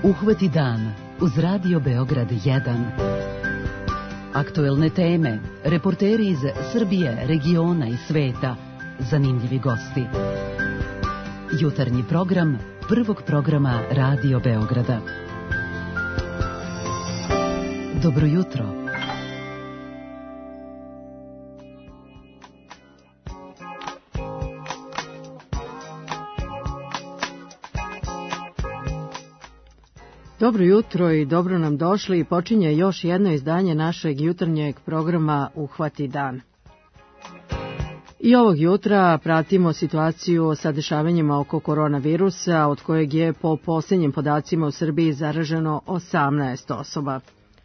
Uhvati dan uz Radio Beograd 1. Aktuelne teme, reporteri iz Srbije, regiona i sveta, zanimljivi gosti. Jutarnji program prvog programa Radio Beograda. Dobro jutro. Dobro jutro i dobro nam došli i počinje još jedno izdanje našeg jutarnjeg programa Uhvati dan. I ovog jutra pratimo situaciju sa dešavanjima oko koronavirusa, od kojeg je po posljednjim podacima u Srbiji zaraženo 18 osoba.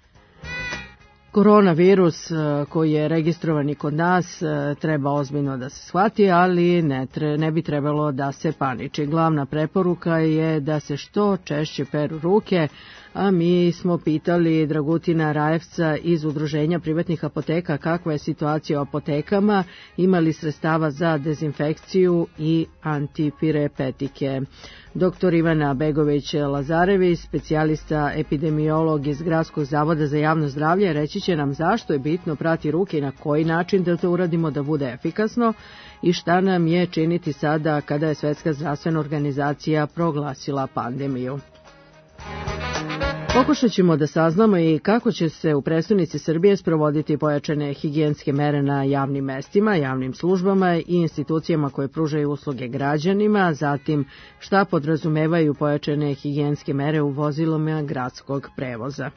Koronavirus koji je registrovan i kod nas treba ozbiljno da se shvati, ali ne bi trebalo da se paniči. Glavna preporuka je da se što češće peru ruke, a mi smo pitali Dragutina Rajevca iz Udruženja privatnih apoteka kakva je situacija u apotekama, ima li sredstava za dezinfekciju i antipirepetike. Dr. Ivana Begović-Lazarević, specijalista epidemiolog iz Gradskog zavoda za javno zdravlje, reći će nam zašto je bitno prati ruke i na koji način da to uradimo da bude efikasno i šta nam je činiti sada kada je Svetska zdravstvena organizacija proglasila pandemiju. Pokušat ćemo da saznamo i kako će se u prestonici Srbije sprovoditi pojačane higijenske mere na javnim mestima, javnim službama i institucijama koje pružaju usluge građanima, zatim šta podrazumevaju pojačane higijenske mere u vozilima gradskog prevoza.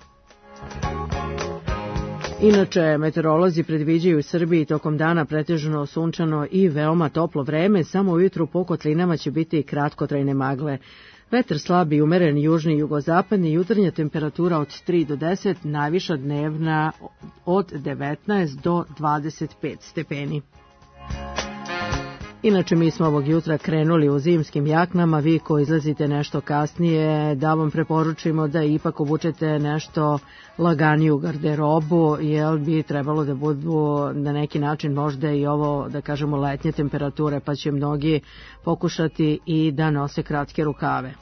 Inače, meteorolozi predviđaju u Srbiji tokom dana pretežno sunčano i veoma toplo vreme, samo ujutru po kotlinama će biti kratkotrajne magle. Vetar slab i umeren južni i jugozapadni, jutarnja temperatura od 3 do 10, najviša dnevna od 19 do 25 stepeni. Inače, mi smo ovog jutra krenuli u zimskim jaknama, vi koji izlazite nešto kasnije, da vam preporučimo da ipak obučete nešto laganiju garderobu, jer bi trebalo da budu na neki način možda i ovo, da kažemo, letnje temperature, pa će mnogi pokušati i da nose kratke rukave.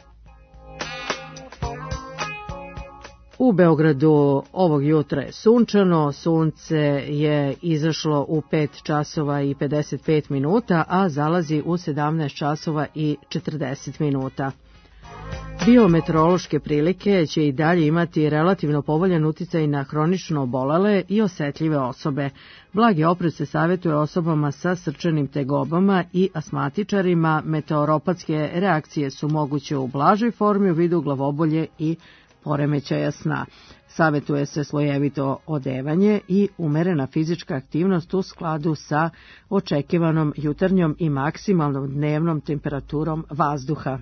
U Beogradu ovog jutra je sunčano, sunce je izašlo u 5 časova i 55 minuta, a zalazi u 17 časova i 40 minuta. Biometeorološke prilike će i dalje imati relativno povoljan uticaj na hronično obolele i osetljive osobe. Blagi oprez se savjetuje osobama sa srčanim tegobama i asmatičarima. Meteoropatske reakcije su moguće u blažoj formi u vidu glavobolje i poremećaja sna. Savjetuje se slojevito odevanje i umerena fizička aktivnost u skladu sa očekivanom jutarnjom i maksimalnom dnevnom temperaturom vazduha.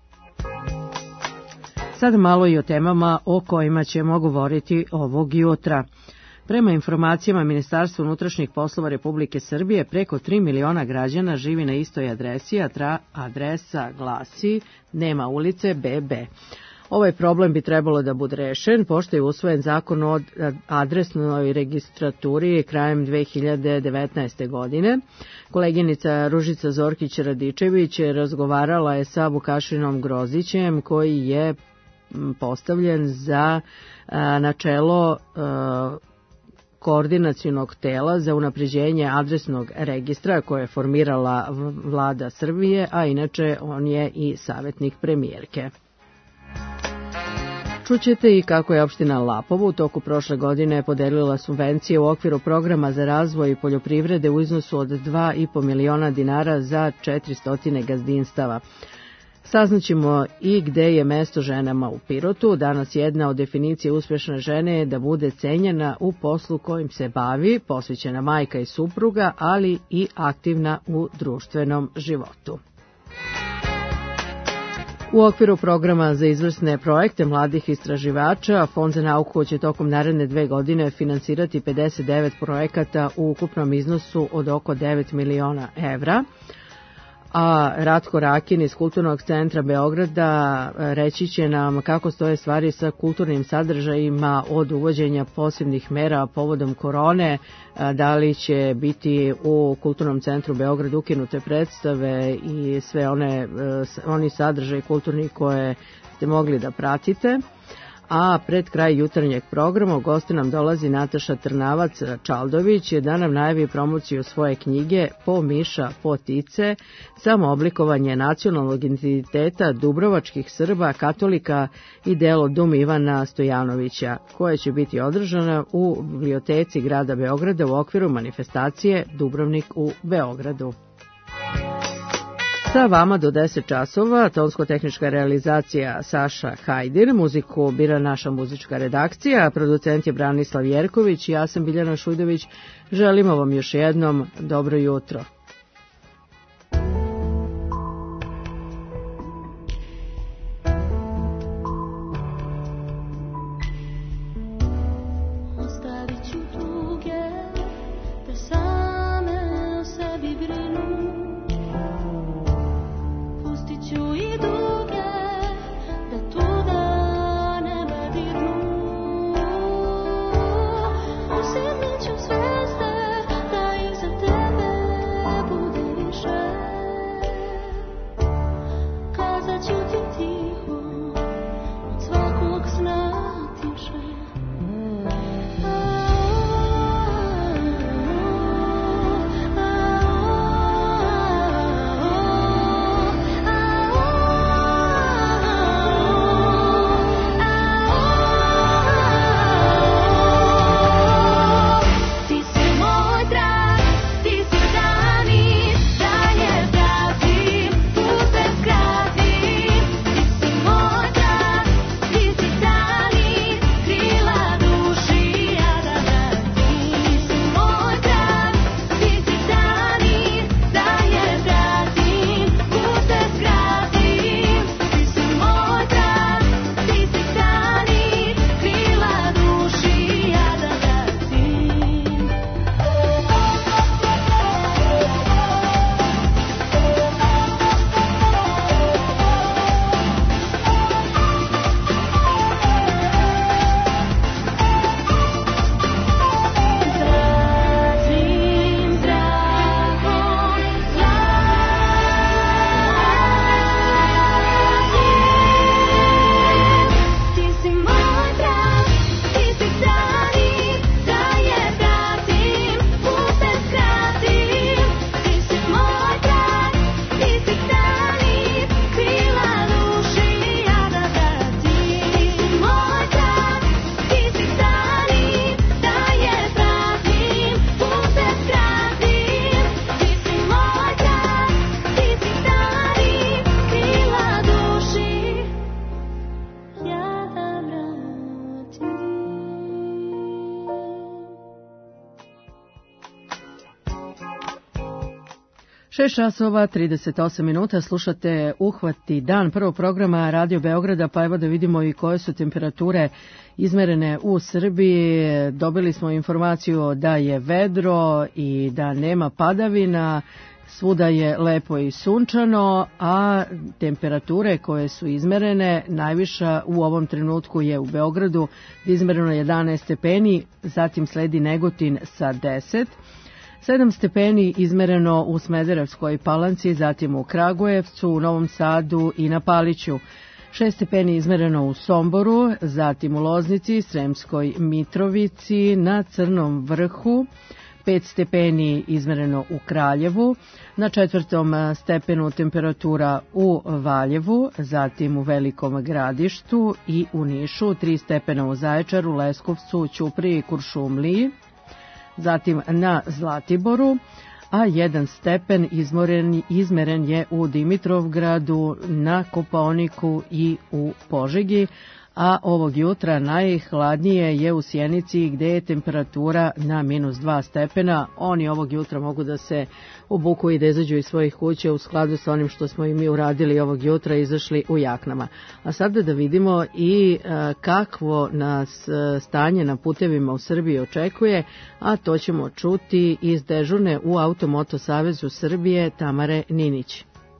Sad malo i o temama o kojima ćemo govoriti ovog jutra. Prema informacijama Ministarstva unutrašnjih poslova Republike Srbije, preko 3 miliona građana živi na istoj adresi, a ta adresa glasi nema ulice BB. Ovaj problem bi trebalo da bude rešen, pošto je usvojen zakon o adresnoj registraturi krajem 2019. godine. Koleginica Ružica Zorkić-Radičević razgovarala je sa Vukašinom Grozićem, koji je postavljen za načelo koordinacionog tela za unapređenje adresnog registra koje je formirala vlada Srbije, a inače on je i savjetnik premijerke. Čućete i kako je opština Lapovo u toku prošle godine podelila subvencije u okviru programa za razvoj poljoprivrede u iznosu od 2,5 miliona dinara za 400 gazdinstava. Saznaćemo i gde je mesto ženama u Pirotu. Danas jedna od definicija uspješne žene je da bude cenjena u poslu kojim se bavi, posvećena majka i supruga, ali i aktivna u društvenom životu. U okviru programa za izvrsne projekte mladih istraživača, Fond za nauku će tokom naredne 2 godine finansirati 59 projekata u ukupnom iznosu od oko 9 miliona evra. a Ratko Rakin iz Kulturnog centra Beograda reći će nam kako stoje stvari sa kulturnim sadržajima od uvođenja posebnih mera povodom korone, da li će biti u Kulturnom centru Beograd ukinute predstave i sve oni sadržaji kulturni koje ste mogli da pratite. A pred kraj jutarnjeg programa u goste nam dolazi Nataša Trnavac-Čaldović da nam najavi promociju svoje knjige Po Miša, po Tice, samooblikovanje nacionalnog identiteta dubrovačkih Srba, katolika i delo Dum Ivana Stojanovića, koje će biti održana u biblioteci grada Beograda u okviru manifestacije Dubrovnik u Beogradu. Sa vama do 10 časova, tonsko-tehnička realizacija Saša Hajdir, muziku bira naša muzička redakcija, producent je Branislav Jerković i ja sam Biljana Šujdović. Želimo vam još jednom dobro jutro. Časova 38 minuta, slušate Uhvati dan prvog programa Radio Beograda, pa evo da vidimo i koje su temperature izmerene u Srbiji. Dobili smo informaciju da je vedro i da nema padavina, svuda je lepo i sunčano, a temperature koje su izmerene, najviša u ovom trenutku je u Beogradu, izmereno 11 stepeni, zatim sledi Negotin sa 10. 7 stepeni izmereno u Smederevskoj Palanci, zatim u Kragujevcu, u Novom Sadu i na Paliću. 6 stepeni izmereno u Somboru, zatim u Loznici, Sremskoj Mitrovici, na Crnom Vrhu. 5 stepeni izmereno u Kraljevu, na 4. stepenu temperatura u Valjevu, zatim u Velikom Gradištu i u Nišu, 3 stepena u Zaječaru, Leskovcu, Ćupriji i Kuršumliji. Zatim na Zlatiboru, a 1 stepen izmeren je u Dimitrovgradu, na Kopaoniku i u Požegi, a ovog jutra najhladnije je u Sjenici gde je temperatura na -2 stepena. Oni ovog jutra mogu da se obuku i da izađu iz svojih kuća u skladu sa onim što smo i mi uradili ovog jutra, izašli u jaknama. A sada da vidimo i kakvo nas stanje na putevima u Srbiji očekuje, a to ćemo čuti iz dežurne u Automoto Savezu Srbije Tamare Ninić.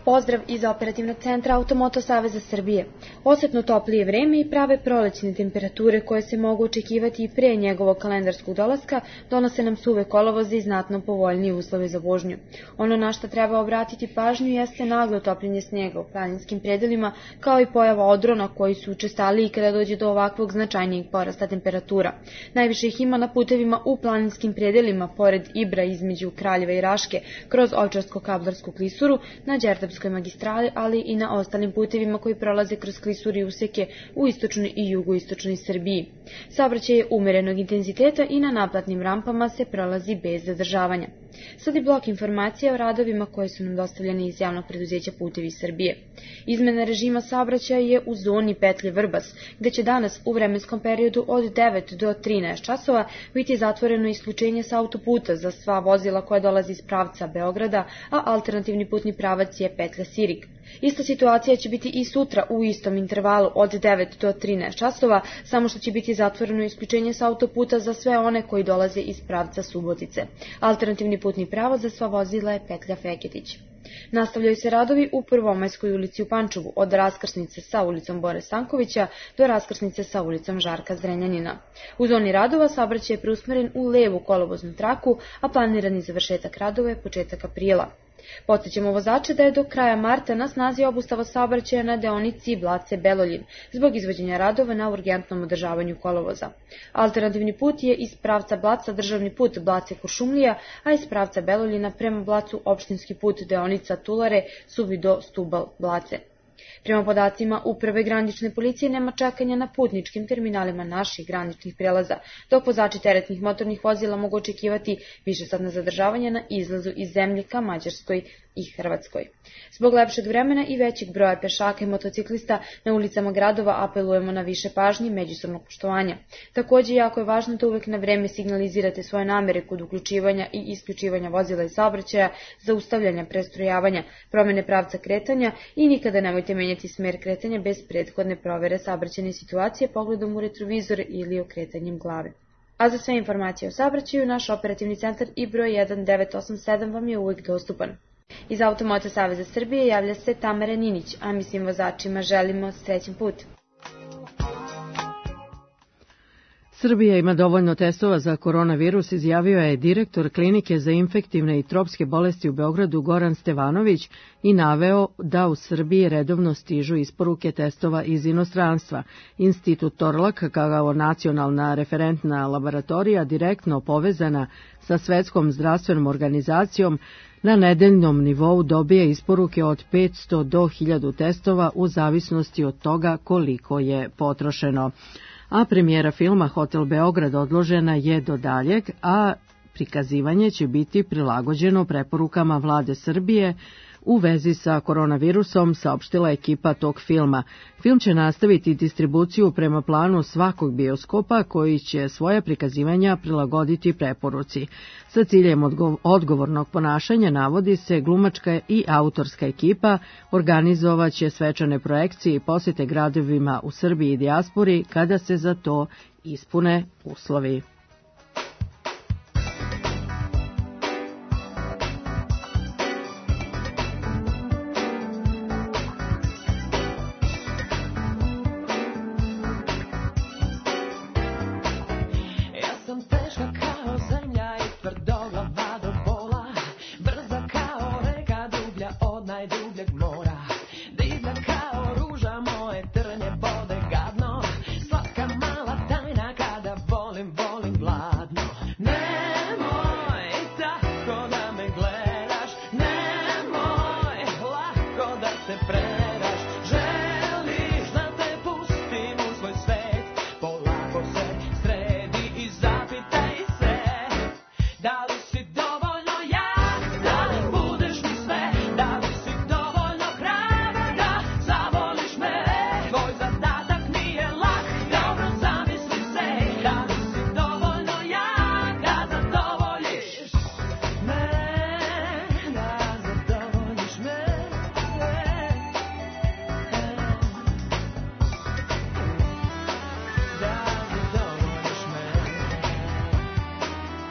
Pozdrav iz operativnog centra Automoto Saveza Srbije. Osetno toplije vreme i prave prolećne temperature koje se mogu očekivati i pre njegovog kalendarskog dolaska donose nam suve kolovoze i znatno povoljnije uslove za vožnju. Ono na što treba obratiti pažnju jeste naglo topljenje snijega u planinskim predelima, kao i pojava odrona koji su učestaliji kada dođe do ovakvog značajnijeg porasta temperatura. Najviše ih ima na putevima u planinskim predelima, pored Ibra između Kraljeva i Raške, kroz Ovčarsko-Kablarsku klisuru, na Đerdapskoj magistrali, ali i na ostalim putevima koji prolaze kroz klisure i useke u istočnoj i jugoistočnoj Srbiji. Saobraćaj je umerenog intenziteta i na naplatnim rampama se prolazi bez zadržavanja. Sledi blok informacija o radovima koje su nam dostavljene iz javnog preduzeća Putevi Srbije. Izmena režima saobraćaja je u zoni petlje Vrbas, gde će danas u vremenskom periodu od 9 do 13 časova biti zatvoreno isključenje sa autoputa za sva vozila koja dolazi iz pravca Beograda, a alternativni putni pravac je petlja Sirig. Ista situacija će biti i sutra u istom intervalu od 9 do 13 časova, samo što će biti zatvoreno isključenje sa autoputa za sve one koji dolaze iz pravca Subotice. Alternativni putni pravac za sva vozila je petlja Feketić. Nastavljaju se radovi u Prvomajskoj ulici u Pančevu, od raskrsnice sa ulicom Bore Stankovića do raskrsnice sa ulicom Žarka Zrenjanina. U zoni radova saobraćaj je preusmeren u levu kolovoznu traku, a planirani završetak radova je početak aprila. Podsećamo vozače da je do kraja marta na snazi obustava saobraćaja na deonici Blace-Beloljin zbog izvođenja radova na urgentnom održavanju kolovoza. Alternativni put je iz pravca Blaca državni put Blace-Kuršumlija, a iz pravca Beloljina prema Blacu opštinski put deonica Tulare, Suvi do Stubal-Blace. Prema podacima Uprave granične policije nema čekanja na putničkim terminalima naših graničnih prelaza, dok vozači teretnih motornih vozila mogu očekivati višesatna zadržavanja na izlazu iz zemlje ka Mađarskoj i Hrvatskoj. Zbog lepšeg vremena i većeg broja pešaka i motociklista na ulicama gradova apelujemo na više pažnje i međusobnog poštovanja. Takođe, jako je važno da uvek na vreme signalizirate svoje namere kod uključivanja i isključivanja vozila iz saobraćaja, zaustavljanja prestrojavanja, promene pravca kretanja i nikada nemojte menjati smer kretanja bez prethodne provere saobraćajne situacije pogledom u retrovizor ili okretanjem glave. A za sve informacije o saobraćaju, naš operativni centar i broj 1987 vam je uvek dostupan. Iz Automoto Saveza Srbije javlja se Tamara Ninić, a mi svim vozačima želimo srećan put. Srbija ima dovoljno testova za koronavirus, izjavio je direktor Klinike za infektivne i tropske bolesti u Beogradu Goran Stevanović i naveo da u Srbiji redovno stižu isporuke testova iz inostranstva. Institut Torlak, kao nacionalna referentna laboratorija direktno povezana sa Svetskom zdravstvenom organizacijom, na nedeljnom nivou dobija isporuke od 500 do 1000 testova u zavisnosti od toga koliko je potrošeno. A premijera filma Hotel Beograd odložena je do daljeg, a prikazivanje će biti prilagođeno preporukama Vlade Srbije u vezi sa koronavirusom, saopštila ekipa tog filma. Film će nastaviti distribuciju prema planu svakog bioskopa koji će svoje prikazivanja prilagoditi preporuci. Sa ciljem odgovornog ponašanja, navodi se, glumačka i autorska ekipa organizovaće svečane projekcije i posete gradovima u Srbiji i dijaspori kada se za to ispune uslovi.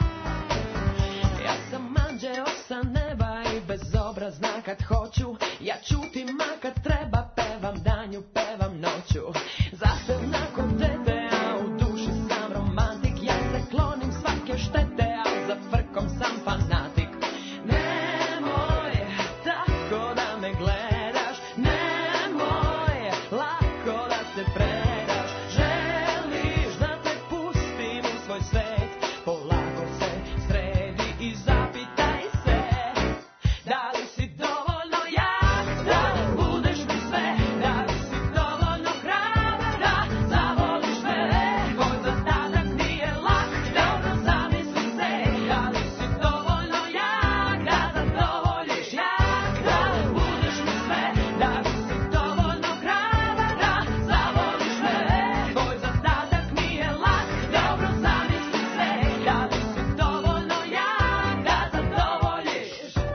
Kad hoću, ja čutim, a kad treba pevam danju, pevam noću. Zasebna kod tebe, a u duši sam romantik. Ja se klonim svake štete, a za frkom sam fanatik. Nemoj tako da me gledaš, nemoj lako da se predaš. Želiš da te pustim u svoj svet, polako se sredi i zapitaj se, da li si dovoljno jak da budeš mi sve, da li si dovoljno hrabar da zavoliš me. Tvoj zadatak nije lak, dobro zamisli se, da li si dovoljno jak da zadovoljiš, jak da budeš mi sve, da li si dovoljno hrabar da zavoliš me. Tvoj zadatak nije lak, dobro zamisli se, da li si dovoljno jak da zadovoljiš,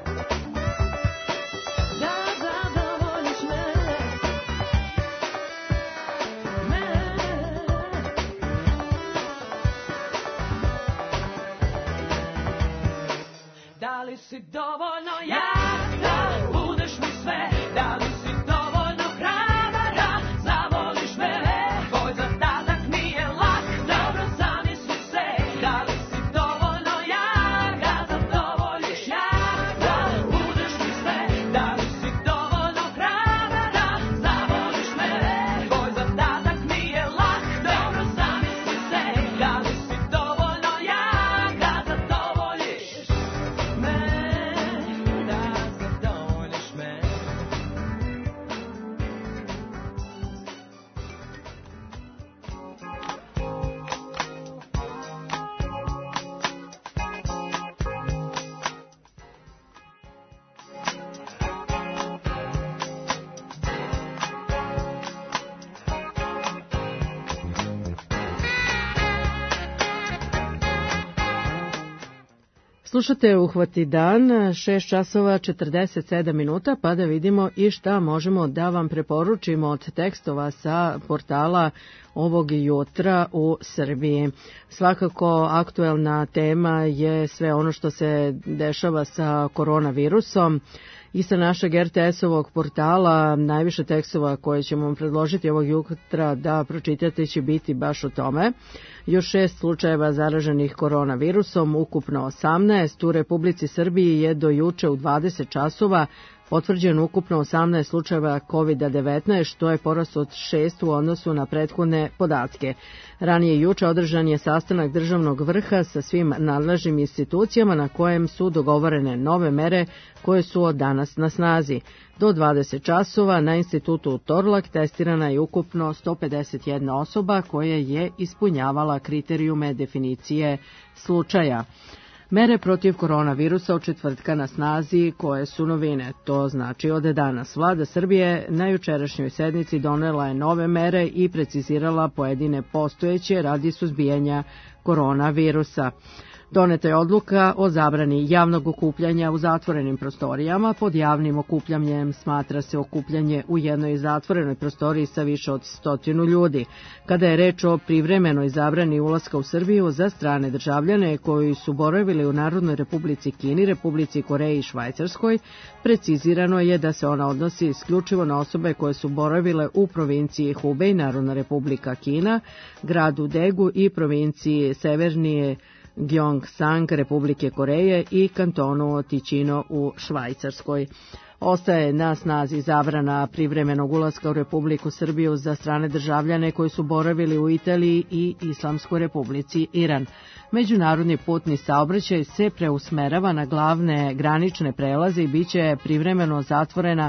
da zadovoljiš me. Da li si dovoljno jak da budeš mi sve, da li si dovoljno hrabar da zavoliš me. Tvoj zadatak nije lak, dobro zamisli se, da li si dovoljno jak da zadovoljiš, jak da budeš mi sve, da li si dovoljno hrabar da zavoliš me. Tvoj zadatak nije lak, dobro zamisli se, da li si dovoljno jak da zadovoljiš me, da zadovoljiš me. Slušate Uhvati dan, 6 časova 47 minuta, pa da vidimo i šta možemo da vam preporučimo od tekstova sa portala ovog jutra u Srbiji. Svakako aktuelna tema je sve ono što se dešava sa koronavirusom. I sa našeg RTS-ovog portala najviše tekstova koje ćemo vam predložiti ovog jutra da pročitate će biti baš o tome. Još 6 slučajeva zaraženih koronavirusom, ukupno 18. U Republici Srbiji je do juče u 20 časova potvrđeno ukupno 18 slučajeva COVID-19, što je porast od 6 u odnosu na prethodne podatke. Ranije juče održan je sastanak državnog vrha sa svim nadležnim institucijama na kojem su dogovorene nove mere koje su od danas na snazi. Do 20 časova na institutu Torlak testirana je ukupno 151 osoba koja je ispunjavala kriterijume definicije slučaja. Mere protiv koronavirusa od četvrtka na snazi, koje su novine. To znači od danas. Vlada Srbije na jučerašnjoj sednici donela je nove mere i precizirala pojedine postojeće radi suzbijanja koronavirusa. Doneta je odluka o zabrani javnog okupljanja u zatvorenim prostorijama. Pod javnim okupljanjem smatra se okupljanje u jednoj zatvorenoj prostoriji sa više od 100 ljudi. Kada je reč o privremenoj zabrani ulaska u Srbiju za strane državljane koji su boravili u Narodnoj Republici Kini, Republici Koreji i Švajcarskoj, precizirano je da se ona odnosi isključivo na osobe koje su boravile u provinciji Hubei, Narodna Republika Kina, gradu Degu i provinciji Severnije Gyeongsang Republike Koreje i kantonu Ticino u Švajcarskoj. Ostaje na snazi zabrana privremenog ulaska u Republiku Srbiju za strane državljane koji su boravili u Italiji i Islamskoj Republici Iran. Međunarodni putni saobraćaj se preusmerava na glavne granične prelaze i biće privremeno zatvorena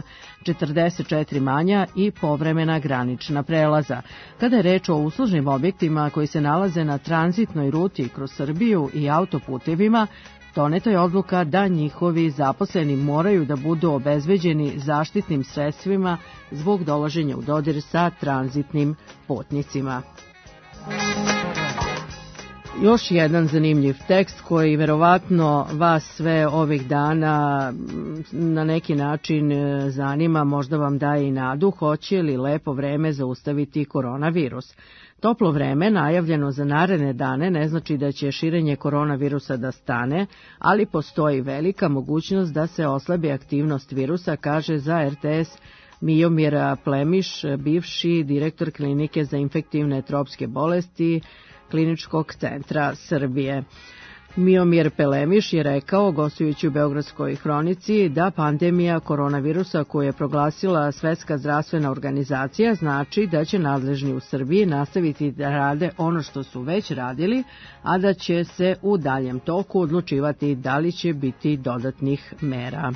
44 manja i povremena granična prelaza. Kada je reč o uslužnim objektima koji se nalaze na tranzitnoj ruti kroz Srbiju i autoputevima, doneta je odluka da njihovi zaposleni moraju da budu obezbeđeni zaštitnim sredstvima zbog dolaženja u dodir sa tranzitnim putnicima. Još jedan zanimljiv tekst koji verovatno vas sve ovih dana na neki način zanima, možda vam daje i nadu, hoće li lepo vreme zaustaviti koronavirus. Toplo vreme, najavljeno za naredne dane, ne znači da će širenje koronavirusa da stane, ali postoji velika mogućnost da se oslabi aktivnost virusa, kaže za RTS Miomir Plemiš, bivši direktor klinike za infektivne tropske bolesti Kliničkog centra Srbije. Miomir Plemiš je rekao, gostujući u Beogradskoj hronici, da pandemija koronavirusa koju je proglasila Svetska zdravstvena organizacija znači da će nadležni u Srbiji nastaviti da rade ono što su već radili, a da će se u daljem toku odlučivati da li će biti dodatnih mera.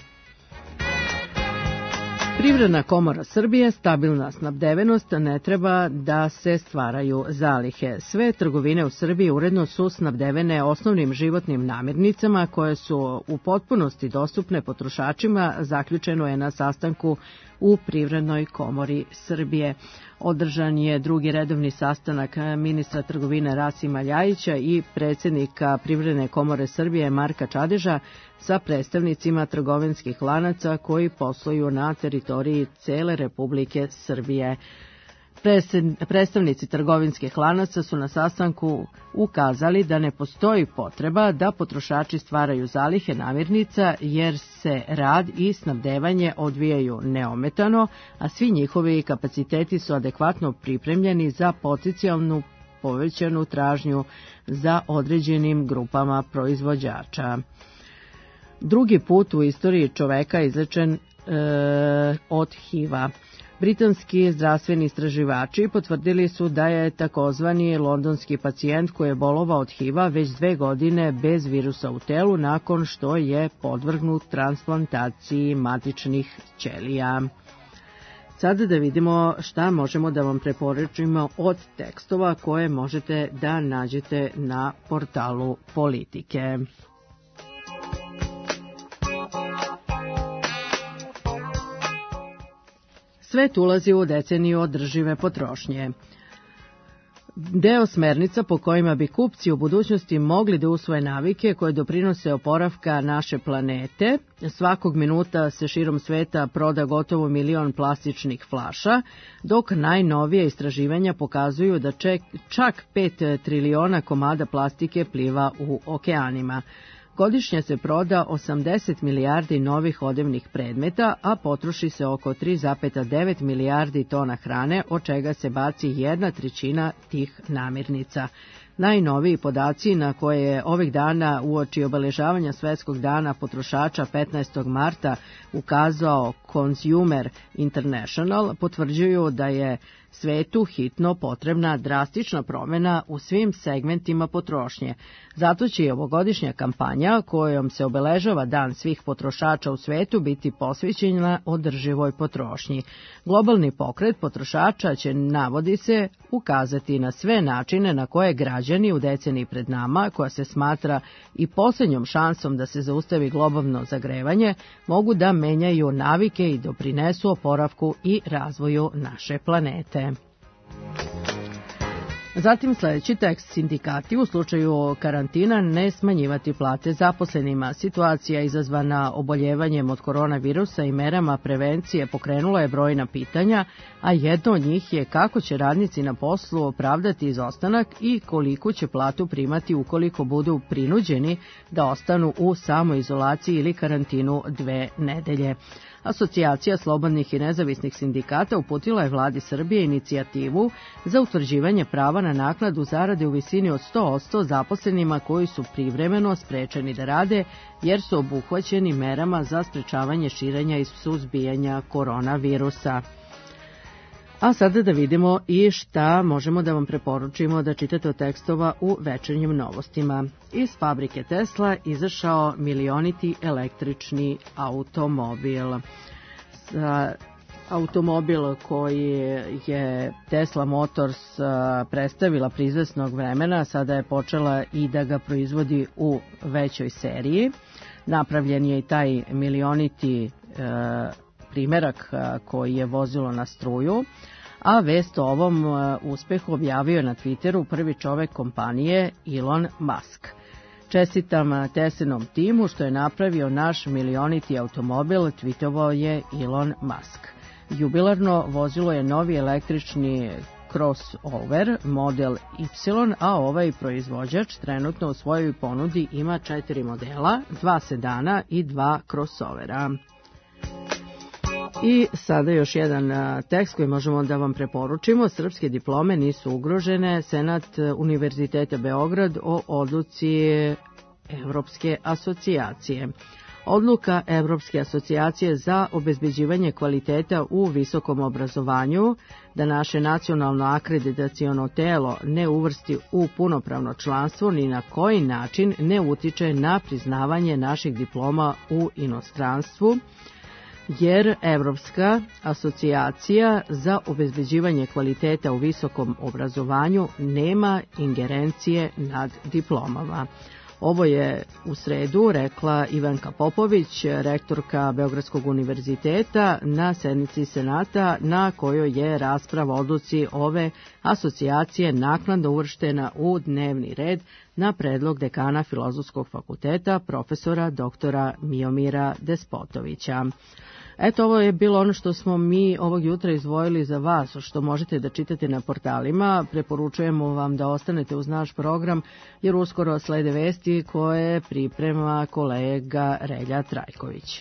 Privredna komora Srbije, stabilna snabdevenost, ne treba da se stvaraju zalihe. Sve trgovine u Srbiji uredno su snabdevene osnovnim životnim namirnicama koje su u potpunosti dostupne potrošačima, zaključeno je na sastanku u Privrednoj komori Srbije. Održan je drugi redovni sastanak ministra trgovine Rasima Ljajića i predsjednika Privredne komore Srbije Marka Čadeža sa predstavnicima trgovinskih lanaca koji posluju na teritoriji cele Republike Srbije. Predstavnici trgovinskih lanaca su na sastanku ukazali da ne postoji potreba da potrošači stvaraju zalihe namirnica jer se rad i snabdevanje odvijaju neometano, a svi njihovi kapaciteti su adekvatno pripremljeni za potencijalnu povećanu tražnju za određenim grupama proizvođača. Drugi put u istoriji čoveka izlečen od HIV-a. Britanski zdravstveni istraživači potvrdili su da je takozvani londonski pacijent koji je bolovao od HIV-a već 2 godine bez virusa u telu nakon što je podvrgnut transplantaciji matičnih ćelija. Sada da vidimo šta možemo da vam preporučimo od tekstova koje možete da nađete na portalu Politike. Svet ulazi u deceniju održive potrošnje. Deo smernica po kojima bi kupci u budućnosti mogli da usvoje navike koje doprinose oporavka naše planete. Svakog minuta se širom sveta proda gotovo 1 milion plastičnih flaša, dok najnovije istraživanja pokazuju da čak 5 triliona komada plastike pliva u okeanima. Godišnje se proda 80 milijardi novih odevnih predmeta, a potroši se oko 3,9 milijardi tona hrane, od čega se baci 1/3 tih namirnica. Najnoviji podaci na koje je ovih dana uoči obeležavanja Svetskog dana potrošača 15. marta ukazao Consumer International potvrđuju da je svetu hitno potrebna drastična promjena u svim segmentima potrošnje. Zato će i ovogodišnja kampanja kojom se obeležava Dan svih potrošača u svetu biti posvećena održivoj potrošnji. Globalni pokret potrošača će, navodi se, ukazati na sve načine na koje građani u deceniji pred nama, koja se smatra i posljednjom šansom da se zaustavi globalno zagrevanje, mogu da menjaju navike i doprinesu oporavku i razvoju naše planete. Zatim sljedeći tekst: sindikati u slučaju karantina ne smanjivati plate zaposlenima. Situacija izazvana oboljevanjem od koronavirusa i merama prevencije pokrenula je brojna pitanja, a jedno od njih je kako će radnici na poslu opravdati izostanak i koliku će platu primati ukoliko budu prinuđeni da ostanu u samoizolaciji ili karantinu 2 nedelje. Asocijacija slobodnih i nezavisnih sindikata uputila je vladi Srbije inicijativu za utvrđivanje prava na naknadu zarade u visini od 100% zaposlenima koji su privremeno sprečeni da rade jer su obuhvaćeni merama za sprečavanje širenja i suzbijanja koronavirusa. A sada da vidimo i šta možemo da vam preporučimo da čitate od tekstova u večernjim novostima. Iz fabrike Tesla izašao milioniti električni automobil. Automobil koji je Tesla Motors predstavila pre izvesnog vremena, sada je počela i da ga proizvodi u većoj seriji. Napravljen je i taj milioniti primerak koji je vozilo na struju, A vest o ovom uspehu objavio je na Twitteru prvi čovek kompanije Elon Musk. Čestitam Teslinom timu što je napravio naš milioniti automobil, tweetovao je Elon Musk. Jubilarno vozilo je novi električni crossover model Y, a ovaj proizvođač trenutno u svojoj ponudi ima 4 modela, 2 sedana i 2 crossovera. I sada još jedan tekst koji možemo da vam preporučimo. Srpske diplome nisu ugrožene. Senat Univerziteta Beograd o odluci Evropske asocijacije. Odluka Evropske asocijacije za obezbeđivanje kvaliteta u visokom obrazovanju da naše nacionalno akreditaciono telo ne uvrsti u punopravno članstvo ni na koji način ne utiče na priznavanje naših diploma u inostranstvu, jer Evropska asocijacija za obezbeđivanje kvaliteta u visokom obrazovanju nema ingerencije nad diplomama. Ovo je u sredu rekla Ivanka Popović, rektorka Beogradskog univerziteta, na sednici Senata na kojoj je rasprava o odluci ove asocijacije naknadno uvrštena u dnevni red na predlog dekana Filozofskog fakulteta profesora doktora Miomira Despotovića. Eto, ovo je bilo ono što smo mi ovog jutra izdvojili za vas, što možete da čitate na portalima. Preporučujemo vam da ostanete uz naš program, jer uskoro slede vesti koje priprema kolega Relja Trajković.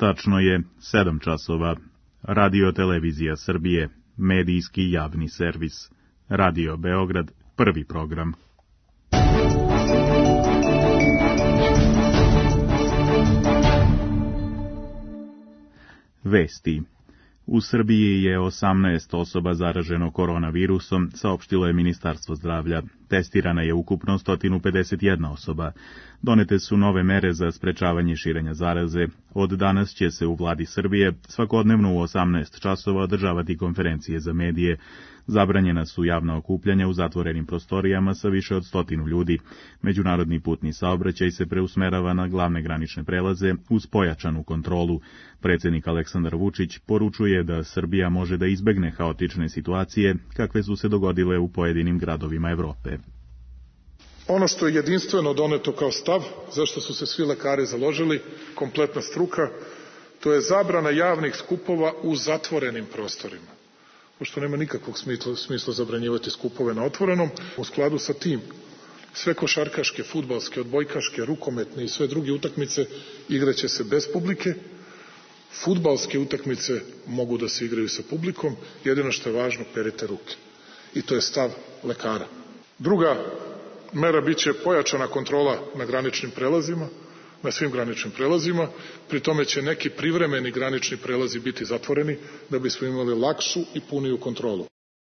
Tačno je 7 časova. Radio Televizija Srbije, medijski javni servis. Radio Beograd, prvi program. Vesti. U Srbiji je 18 osoba zaraženo koronavirusom, saopštilo je Ministarstvo zdravlja. Testirana je ukupno 151 osoba. Donete su nove mere za sprečavanje širenja zaraze. Od danas će se u vladi Srbije svakodnevno u 18 časova održavati konferencije za medije. Zabranjena su javna okupljanja u zatvorenim prostorijama sa više od 100 ljudi. Međunarodni putni saobraćaj se preusmerava na glavne granične prelaze uz pojačanu kontrolu. Predsjednik Aleksandar Vučić poručuje da Srbija može da izbegne haotične situacije kakve su se dogodile u pojedinim gradovima Evrope. Ono što je jedinstveno doneto kao stav, zašto su se svi lekari založili, kompletna struka, to je zabrana javnih skupova u zatvorenim prostorima. Pošto nema nikakvog smisla zabranjivati skupove na otvorenom, u skladu sa tim sve košarkaške, fudbalske, odbojkaške, rukometne i sve druge utakmice igraće se bez publike. Fudbalske utakmice mogu da se igraju sa publikom, jedino što je važno, perite ruke. I to je stav lekara. Druga mera biće pojačana kontrola na graničnim prelazima, na svim graničnim prelazima, pri tome će neki privremeni granični prelazi biti zatvoreni da bismo imali lakšu i puniju kontrolu.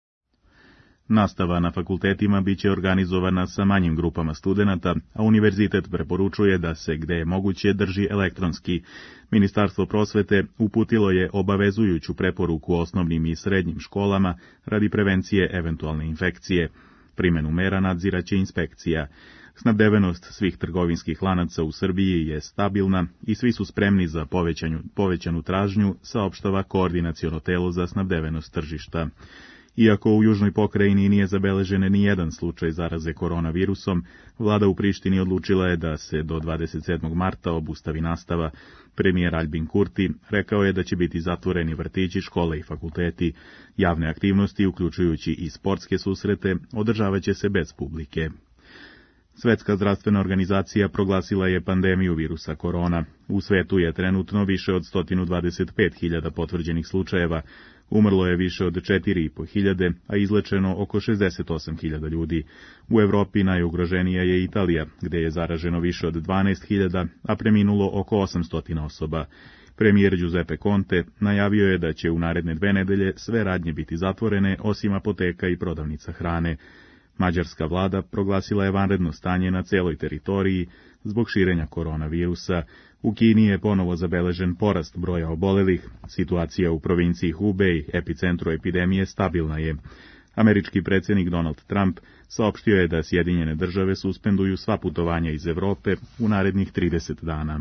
Nastava na fakultetima biće organizovana sa manjim grupama studenata, a univerzitet preporučuje da se, gde je moguće, drži elektronski. Ministarstvo prosvete uputilo je obavezujuću preporuku osnovnim i srednjim školama radi prevencije eventualne infekcije. Primjenu mera nadziraće inspekcija. Snabdevenost svih trgovinskih lanaca u Srbiji je stabilna i svi su spremni za povećanu tražnju, saopštava Koordinaciono telo za snabdevenost tržišta. Iako u južnoj pokrajini nije zabeležen ni jedan slučaj zaraze koronavirusom, vlada u Prištini odlučila je da se do 27. marta obustavi nastava. Premijer Aljbin Kurti rekao je da će biti zatvoreni vrtići, škole i fakulteti. Javne aktivnosti, uključujući i sportske susrete, održavaće se bez publike. Svetska zdravstvena organizacija proglasila je pandemiju virusa korona. U svetu je trenutno više od 125.000 potvrđenih slučajeva. Umrlo je više od 4.500, a izlečeno oko 68.000 ljudi. U Evropi najugroženija je Italija, gde je zaraženo više od 12.000, a preminulo oko 800 osoba. Premijer Giuseppe Conte najavio je da će u naredne 2 nedelje sve radnje biti zatvorene, osim apoteka i prodavnica hrane. Mađarska vlada proglasila je vanredno stanje na celoj teritoriji zbog širenja koronavirusa. U Kini je ponovo zabeležen porast broja obolelih. Situacija u provinciji Hubei, epicentru epidemije, stabilna je. Američki predsjednik Donald Trump saopštio je da Sjedinjene države suspenduju sva putovanja iz Evrope u narednih 30 dana.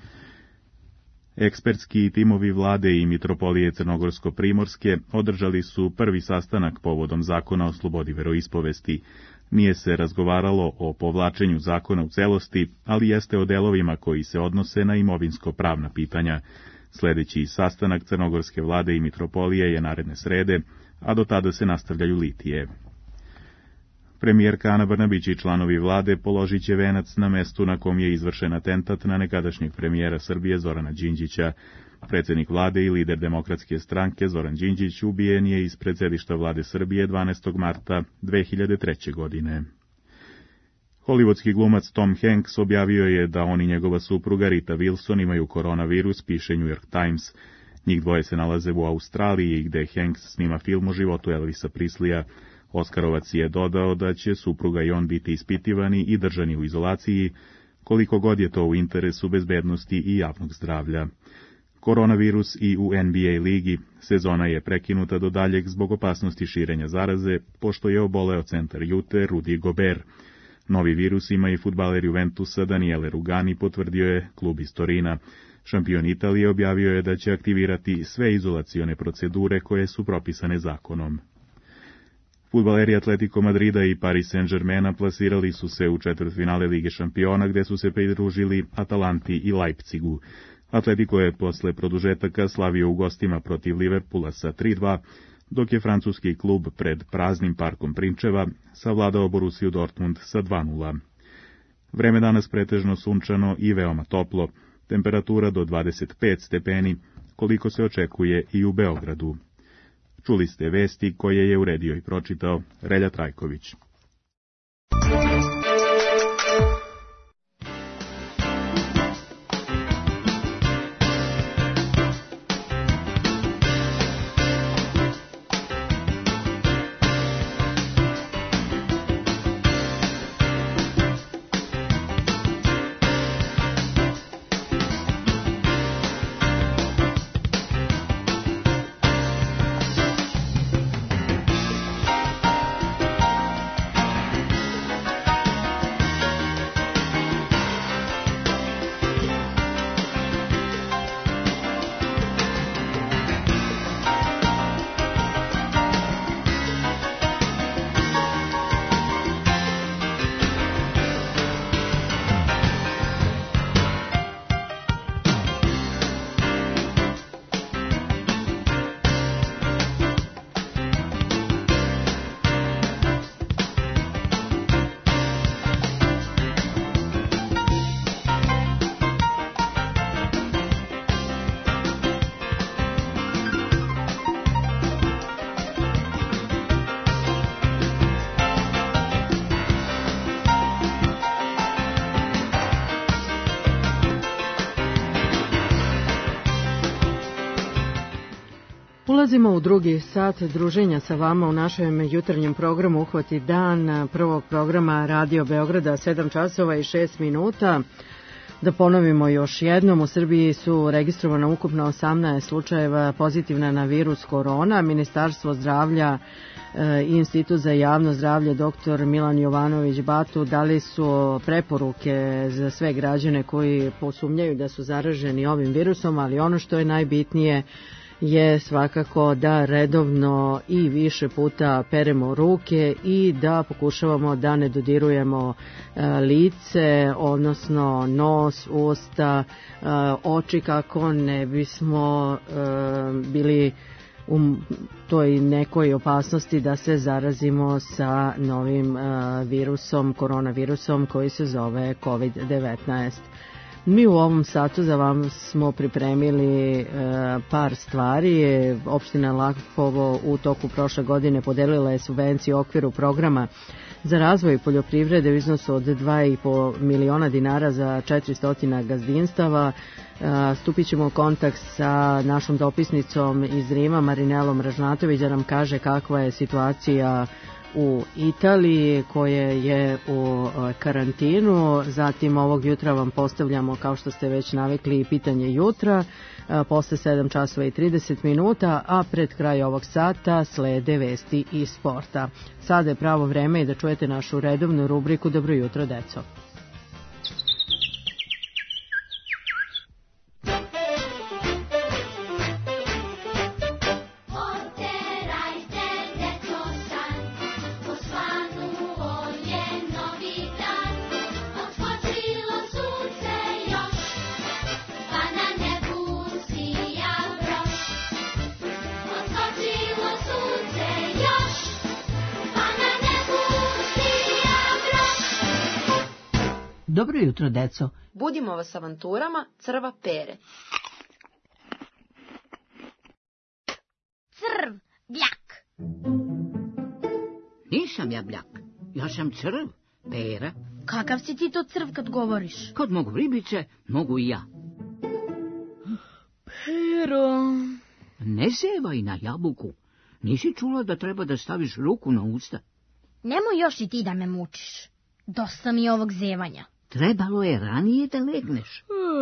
Ekspertski timovi vlade i mitropolije Crnogorsko-Primorske održali su prvi sastanak povodom zakona o slobodi veroispovesti. Nije se razgovaralo o povlačenju zakona u celosti, ali jeste o delovima koji se odnose na imovinsko-pravna pitanja. Sljedeći sastanak crnogorske vlade i mitropolije je naredne srede, a do tada se nastavljaju litije. Premijerka Ana Brnabić i članovi vlade položit će venac na mestu na kom je izvršen atentat na nekadašnjeg premijera Srbije Zorana Đinđića. Predsjednik vlade i lider Demokratske stranke Zoran Đinđić ubijen je ispred sedišta vlade Srbije 12. marta 2003. godine. Hollywoodski glumac Tom Hanks objavio je da on i njegova supruga Rita Wilson imaju koronavirus, piše New York Times. Njih dvoje se nalaze u Australiji, gde Hanks snima film o životu Elvisa Prislija. Oskarovac je dodao da će supruga i on biti ispitivani i držani u izolaciji, koliko god je to u interesu bezbednosti i javnog zdravlja. Koronavirus i u NBA ligi, sezona je prekinuta do daljeg zbog opasnosti širenja zaraze, pošto je oboleo centar Jute Rudy Gobert. Novi virus ima i fudbaler Juventusa Daniele Rugani, potvrdio je klub iz Torina. Šampion Italije objavio je da će aktivirati sve izolacione procedure koje su propisane zakonom. Fudbaleri Atletico Madrida i Paris Saint-Germaina plasirali su se u četvrtfinale Lige šampiona, gde su se pridružili Atalanti i Leipzigu. Atletico je posle produžetaka slavio u gostima protiv Liverpoola sa 3:2, dok je francuski klub pred praznim parkom Prinčeva savladao Borussiju Dortmund sa 2:0. Vreme danas pretežno sunčano i veoma toplo. temperatura do 25 stepeni, koliko se očekuje i u Beogradu. Čuli ste vesti koje je uredio i pročitao Relja Trajković. Ulazimo u drugi sat druženja sa vama u našem jutarnjem programu Uhvati dan prvog programa Radio Beograda 7 časova i 6 minuta. Da ponovimo još jednom, u Srbiji su registrovana ukupno 18 slučajeva pozitivna na virus korona. Ministarstvo zdravlja i Institut za javno zdravlje dr. Milan Jovanović Batu dali su preporuke za sve građane koji posumnjaju da su zaraženi ovim virusom, ali ono što je najbitnije je svakako da redovno i više puta peremo ruke i da pokušavamo da ne dodirujemo lice, odnosno nos, usta, oči, kako ne bismo bili u toj nekoj opasnosti da se zarazimo sa novim virusom, koronavirusom koji se zove COVID-19. Mi u ovom satu za vam smo pripremili par stvari. Opština Lapovo u toku prošle godine podelila je subvencije u okviru programa za razvoj poljoprivrede u iznosu od 2,5 miliona dinara za 400 gazdinstava. Stupit ćemo u kontakt sa našom dopisnicom iz Rima, Marinelom Ražnatović, da nam kaže kakva je situacija u Italiji, koje je u karantinu. Zatim ovog jutra vam postavljamo, kao što ste već navikli, pitanje jutra posle 7 časova i 30 minuta, a pred kraj ovog sata slede vesti i sporta. Sada je pravo vreme da čujete našu redovnu rubriku Dobro jutro, deco. Dobro jutro, deco. Budimo vas avanturama crva pere. Crv, bljak. Nisam ja bljak, ja sam crv, pera. Kakav si ti to crv kad govoriš? Kad mogu ribice, mogu i ja. Pero... Ne zevaj na jabuku. Nisi čula da treba da staviš ruku na usta? Nemoj još i ti da me mučiš. Dosta mi je ovog zevanja. Trebalo je ranije da legneš.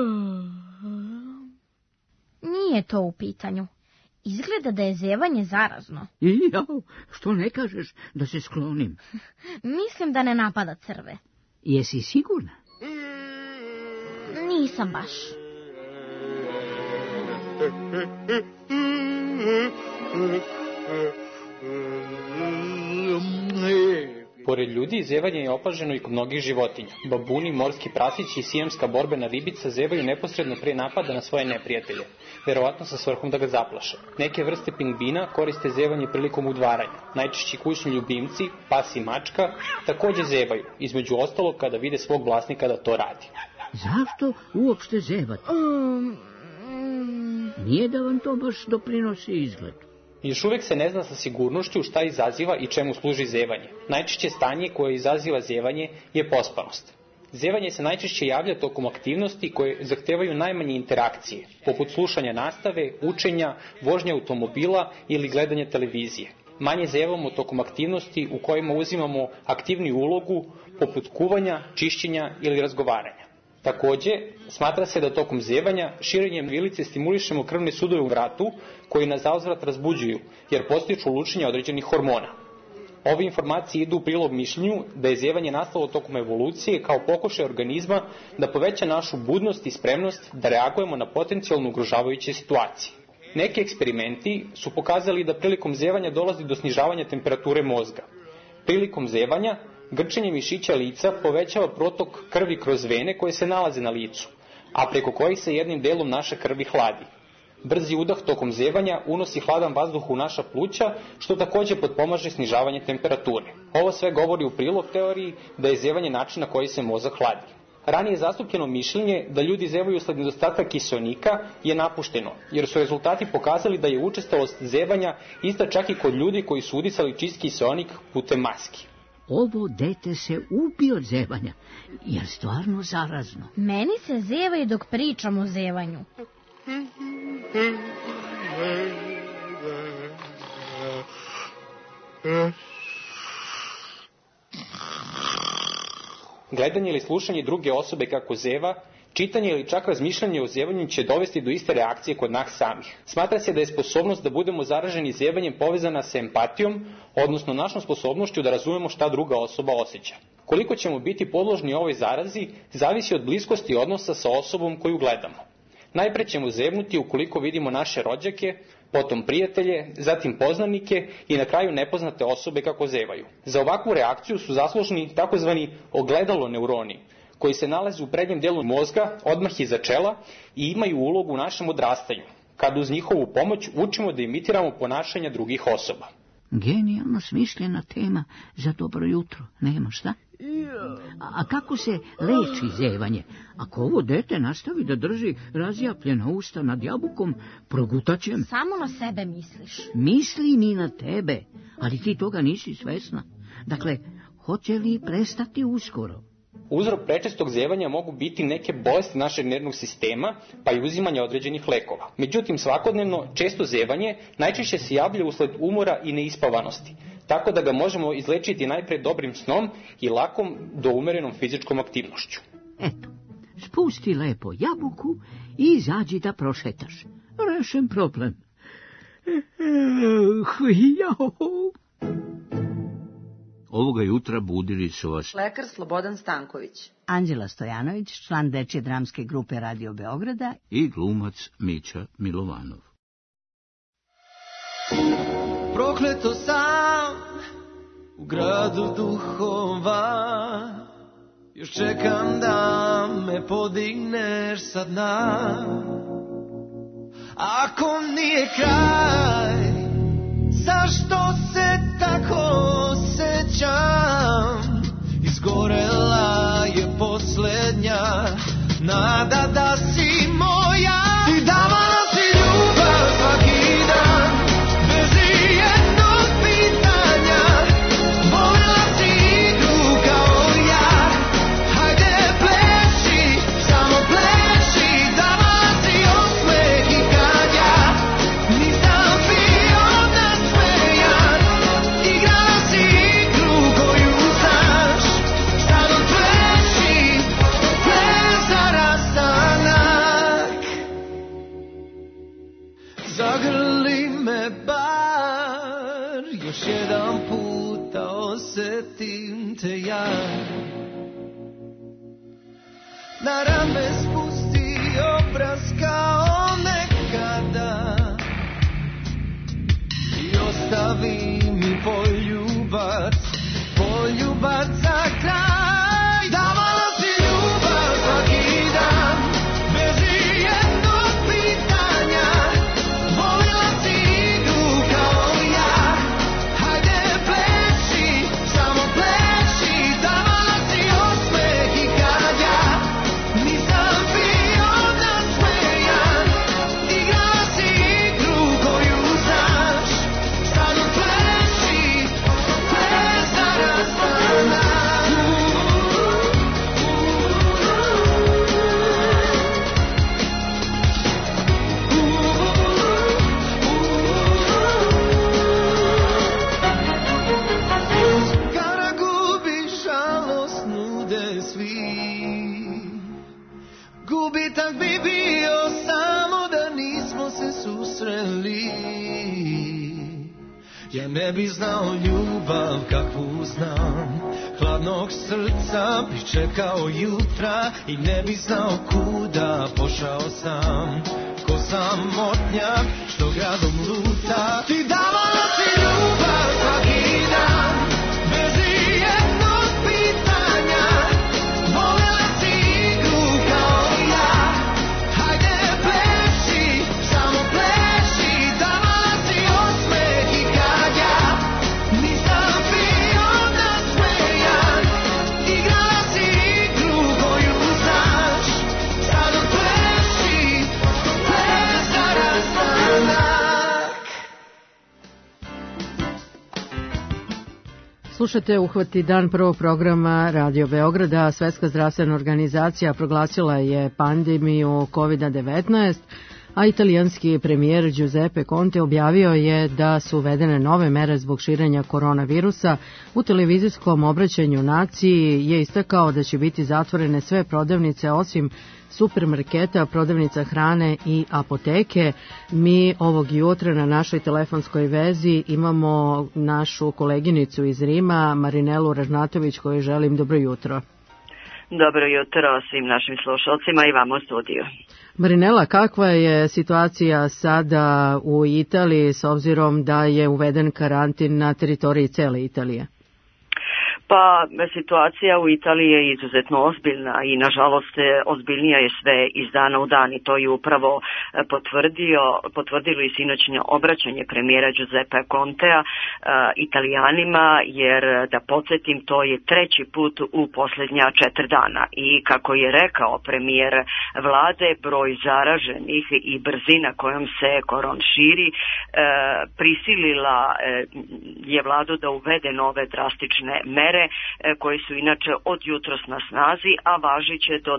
Nije to u pitanju. Izgleda da je zevanje zarazno. Jao, što ne kažeš da se sklonim? Mislim da ne napada crve. Jesi sigurna? Nisam baš. Pored ljudi, zevanje je opaženo i kod mnogih životinja. Babuni, morski prasići i sijamska borbena ribica zevaju neposredno pre napada na svoje neprijatelje, verovatno sa svrhom da ga zaplaše. Neke vrste pingvina koriste zevanje prilikom udvaranja. Najčešći kućni ljubimci, pas i mačka, takođe zevaju, između ostalog kada vide svog vlasnika da to radi. Zašto uopšte zevate? Nije da vam to baš doprinosi izgledu. Još uvek se ne zna sa sigurnošću šta izaziva i čemu služi zevanje. Najčešće stanje koje izaziva zevanje je pospanost. Zevanje se najčešće javlja tokom aktivnosti koje zahtevaju najmanje interakcije, poput slušanja nastave, učenja, vožnje automobila ili gledanja televizije. Manje zevamo tokom aktivnosti u kojima uzimamo aktivniju ulogu, poput kuvanja, čišćenja ili razgovaranja. Takođe, smatra se da tokom zevanja širenjem vilice stimulišemo krvne sudove u vratu koji nas zauzvrat razbuđuju, jer podstiču lučenje određenih hormona. Ove informacije idu u prilog mišljenju da je zevanje nastalo tokom evolucije kao pokušaj organizma da poveća našu budnost i spremnost da reagujemo na potencijalno ugrožavajuće situacije. Neki eksperimenti su pokazali da prilikom zevanja dolazi do snižavanja temperature mozga. Prilikom zevanja grčenje mišića lica povećava protok krvi kroz vene koje se nalaze na licu, a preko kojih se jednim delom naše krvi hladi. Brzi udah tokom zevanja unosi hladan vazduh u naša pluća, što takođe potpomaže snižavanje temperature. Ovo sve govori u prilog teoriji da je zevanje način na koji se mozak hladi. Ranije zastupljeno mišljenje da ljudi zevaju usled nedostatka kiseonika je napušteno, jer su rezultati pokazali da je učestalost zevanja ista čak i kod ljudi koji su udisali čist kiseonik putem maski. Ovo dete se ubi od zevanja, jer stvarno zarazno. Meni se zeva i dok pričam o zevanju. Gledanje ili slušanje druge osobe kako zeva, čitanje ili čak razmišljanje o zevanju će dovesti do iste reakcije kod nas samih. Smatra se da je sposobnost da budemo zaraženi zevanjem povezana sa empatijom, odnosno našom sposobnošću da razumemo šta druga osoba osjeća. Koliko ćemo biti podložni ovoj zarazi, zavisi od bliskosti odnosa sa osobom koju gledamo. Najpre ćemo zevnuti ukoliko vidimo naše rođake, potom prijatelje, zatim poznanike i na kraju nepoznate osobe kako zevaju. Za ovakvu reakciju su zaslužni takozvani ogledalo neuroni, koji se nalaze u prednjem delu mozga, odmah iza čela i imaju ulogu u našem odrastanju, kad uz njihovu pomoć učimo da imitiramo ponašanja drugih osoba. Genijalno smišljena tema za dobro jutro, nema šta? A kako se leči zevanje? Ako ovo dete nastavi da drži razjapljena usta nad jabukom, progutaćem. Samo na sebe misliš. Mislim i na tebe, ali ti toga nisi svesna. Dakle, hoće li prestati uskoro? Uzrok prečestog zevanja mogu biti neke bolesti našeg nervnog sistema, pa i uzimanje određenih lekova. Međutim, svakodnevno često zevanje najčešće se javlja usled umora i neispavanosti, tako da ga možemo izlečiti najpre dobrim snom i lakom do umerenom fizičkom aktivnošću. Eto, spusti lepo jabuku i izađi da prošetaš. Rešen problem. Ovoga jutra budili su vas lekar Slobodan Stanković, Anđela Stojanović, član dečje dramske grupe Radio Beograda i glumac Mića Milovanov. Prokleto sam u gradu duhova, još čekam da me podigneš sa dna. Ako nije kraj, zašto se tako osjećam? Izgorela je posljednja nada da si moja. Ti davala si ljubav svaki dan, bez ijednog pitanja. Volila si igru kao ja, hajde pleši, samo pleši. Davala si osmeh i kad ja nisam bio nasmejan. Igrala si igru koju znaš, sad pleši, plesa rastanak. Zagrli me bar, još jedan puta osjetim te ja. Na rame spusti obraz kao nekada i ostavi mi poljubac za kraj. Davala si ljubav svaki dan, bez ijednog pitanja. Volila si igru kao ja, hajde pleši, samo pleši. Davala si osmeh i kad ja nisam Ja ne bi znao ljubav kakvu znam, hladnog srca bi čekao jutra i ne bi znao kuda pošao sam, ko samotnjak što gradom luta. Ti davala si ljubav svaki dan, bez ijednog pitanja, voljela si igru kao ja. Hajde pleši, samo pleši, davala si osmeh i kad ja nisam bio nasmejan, igrala si igru koju znaš, sad pleši, plesa rastanak. Slušate Uhvati dan prvog programa Radio Beograda. Svetska zdravstvena organizacija proglasila je pandemiju COVID-19, a italijanski premijer Giuseppe Conte objavio je da su uvedene nove mere zbog širenja koronavirusa. U televizijskom obraćanju naciji je istakao da će biti zatvorene sve prodavnice osim supermarketa, prodavnica hrane i apoteke. Mi ovog jutra na našoj telefonskoj vezi imamo našu koleginicu iz Rima, Marinelu Ražnatović, kojoj želim dobro jutro. Dobro jutro svim našim slušalcima i vama u studiju. Marinela, kakva je situacija sada u Italiji s obzirom da je uveden karantin na teritoriji cele Italije? Pa situacija u Italiji je izuzetno ozbiljna i nažalost ozbiljnija je sve iz dana u dan i to je upravo potvrdilo i sinoćnje obraćanje premijera Giuseppe Contea Italijanima, jer da podsjetim to je treći put u posljednja 4 dana i kako je rekao premijer vlade, broj zaraženih i brzina kojom se koron širi prisilila je vladu da uvede nove drastične mere koji su inače od jutros na snazi, a važit će do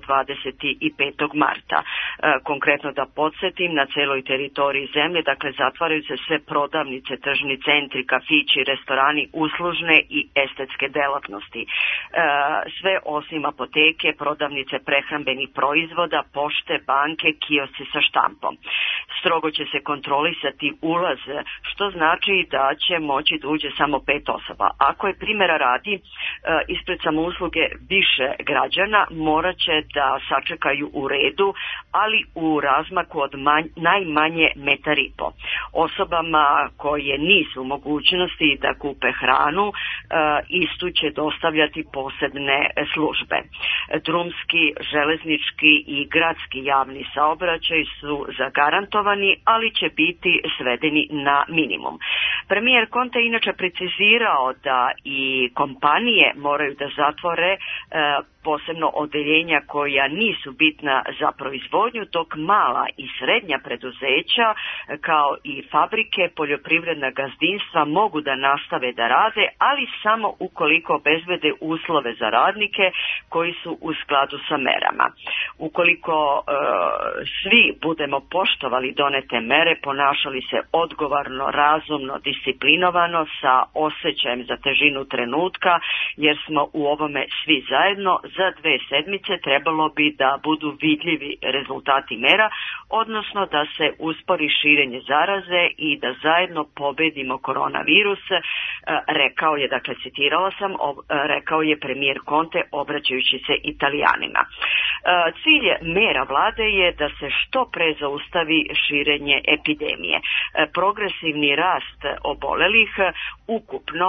25. marta. Konkretno da podsjetim, na celoj teritoriji zemlje, dakle zatvaraju se sve prodavnice, tržni centri, kafići, restorani, uslužne i estetske delatnosti. Sve osim apoteke, prodavnice prehrambenih proizvoda, pošte, banke, kiosci sa štampom. Strogo će se kontrolisati ulaz, što znači da će moći da uđe samo 5 osoba. Ako je primjera radi ispred samousluge više građana, morat će da sačekaju u redu, ali u razmaku od najmanje 1,5 metra. Osobama koje nisu u mogućnosti da kupe hranu, istu će dostavljati posebne službe. Drumski, železnički i gradski javni saobraćaj su zagarantovani, ali će biti svedeni na minimum. Premijer Conte inače precizirao da i kompanije moraju da zatvore posebno odeljenja koja nisu bitna za proizvodnju, dok mala i srednja preduzeća kao i fabrike, poljoprivredna gazdinstva mogu da nastave da rade, ali samo ukoliko obezbede uslove za radnike koji su u skladu sa merama. Ukoliko svi budemo poštovali donete mere, ponašali se odgovorno, razumno, disciplinovano, sa osjećajem za težinu trenutka, jer smo u ovome svi zajedno, za 2 sedmice trebalo bi da budu vidljivi rezultati mera, odnosno da se uspori širenje zaraze i da zajedno pobedimo koronavirus, rekao je, dakle citirala sam, rekao je premijer Conte obraćajući se Italijanima. Cilj mera vlade je da se što pre zaustavi širenje epidemije. Progresivni rast obolelih ukupno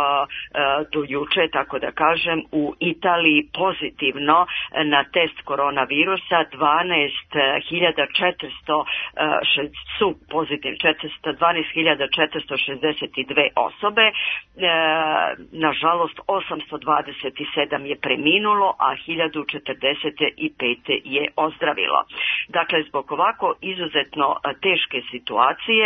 do juče, tako da kažem, u Italiji pozitivno na test koronavirusa 12.400 su pozitivni, 12.462 osobe. Nažalost 827 je preminulo, a 1045 je ozdravilo. Dakle, zbog ovako izuzetno teške situacije,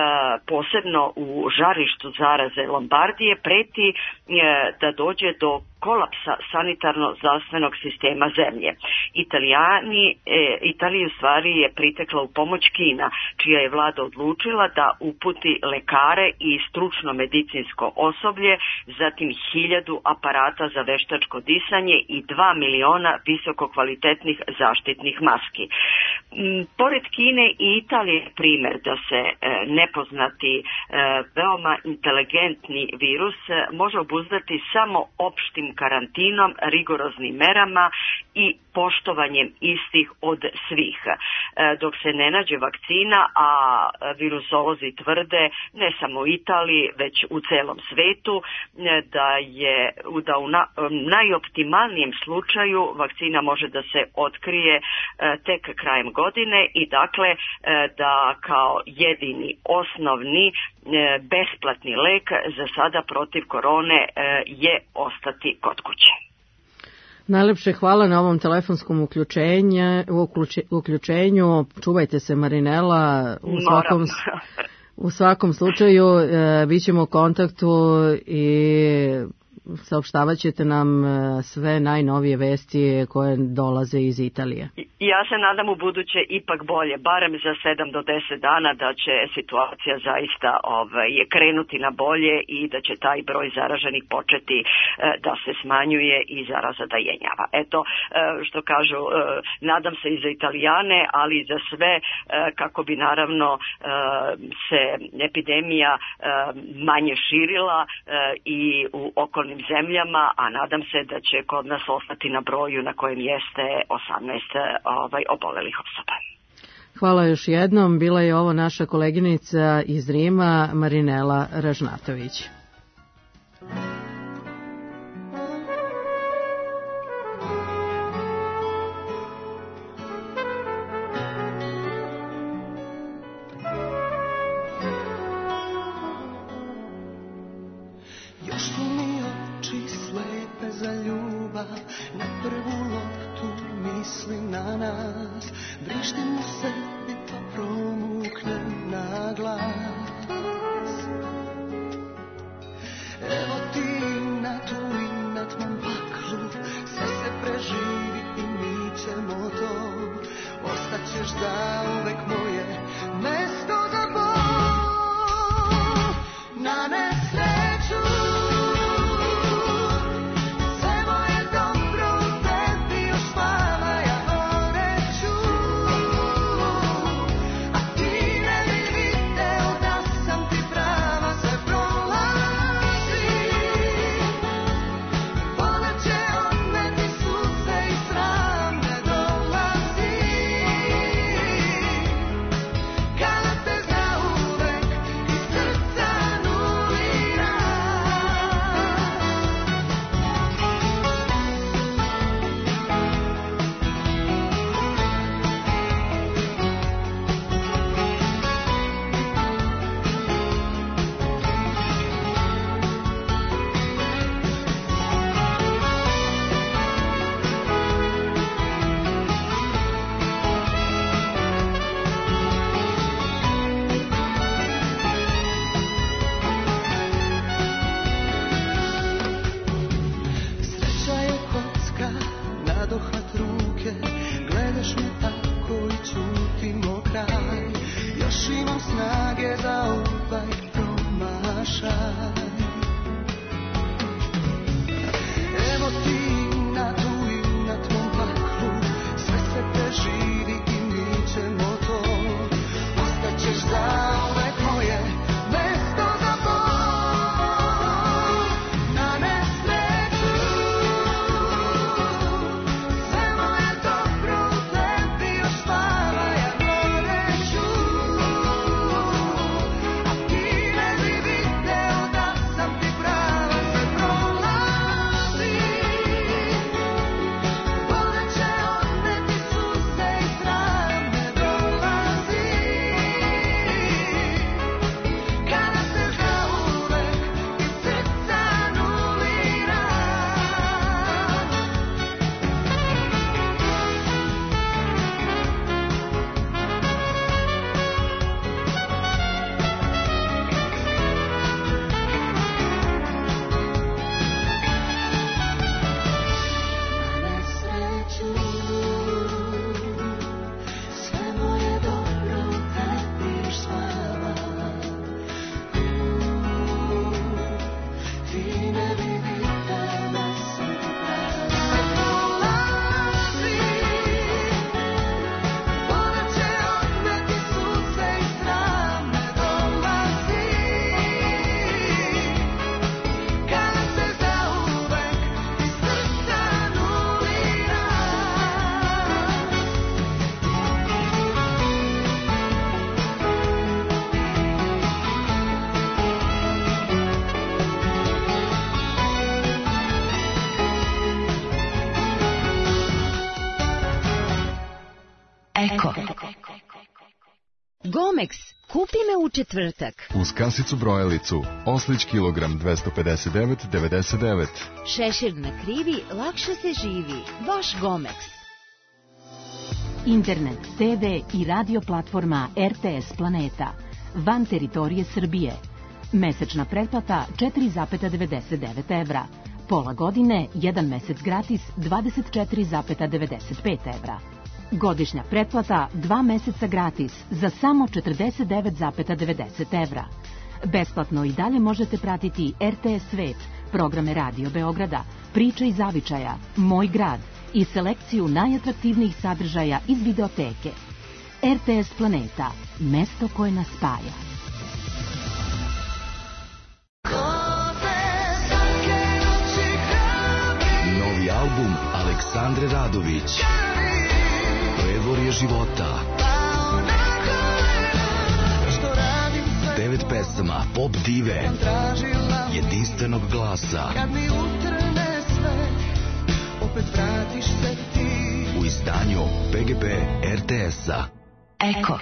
posebno u žarištu zaraze Lombardije, preti da dođe do kolapsa sanitarno-zdravstvenog sistema zemlje. Italiji u stvari je pritekla u pomoć Kina, čija je vlada odlučila da uputi lekare i stručno medicinsko osoblje, zatim 1000 aparata za veštačko disanje i 2 miliona visokokvalitetnih zaštitnih maski. Pored Kine i Italije je primer da se nepoznati, veoma inteligentni virus može obuzdati samo opštim karantinom, rigoroznim merama i poštovanjem istih od svih. Dok se ne nađe vakcina, a virusolozi tvrde, ne samo u Italiji, već u celom svetu, da u najoptimalnijem slučaju vakcina može da se otkrije tek krajem godine i dakle da kao jedini osnovni besplatni lek za sada protiv korone je ostati kod kuće. Najlepše hvala na ovom telefonskom uključenju. Čuvajte se, Marinela. U svakom slučaju bit ćemo u kontaktu i saopštavat ćete nam sve najnovije vesti koje dolaze iz Italije. Ja se nadam u buduće ipak bolje, barem za 7 do 10 dana da će situacija zaista krenuti na bolje i da će taj broj zaraženih početi da se smanjuje i zaraza da jenjava. Eto, što kažu, nadam se i za Italijane, ali i za sve, kako bi naravno se epidemija manje širila i u okolnim zemljama, a nadam se da će kod nas ostati na broju na kojem jeste 18 obolelih osoba. Hvala još jednom. Bila je ovo naša koleginica iz Rima, Marinela Ražnatović. Još su mi oči slepe za ljubav, na prvu loptu mislim na nas, vrištim u sebi pa promuknem na glas. Gomex, kupi me u četvrtak. Uz kasicu brojalicu, oslić kilogram 259,99. Šešir na krivi, lakše se živi. Vaš Gomex. Internet, TV i radio platforma RTS Planeta. Van teritorije Srbije. Mesečna pretplata 4,99 evra. Pola godine, 1 mesec gratis 24,95 evra. Godišnja pretplata 2 meseca gratis za samo 49,90 evra. Besplatno i dalje možete pratiti RTS Svet, programe Radio Beograda, Priče iz zavičaja, Moj grad i selekciju najatraktivnijih sadržaja iz videoteke. RTS Planeta, mesto koje nas spaja. Novi album Aleksandre Radović. Predvorje života. 9 pesama pop dive, jedinstvenog glasa. U izdanju PGP RTS-a. Eko.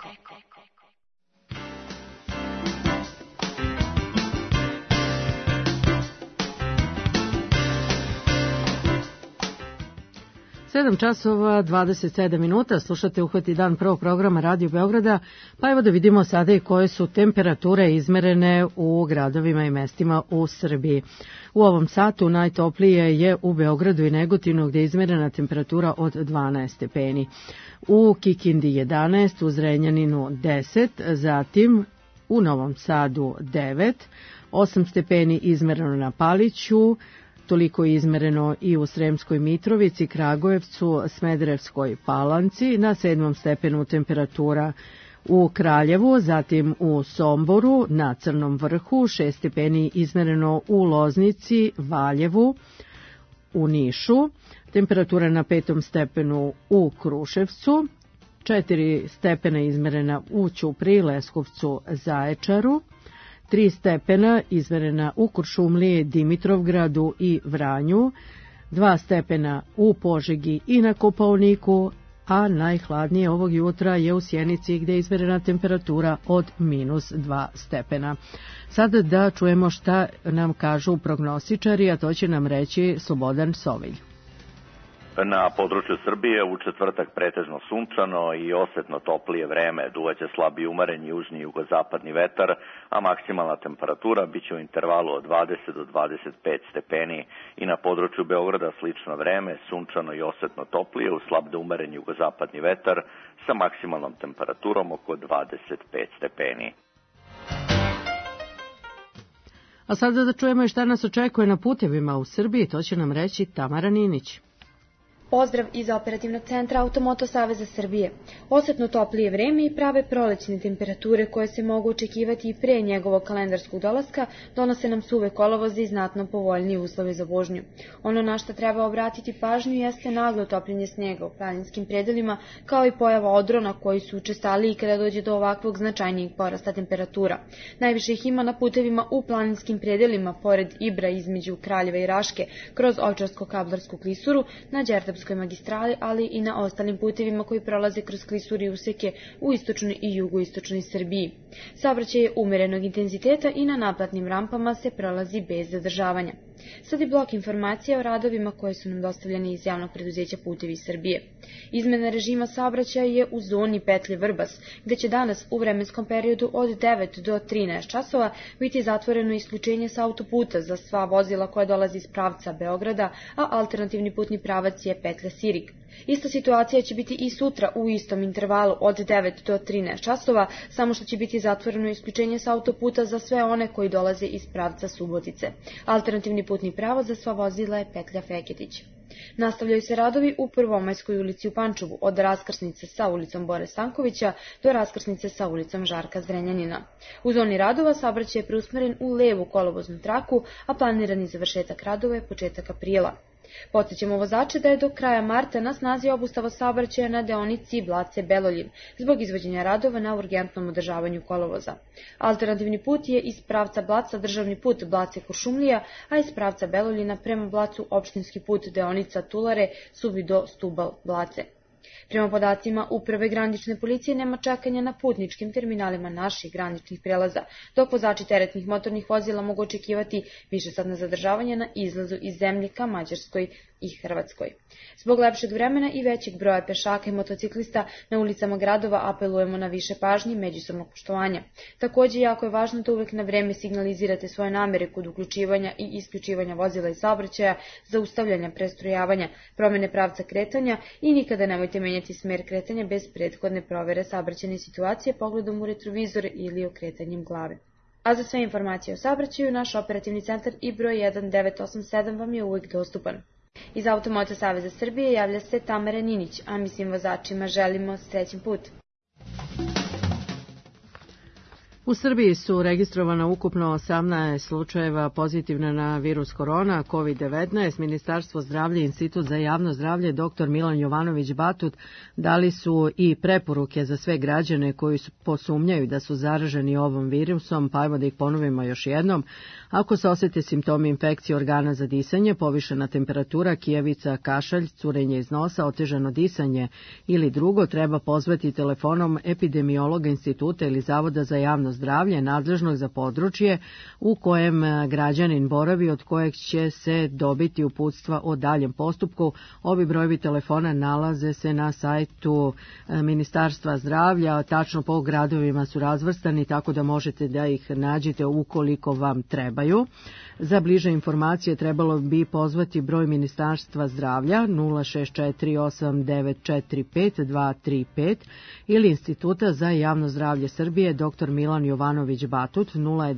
Sedam časova, 27 minuta, slušate Uhvati dan prvog programa Radio Beograda, pa evo da vidimo sada i koje su temperature izmerene u gradovima i mestima u Srbiji. U ovom satu najtoplije je u Beogradu i Negotinu gdje je izmerena temperatura od 12 stepeni. U Kikindi 11, u Zrenjaninu 10, zatim u Novom Sadu 9, 8 stepeni izmereno na Paliću, toliko je izmereno i u Sremskoj Mitrovici, Kragujevcu, Smederevskoj Palanci, na 7. stepenu temperatura u Kraljevu, zatim u Somboru, na Crnom Vrhu, 6 stepeni izmereno u Loznici, Valjevu, u Nišu, temperatura na 5. stepenu u Kruševcu, 4 stepena izmerena u Ćupriji, Leskovcu, Zaječaru, 3 stepena izmerena u Kuršumliji, Dimitrovgradu i Vranju, 2 stepena u Požegi i na Kopaoniku, a najhladnije ovog jutra je u Sjenici gdje je izmerena temperatura od -2 stepena. Sada da čujemo šta nam kažu prognostičari, a to će nam reći Slobodan Sovilj. Na području Srbije u četvrtak pretežno sunčano i osetno toplije vreme, duvaće slabi umeren južni i jugozapadni vetar, a maksimalna temperatura biće u intervalu od 20 do 25 stepeni i na području Beograda slično vreme, sunčano i osetno toplije uz slab do umeren jugozapadni vetar sa maksimalnom temperaturom oko 25 stepeni. A sada da čujemo i šta nas očekuje na putevima u Srbiji, to će nam reći Tamara Ninić. Pozdrav iz Operativnog centra Automoto Saveza Srbije. Osetno toplije vreme i prave prolećne temperature koje se mogu očekivati i pre njegovog kalendarskog dolaska donose nam suve kolovoze i znatno povoljnije uslove za vožnju. Ono na što treba obratiti pažnju jeste naglo topljenje snijega u planinskim predelima, kao i pojava odrona koji su učestaliji kada dođe do ovakvog značajnijeg porasta temperatura. Najviše ih ima na putevima u planinskim predelima, pored Ibra između Kraljeva i Raške, kroz Ovčarsko-Kablarsku klisuru, na Đerdapskoj magistrali, ali i na ostalim putevima koji prolaze kroz klisure i useke u istočnoj i jugoistočnoj Srbiji. Saobraćaj je umerenog intenziteta i na naplatnim rampama se prolazi bez zadržavanja. Sad je blok informacija o radovima koje su nam dostavljene iz javnog preduzeća Putevi Srbije. Izmena režima saobraćaja je u zoni petlje Vrbas, gde će danas u vremenskom periodu od 9 do 13 časova biti zatvoreno isključenje sa autoputa za sva vozila koja dolazi iz pravca Beograda, a alternativni putni pravac je petlja Sirig. Ista situacija će biti i sutra u istom intervalu od 9 do 13 časova, samo što će biti zatvoreno isključenje sa autoputa za sve one koji dolaze iz pravca Subotice. Alternativni putni pravac za sva vozila je petlja Feketić. Nastavljaju se radovi u Prvomajskoj ulici u Pančevu, od raskrsnice sa ulicom Bore Stankovića do raskrsnice sa ulicom Žarka Zrenjanina. U zoni radova saobraćaj je preusmeren u levu kolovoznu traku, a planirani završetak radova je početak aprila. Podsećamo vozače da je do kraja marta na snazi obustava saobraćaja na deonici Blace-Beloljin zbog izvođenja radova na urgentnom održavanju kolovoza. Alternativni put je iz pravca Blaca državni put Blace-Kuršumlija, a iz pravca Beloljina prema Blacu opštinski put deonica Tulare, Suvi do Stubal, Blace. Prema podacima Uprave granične policije nema čekanja na putničkim terminalima naših graničnih prelaza, dok vozači teretnih motornih vozila mogu očekivati višesatna zadržavanja na izlazu iz zemlje ka Mađarskoj i Hrvatskoj. Zbog lepšeg vremena i većeg broja pešaka i motociklista na ulicama gradova apelujemo na više pažnje i međusobnog poštovanja. Takođe, jako je važno da uvek na vreme signalizirate svoje namere kod uključivanja i isključivanja vozila iz saobraćaja, zaustavljanja, prestrojavanja, promene pravca kretanja i nikada nemojte menjati smer kretanja bez prethodne provere saobraćajne situacije pogledom u retrovizor ili okretanjem glave. A za sve informacije o saobraćaju, naš operativni centar i broj 1987 vam je uvek dostupan. Iz Automoto Saveza Srbije javlja se Tamara Ninić, a mi svim vozačima želimo srećan put. U Srbiji su registrovana ukupno 18 slučajeva pozitivna na virus korona, COVID-19. Ministarstvo zdravlja i Institut za javno zdravlje dr. Milan Jovanović Batut dali su i preporuke za sve građane koji posumnjaju da su zaraženi ovom virusom, pa evo da ih ponovimo još jednom. Ako se osete simptomi infekcije organa za disanje, povišena temperatura, kijavica, kašalj, curenje iz nosa, otežano disanje ili drugo, treba pozvati telefonom epidemiologa instituta ili Zavoda za javno zdravlje nadležnog za područje u kojem građanin boravi, od kojeg će se dobiti uputstva o daljem postupku. Ovi brojevi telefona nalaze se na sajtu Ministarstva zdravlja, tačno po gradovima su razvrstani, tako da možete da ih nađete ukoliko vam trebaju. Za bliže informacije trebalo bi pozvati broj Ministarstva zdravlja 0648945 ili Instituta za javno zdravlje Srbije dr. Milan Jovanović Batut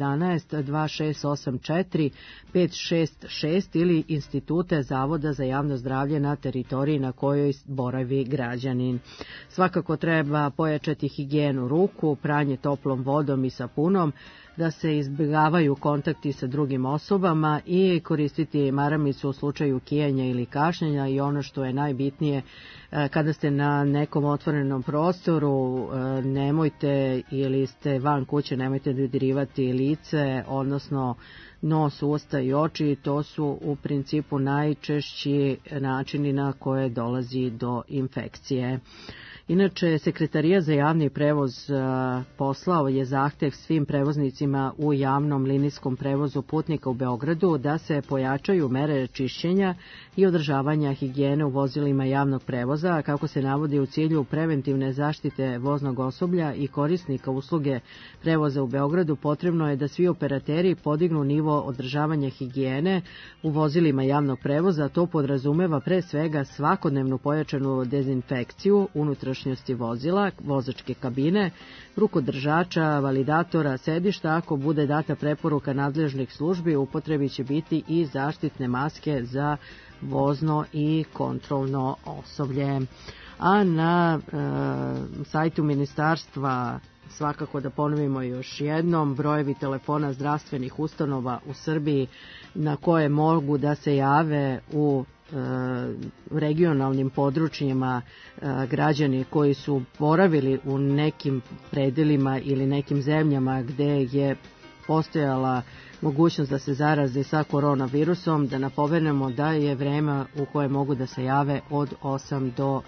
011-2684-566 ili Institute Zavoda za javno zdravlje na teritoriji na kojoj boravi građanin. Svakako treba pojačati higijenu ruku, pranje toplom vodom i sapunom, da se izbjegavaju kontakti sa drugim osobama i koristiti maramicu u slučaju kijanja ili kašljenja i ono što je najbitnije, kada ste na nekom otvorenom prostoru, nemojte ili ste van kuće, nemojte dodirivati lice, odnosno nos, usta i oči. To su u principu najčešći načini na koje dolazi do infekcije. Inače, Sekretarija za javni prevoz poslao je zahtev svim prevoznicima u javnom linijskom prevozu putnika u Beogradu da se pojačaju mere čišćenja i održavanja higijene u vozilima javnog prevoza, kako se navodi u cilju preventivne zaštite voznog osoblja i korisnika usluge prevoza u Beogradu. Potrebno je da svi operateri podignu nivo održavanja higijene u vozilima javnog prevoza. To podrazumeva pre svega svakodnevnu pojačanu dezinfekciju unutrašnjosti vozila, vozačke kabine, rukodržača, validatora, sedišta. Ako bude data preporuka nadležnih službi, upotrebi će biti i zaštitne maske za vozno i kontrolno osoblje. A na sajtu ministarstva, svakako da ponovimo još jednom, brojevi telefona zdravstvenih ustanova u Srbiji na koje mogu da se jave u regionalnim područjima građani koji su boravili u nekim predelima ili nekim zemljama gde je postojala mogućnost da se zaraze sa koronavirusom, da napomenemo da je vreme u koje mogu da se jave od 8 do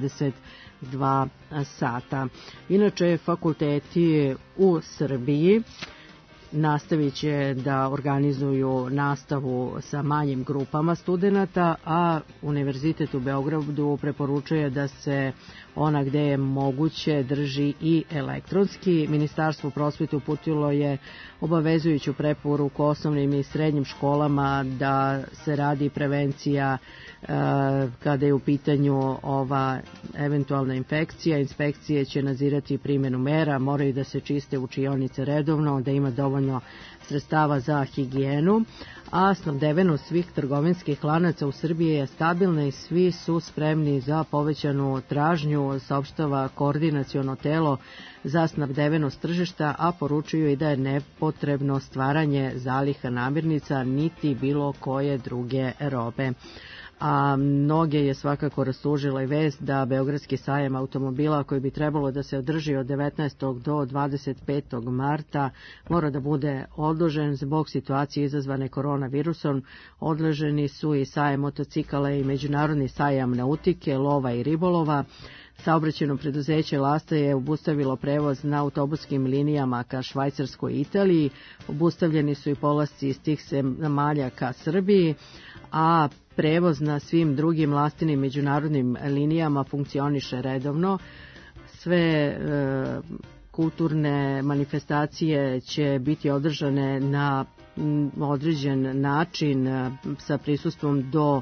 22 sata. Inače, fakulteti u Srbiji nastavit će da organizuju nastavu sa manjim grupama studenata, a Univerzitet u Beogradu preporučuje da se ona gde je moguće drži i elektronski. Ministarstvo prosvete uputilo je obavezujuću preporuku osnovnim i srednjim školama da se radi prevencija kada je u pitanju ova eventualna infekcija. Inspekcije će nadzirati primjenu mera, moraju da se čiste učionice redovno, da ima dovoljno sredstava za higijenu, a snabdevenost svih trgovinskih lanaca u Srbiji je stabilna i svi su spremni za povećanu tražnju, saopštava koordinaciono telo za snabdevenost tržišta, a poručuju i da je nepotrebno stvaranje zaliha namirnica niti bilo koje druge robe. a mnoge je svakako rastužila i vest da Beogradski sajam automobila, koji bi trebalo da se održi od 19. do 25. marta, mora da bude odložen zbog situacije izazvane koronavirusom. Odloženi su i sajam motocikala i međunarodni sajam nautike, lova i ribolova. Saobraćajno preduzeće Lasta je obustavilo prevoz na autobuskim linijama ka Švajcarskoj i Italiji. Obustavljeni su i polasci iz tih zemalja ka Srbiji, a prevoz na svim drugim Lastinim međunarodnim linijama funkcioniše redovno. Sve kulturne manifestacije će biti održane na određen način sa prisustvom do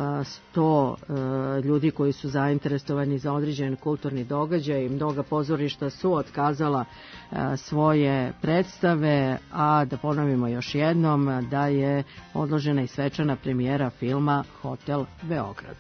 100 ljudi koji su zainteresovani za određen kulturni događaj. Mnoga pozorišta su otkazala svoje predstave, a da ponovimo još jednom da je odložena i svečana premijera filma Hotel Beograd.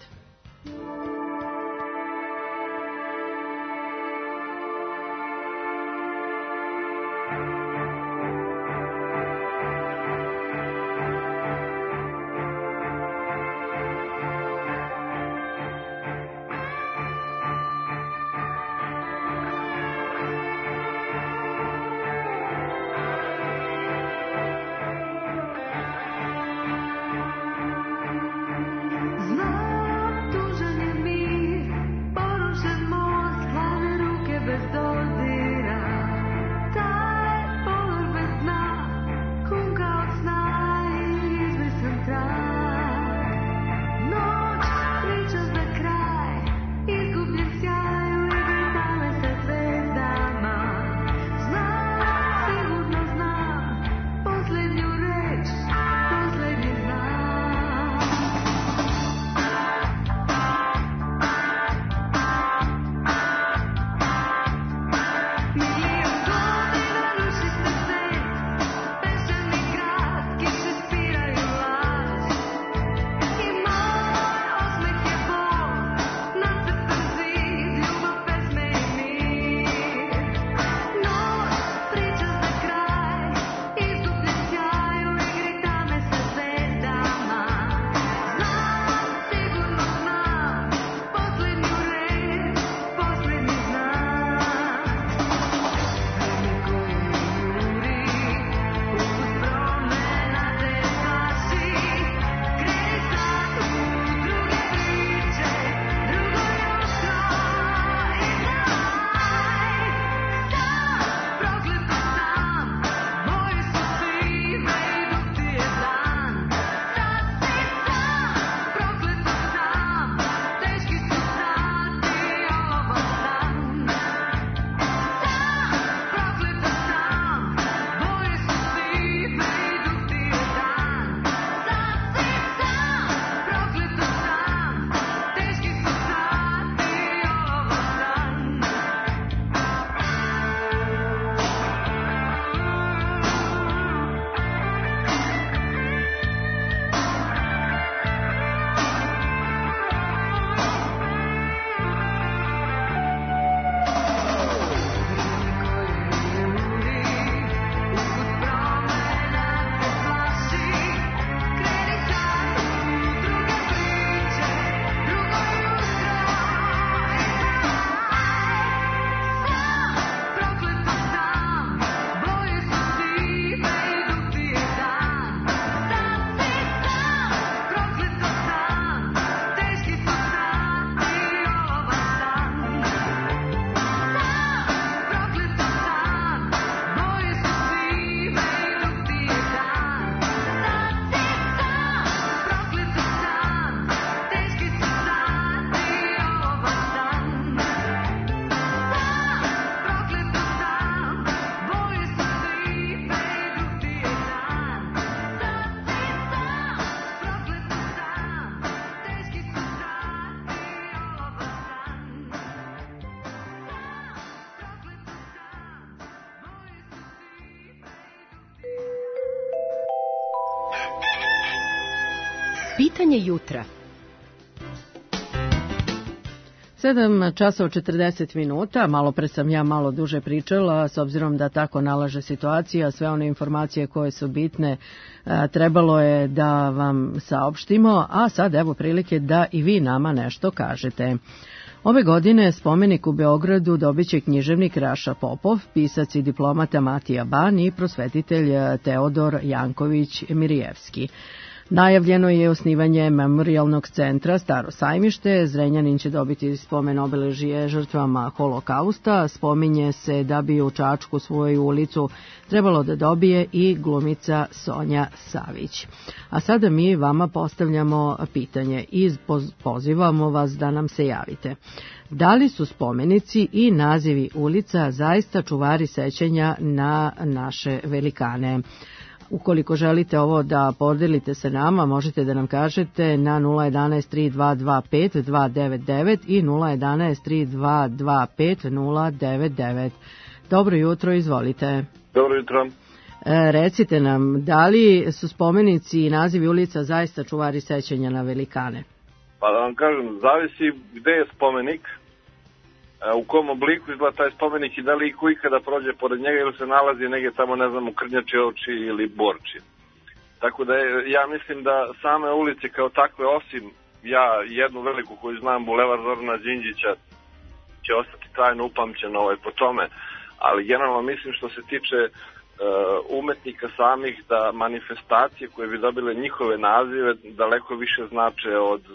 Pitanje jutra. 7 časova 40 minuta, malo pre sam ja malo duže pričala, s obzirom da tako nalaže situacija, sve one informacije koje su bitne trebalo je da vam saopštimo, a sad evo prilike da i vi nama nešto kažete. Ove godine spomenik u Beogradu dobiće književnik Raša Popov, pisac i diplomata Matija Ban i prosvetitelj Teodor Janković-Mirijevski. Najavljeno je osnivanje memorijalnog centra Staro sajmište, Zrenjanin će dobiti spomen obeležje žrtvama holokausta, spominje se da bi u Čačku svoju ulicu trebalo da dobije i glumica Sonja Savić. A sada mi vama postavljamo pitanje i pozivamo vas da nam se javite. Da li su spomenici i nazivi ulica zaista čuvari sećanja na naše velikane? Ukoliko želite ovo da podelite sa nama, možete da nam kažete na 011 3225 299 i 011 3225 099. Dobro jutro, izvolite. Dobro jutro. Recite nam, da li su spomenici i nazivi ulica zaista čuvari sećanja na velikane? Pa da vam kažem, zavisi gde je spomenik, u kom obliku izgleda taj spomenik i da li iko ikada prođe pored njega ili se nalazi negdje tamo, ne znam, u Krnjačevči ili Borči. Tako da ja mislim da same ulice kao takve, osim ja jednu veliku koju znam, Bulevar Zorana Đinđića, će ostati trajno upamćeno po tome, ali generalno mislim što se tiče umetnika samih, da manifestacije koje bi dobile njihove nazive daleko više znače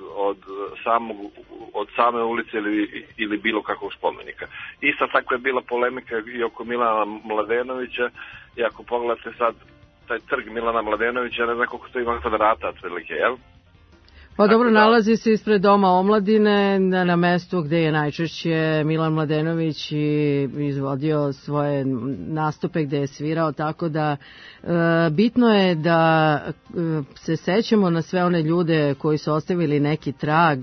od same ulice ili bilo kakvog spomenika. Isto tako je bila polemika i oko Milana Mladenovića, i ako pogledate sad taj trg Milana Mladenovića, ne znam koliko to ima kvadrata otprilike, jel? Pa dobro, nalazi se ispred Doma omladine, na mestu gde je najčešće Milan Mladenović izvodio svoje nastupe, gde je svirao, tako da bitno je da se sećamo na sve one ljude koji su ostavili neki trag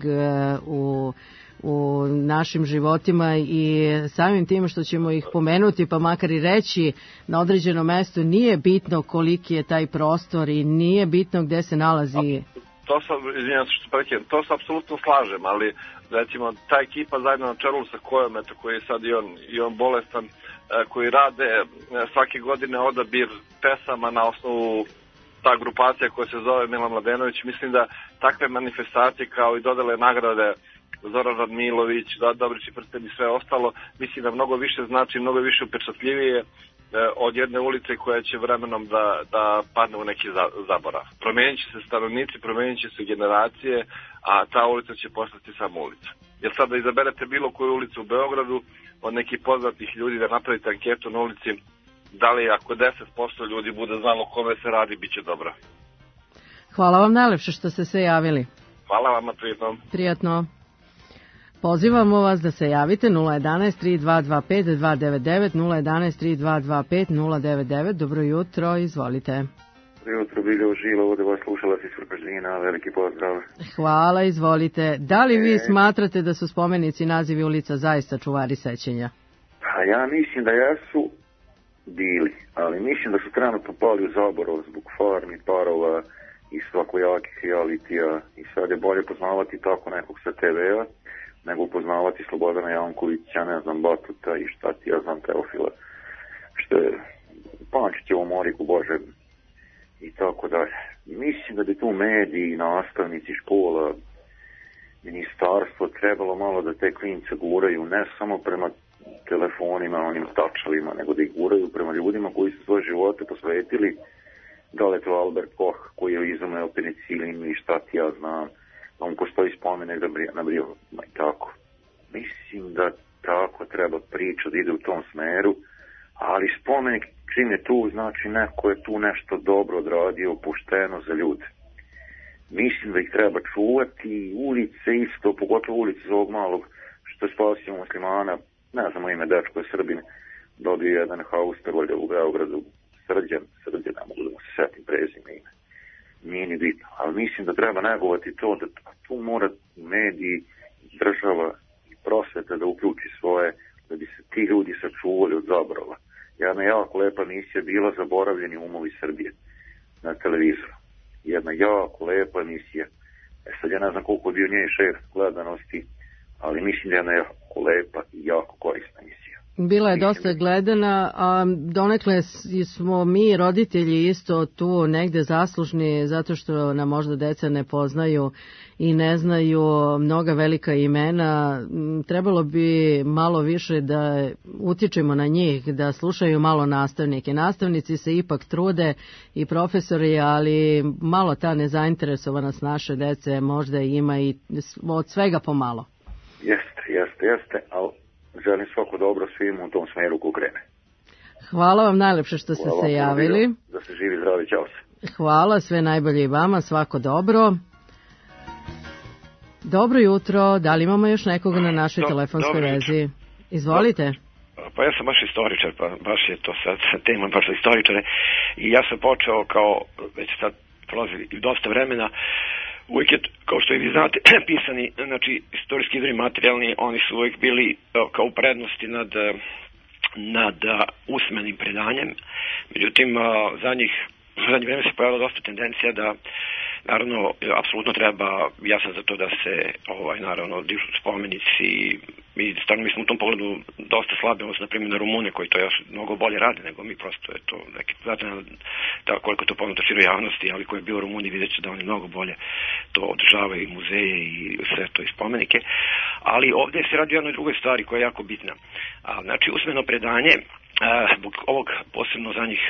u našim životima i samim tim što ćemo ih pomenuti, pa makar i reći na određenom mestu, nije bitno koliki je taj prostor i nije bitno gde se nalazi. To se apsolutno slažem, ali recimo ta ekipa zajedno na čelu sa kojom, eto, koji je sad i on bolestan, koji rade svake godine odabir pesama na osnovu ta grupacija koja se zove Milan Mladenović, mislim da takve manifestacije kao i dodele nagrade Zoran Radmilović, Dobrići prsten i sve ostalo, mislim da mnogo više znači, mnogo više upečatljivije od jedne ulice koja će vremenom da padne u neki zaborav. Promenit će se stanovnici, promenit će se generacije, a ta ulica će postati samo ulica. Jer sad da izaberete bilo koju ulicu u Beogradu od nekih poznatih ljudi, da napravite anketu na ulici, da li ako 10% ljudi bude znalo kome se radi, bit će dobro. Hvala vam najlepše što ste se javili. Hvala vama, prijatno. Prijatno. Pozivamo vas da se javite 011 3225 299 011 3225 099. Dobro jutro, izvolite. Dobro jutro, Bilja Užila, ovdje vas slušala si Svrkažnjina, veliki pozdrav. Hvala, izvolite. Da li vi smatrate da su spomenici nazivi ulica zaista čuvari sećanja? Pa ja mislim da jesu bili, ali mislim da su trenutno pali u zaborav zbog farmi, parova i svakojakih realitija i sad je bolje poznavati tako nekog sa TV-a nego upoznavati Slobodana Jankovića, ne znam, Batuta i šta ti, ja znam, Teofila, što je Pančićevom Moriku, Bože, i tako dalje. Mislim da bi tu mediji, nastavnici, škola, ministarstvo trebalo malo da te klince guraju, ne samo prema telefonima, onim tačalima, nego da ih guraju prema ljudima koji su svoje živote posvetili, da li je to Albert Koch koji je izumeo penicilin i šta ti, ja znam, on postoji spomenik na Briovima i tako. Mislim da tako treba priča da ide u tom smeru, ali spomenik čim je tu, znači neko je tu nešto dobro odradio, pošteno za ljude. Mislim da ih treba čuvati, ulice isto, pogotovo ulice za ovog malog što je spasio muslimana, ne znam ime, dečko je Srbin, dobio jedan hauster u Beogradu, Srđan, ne mogu da mu se setim prezime ime. Nije ni bitno, ali mislim da treba negovati to da tu mora mediji, država i prosveta da uključi svoje, da bi se ti ljudi sačuvali od zaborava. Jedna jako lepa emisija bila Zaboravljeni umovi Srbije na televizoru. Jedna jako lepa emisija. Sad ja ne znam koliko je bio njen šef gledanosti, ali mislim da je ona jako lepa i jako korisna emisija. Bila je dosta gledana, a donekle smo mi roditelji isto tu negde zaslužni zato što nam možda deca ne poznaju i ne znaju mnoga velika imena. Trebalo bi malo više da utičemo na njih, da slušaju malo nastavnike. Nastavnici se ipak trude i profesori, ali malo ta nezainteresovanost naše dece možda ima i od svega pomalo. Jeste, ali želim svako dobro svima u tom smeru ko krene. Hvala vam najlepše što ste se javili. Da se živi zdravi, čao se. Hvala, sve najbolje i vama, svako dobro. Dobro jutro, da li imamo još nekoga na našoj telefonskoj vezi? Izvolite. Pa ja sam baš istoričar, pa baš je to sad tema baš za istoričare. I ja sam počeo kao, već sad prolazi dosta vremena, uvijek je, kao što i vi znate, pisani, znači, istorijski izvori materijalni, oni su uvijek bili kao u prednosti nad usmenim predanjem. Međutim, zadnje vreme se pojavila dosta tendencija da, naravno, apsolutno treba, ja sam za to da se, naravno, dižu spomenici i stvarno mi smo u tom pogledu dosta slabe, odnosno, na primjer, na Rumune koji to još mnogo bolje rade nego mi, prosto je to neki, znate, koliko to poznato široj javnosti, ali ko je bio u Rumuniji vidjet će da oni mnogo bolje to održavaju i muzeje i sve to i spomenike, ali ovdje se radi o jednoj drugoj stvari koja je jako bitna. Znači, usmeno predanje, zbog ovog posebno zadnjih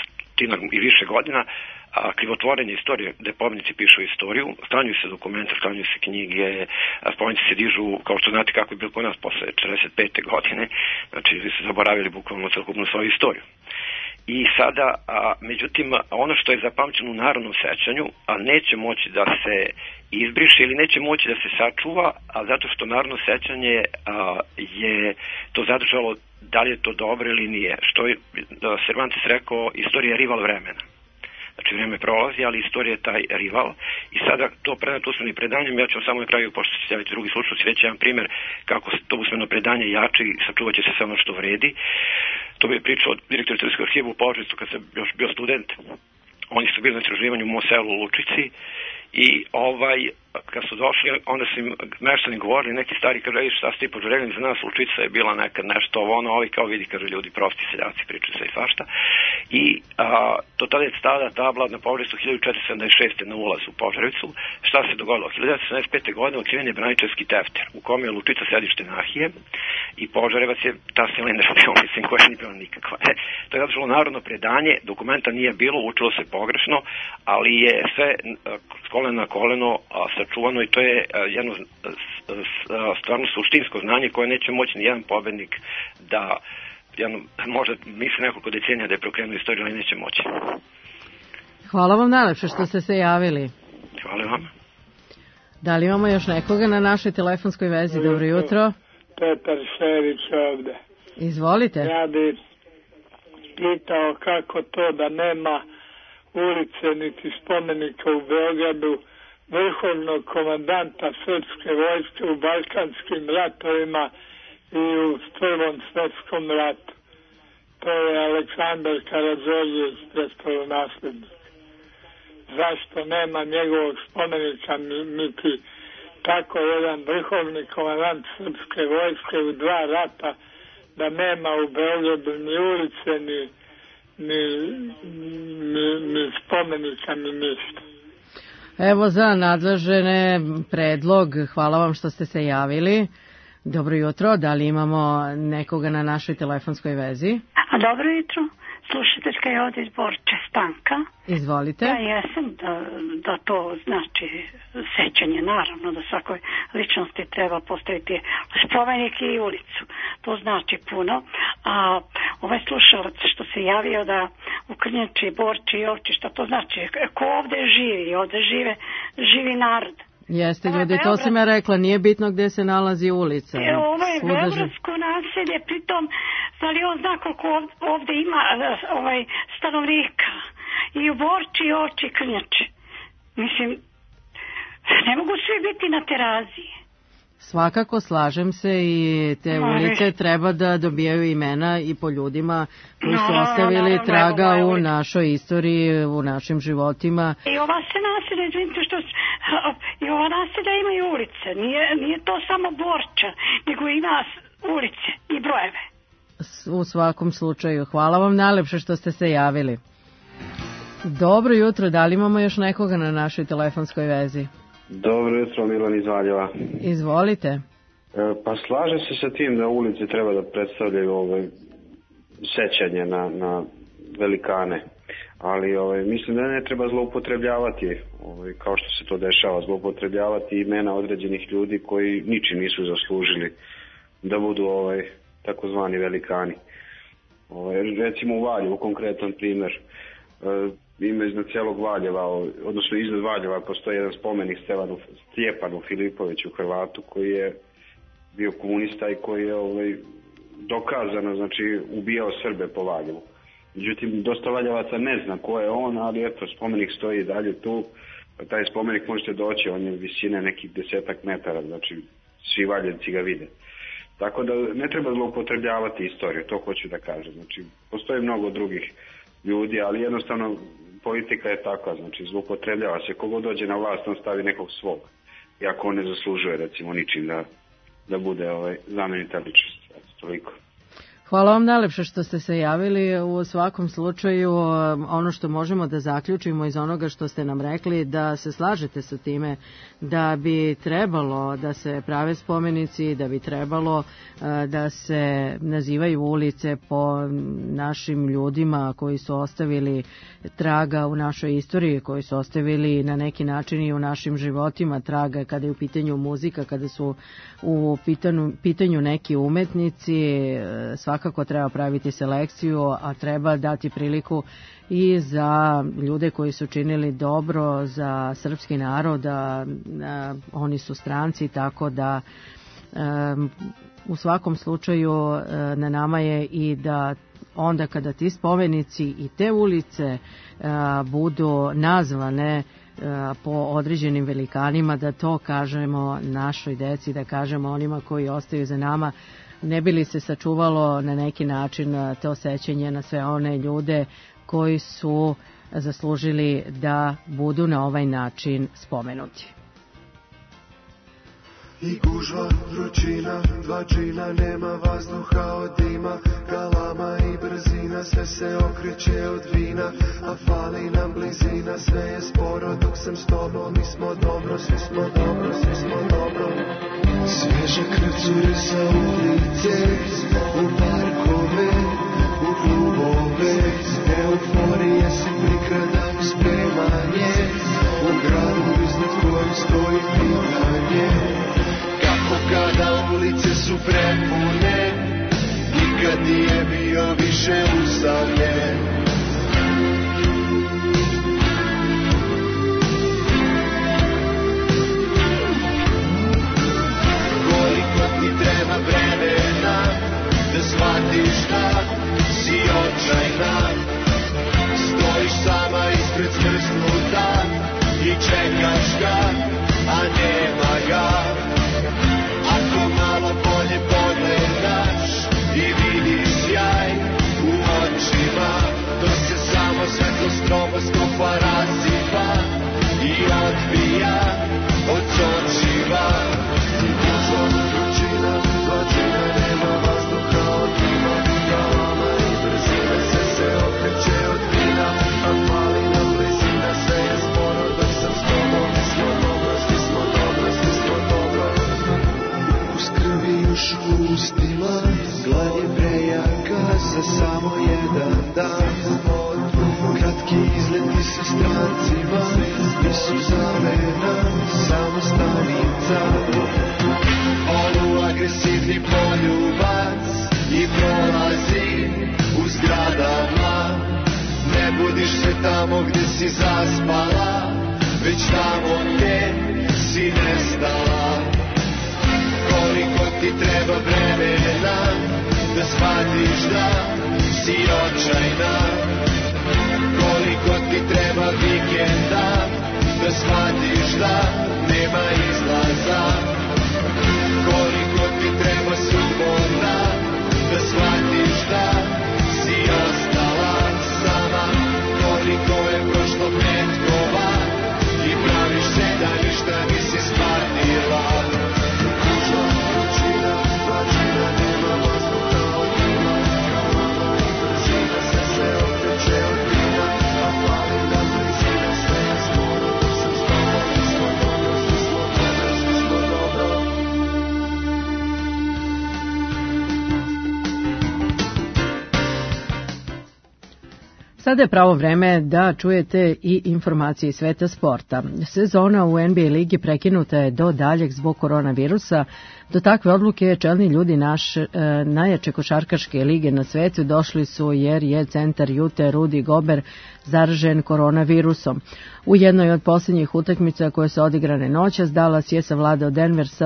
i više godina, krivotvorenje istorije, gde pomenici pišu istoriju, sklanjuju se dokumenta, sklanjuju se knjige, spomenici se dižu, kao što znate kako je bilo kod nas posle 45. godine, znači vi su zaboravili bukvalno celokupnu svoju istoriju. I sada, međutim, ono što je zapamćeno u narodnom sećanju, neće moći da se izbriše ili neće moći da se sačuva, zato što narodno sećanje je to zadržalo da li je to dobro ili nije. Što je Cervantes rekao, istorija je rival vremena. Znači, vreme prolazi, ali istorija je taj rival. I sada to predato usmenim predanjem, ja ću vam samo na kraju, pošto se javiti drugi slušalci, reći jedan primjer kako to usmeno predanje jači i sačuvat će se sve ono što vredi. To bi pričao direktor Istorijskog arhiva u Požarevcu kad sam još bio student. Oni su bili na istraživanju u mom selu u Lučici i kad su došli, onda su im meštani govorili, neki stari kažu, šta ste i Požarevljani, za nas Lučica je bila nekad nešto ovi kao vidi, kažu ljudi, prosti seljaci, pričaju se i svašta. I to tada je stala tabla na Požarevcu 1476. na ulazu u Požarevcu. Šta se dogodilo? 1975. godine otkriven je Braničevski tefter, u kome je Lučica sedište nahije i Požarevac je ta silindra bio, mislim, koja nije bila nikakva. To je zadržalo narodno predanje, dokumenta nije bilo, učilo se pogrešno, ali je sve s kolena na koleno sačuvano i to je jedno stvarno suštinsko znanje koje neće moći ni jedan pobednik da, možda misli nekoliko decenija da je preokrenuo istoriju, ali neće moći. Hvala vam najlepše što ste se javili. Hvala vam. Da li imamo još nekoga na našoj telefonskoj vezi? Dobro jutro. Petar Šerić ovde. Izvolite. Ja bi pitao kako to da nema ulice niti spomenika u Beogradu vrhovnog komandanta srpske vojske u balkanskim ratovima i u Prvom svetskom ratu. To je Aleksandar Karađorđević, prestolonaslednik. Zašto nema njegovog spomenika niti tako jedan vrhovni komandant srpske vojske u dva rata da nema u Beogradu ni ulice, ni spomenika, ni ništa. Evo za nadležene predlog, hvala vam što ste se javili. Dobro jutro, da li imamo nekoga na našoj telefonskoj vezi? Dobro jutro, slušateljka je ovdje iz Borče, Stanka. Izvolite. Ja jesam da to znači sećanje, naravno da svakoj ličnosti treba postaviti spomenik i ulicu. To znači puno. A ovaj slušalac što se javio da u Krnjači, Borči i Ovči, što to znači? Ko ovde živi? Ovde živi narod. Jeste ljudi, to sam ja rekla, nije bitno gde se nalazi ulica. Ovo je beogradsko naselje, pritom, da li on zna koliko ovde ima stanovnika? I u Borči i Ovči i Krnjači. Mislim, ne mogu svi biti na Teraziji. Svakako slažem se i te ulice treba da dobijaju imena i po ljudima koji su ostavili traga u našoj istoriji, u našim životima. I ova se naselja, izvinite što i ova naselja imaju ulice, nije to samo Borča, nego ima ulice i brojeve. U svakom slučaju, hvala vam najlepše što ste se javili. Dobro jutro, da li imamo još nekoga na našoj telefonskoj vezi? Dobro jutro, Milan iz Valjeva. Izvolite. Pa slažem se sa tim da ulice treba da predstavljaju sećanje na velikane, ali mislim da ne treba zloupotrebljavati, kao što se to dešava, zloupotrebljavati imena određenih ljudi koji ničim nisu zaslužili da budu takozvani velikani. Recimo u Valjevu, konkretan primer, ima iznad cijelog Valjeva, odnosno iznad Valjeva postoji jedan spomenik Stjepanu Filipoviću, Hrvatu, koji je bio komunista i koji je dokazano, znači, ubijao Srbe po Valjevu. Međutim, dosta Valjevaca ne zna ko je on, ali eto, spomenik stoji dalje tu. Taj spomenik možete doći, on je visine nekih 10 metara, znači svi Valjevci ga vide. Tako da ne treba zloupotrebljavati istoriju, to hoću da kažem. Znači, postoji mnogo drugih ljudi, ali jednostavno politika je takva, znači zloupotrebljava se. Kogo dođe na vlast, on stavi nekog svog. Iako on ne zaslužuje, recimo, ničim da bude znamenita ličnost. Toliko. Hvala vam najlepše što ste se javili. U svakom slučaju, ono što možemo da zaključimo iz onoga što ste nam rekli, da se slažete sa time da bi trebalo da se prave spomenici, da bi trebalo da se nazivaju ulice po našim ljudima koji su ostavili traga u našoj istoriji, koji su ostavili na neki način i u našim životima traga kada je u pitanju muzika, kada su u pitanju neki umetnici. Svakako treba praviti selekciju, a treba dati priliku i za ljude koji su činili dobro za srpski narod, oni su stranci, tako da u svakom slučaju na nama je i da onda kada ti spomenici i te ulice budu nazvane po određenim velikanima, da to kažemo našoj deci, da kažemo onima koji ostaju za nama, ne bi li se sačuvalo na neki način to sećanje na sve one ljude koji su zaslužili da budu na ovaj način spomenuti. I gužva, vrućina, 2 džina, nema vazduha od dima, galama i brzina, sve se okreće od vina, a fali nam blizina, sve je sporo dok sam s tobom, mi smo dobro, svi smo dobro, svi smo dobro. Svježa krv curi sa ulice, u parkove, u klubove, euforije se prikrada u spremanje, u gradu iznad kojeg stoji pitanje. Kada ulice su prepune, nikad nije bio više usamljen. Koliko ti treba vremena da shvatiš da si očajna, stojiš sama ispred skrsnuta i čekaš ga, a nema ga. Ako malo bolje pogledaš i vidiš sjaj u očima, dok se samo svetlo stroboskopa rasipa i odbija od sočiva. Gužva, vrućina, 2 džina, nema vazduha od dima, galama i brzina, sve se okreće od vina, a fali nam blizina, sve je sporo dok sam s tobom, mi smo dobro, svi smo dobro, svi smo dobro. Krvi još u ustima, glad je prejaka za samo jedan dan. Kratki izleti sa strancima, nisu zamena, samo stanica. Poluagresivni poljubac i prolazi u zgradama. Ne budiš se tamo gde si zaspala, već tamo gde si nestala. Koliko ti treba vremena da shvatiš da si očajna, koliko ti treba vikenda da shvatiš da nema izlaza. Sada je pravo vreme da čujete i informacije iz sveta sporta. Sezona u NBA ligi prekinuta je do daljeg zbog koronavirusa. Do takve odluke čelni ljudi najjače košarkaške lige na svetu došli su jer je centar Jute Rudy Gobert zaražen koronavirusom. U jednoj od posljednjih utakmica koje su odigrane noćas, Dallas je savladao Denver sa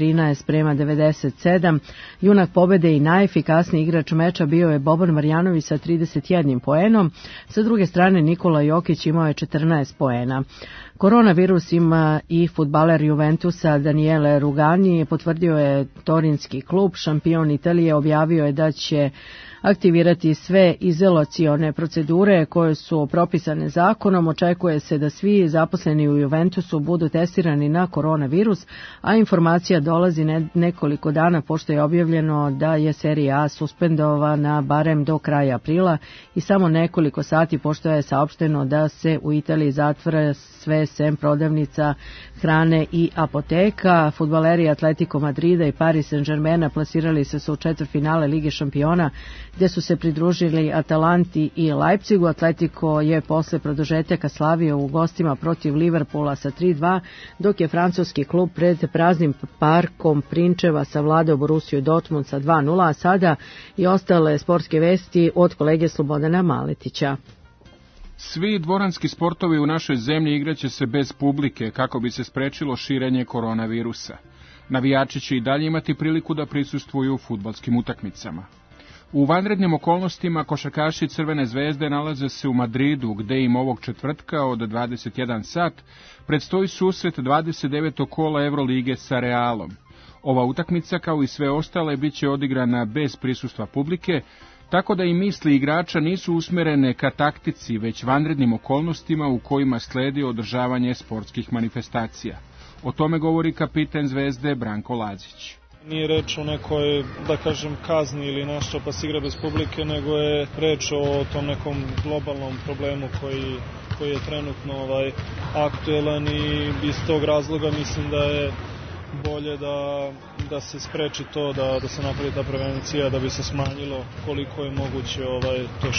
113-97. Junak pobede i najefikasniji igrač meča bio je Boban Marjanović sa 31 poenom. Sa druge strane Nikola Jokić imao je 14 poena. Koronavirus ima i fudbaler Juventusa Daniele Rugani, potvrdio je torinski klub. Šampion Italije objavio je da će aktivirati sve izolacione procedure koje su propisane zakonom. Očekuje se da svi zaposleni u Juventusu budu testirani na koronavirus, a informacija dolazi nekoliko dana pošto je objavljeno da je Serija A suspendovana barem do kraja aprila i samo nekoliko sati pošto je saopšteno da se u Italiji zatvara sve sem prodavnica hrane i apoteka. Fudbaleri Atletico Madrida i Paris Saint-Germaina plasirali se u četvrtfinale Lige šampiona gdje su se pridružili Atalanti i Leipzigu. Atletico je posle produžetaka slavio u gostima protiv Liverpoola sa 3-2, dok je francuski klub pred praznim parkom Prinčeva savladao Borussiju Dortmund sa 2-0, a sada i ostale sportske vesti od kolege Slobodana Maletića. Svi dvoranski sportovi u našoj zemlji igraće se bez publike kako bi se sprečilo širenje koronavirusa. Navijači će i dalje imati priliku da prisustvuju fudbalskim utakmicama. U vanrednim okolnostima košarkaši Crvene zvezde nalaze se u Madridu, gde im ovog četvrtka od 21 sat predstoji susret 29. kola Evrolige sa Realom. Ova utakmica, kao i sve ostale, bit će odigrana bez prisustva publike, tako da i misli igrača nisu usmerene ka taktici, već vanrednim okolnostima u kojima sledi održavanje sportskih manifestacija. O tome govori kapiten Zvezde Branko Lazić. Nije reč o nekoj, da kažem, kazni ili nešto pa se igra bez publike, nego je reč o tom nekom globalnom problemu koji je trenutno aktuelan i iz tog razloga mislim da je bolje da se spreči to, da se napravi ta prevencija, da bi se smanjilo koliko je moguće to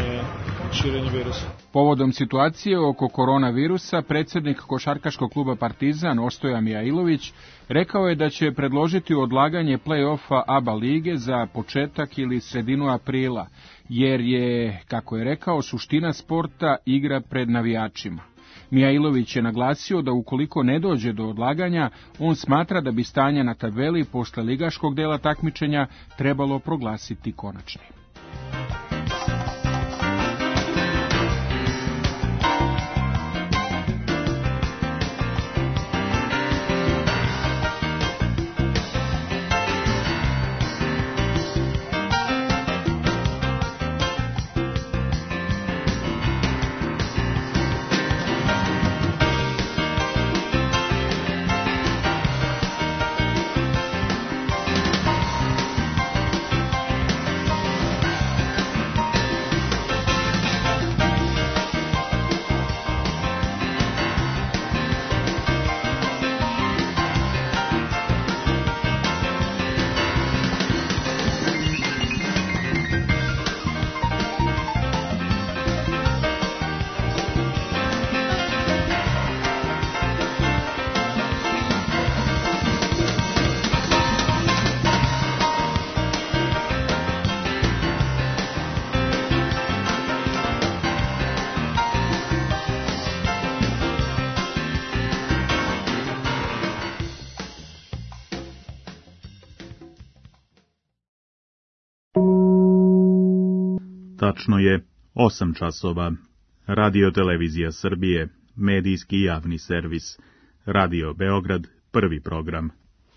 širenje virusa. Povodom situacije oko koronavirusa, predsjednik košarkaškog kluba Partizan Ostoja Mijailović rekao je da će predložiti odlaganje play-offa ABA lige za početak ili sredinu aprila, jer je, kako je rekao, suština sporta igra pred navijačima. Mijailović je naglasio da ukoliko ne dođe do odlaganja, on smatra da bi stanje na tabeli posle ligaškog dela takmičenja trebalo proglasiti konačnim. Tačno je 8 časova. Radio Televizija Srbije, medijski javni servis. Radio Beograd, prvi program.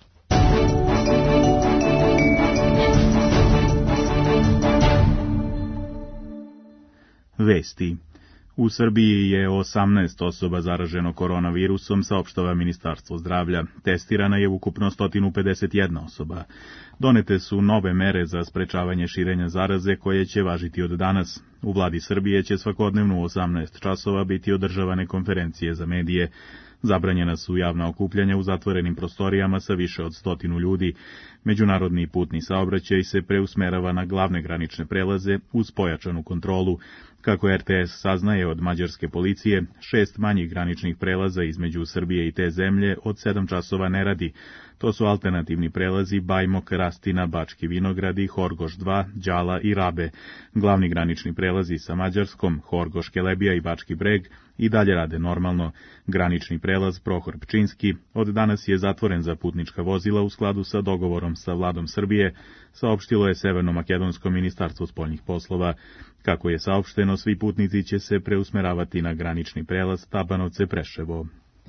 Vesti. U Srbiji je 18 osoba zaraženo koronavirusom, saopštava Ministarstvo zdravlja. Testirana je ukupno 151 osoba. Donete su nove mere za sprečavanje širenja zaraze koje će važiti od danas. U vladi Srbije će svakodnevno u 18 časova biti održavane konferencije za medije. Zabranjena su javna okupljanja u zatvorenim prostorijama sa više od 100 ljudi. Međunarodni putni saobraćaj se preusmerava na glavne granične prelaze uz pojačanu kontrolu. Kako RTS saznaje od mađarske policije, 6 manjih graničnih prelaza između Srbije i te zemlje od 7 časova ne radi. To su alternativni prelazi Bajmok, Rastina, Bački Vinogradi, Horgoš 2, Đala i Rabe. Glavni granični prelazi sa Mađarskom, Horgoš, Kelebija i Bački Breg, i dalje rade normalno. Granični prelaz Prohor Pčinski od danas je zatvoren za putnička vozila u skladu sa dogovorom sa vladom Srbije, saopštilo je Severno-makedonsko ministarstvo spoljnih poslova. Kako je saopšteno, svi putnici će se preusmeravati na granični prelaz Tabanovce-Preševo.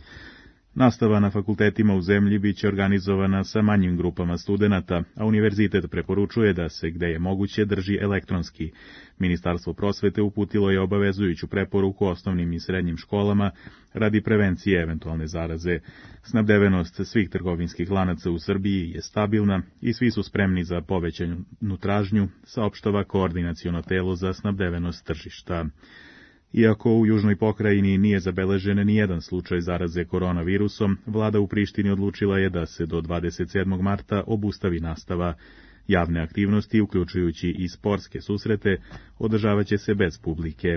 Nastava na fakultetima u zemlji biće organizovana sa manjim grupama studenata, a univerzitet preporučuje da se, gde je moguće, drži elektronski. Ministarstvo prosvete uputilo je obavezujuću preporuku osnovnim i srednjim školama radi prevencije eventualne zaraze. Snabdevenost svih trgovinskih lanaca u Srbiji je stabilna i svi su spremni za povećanu tražnju, saopštava Koordinaciono telo za snabdevenost tržišta. Iako u južnoj pokrajini nije zabeležen ni jedan slučaj zaraze koronavirusom, vlada u Prištini odlučila je da se do 27. marta obustavi nastava. Javne aktivnosti, uključujući i sportske susrete, održavaće se bez publike.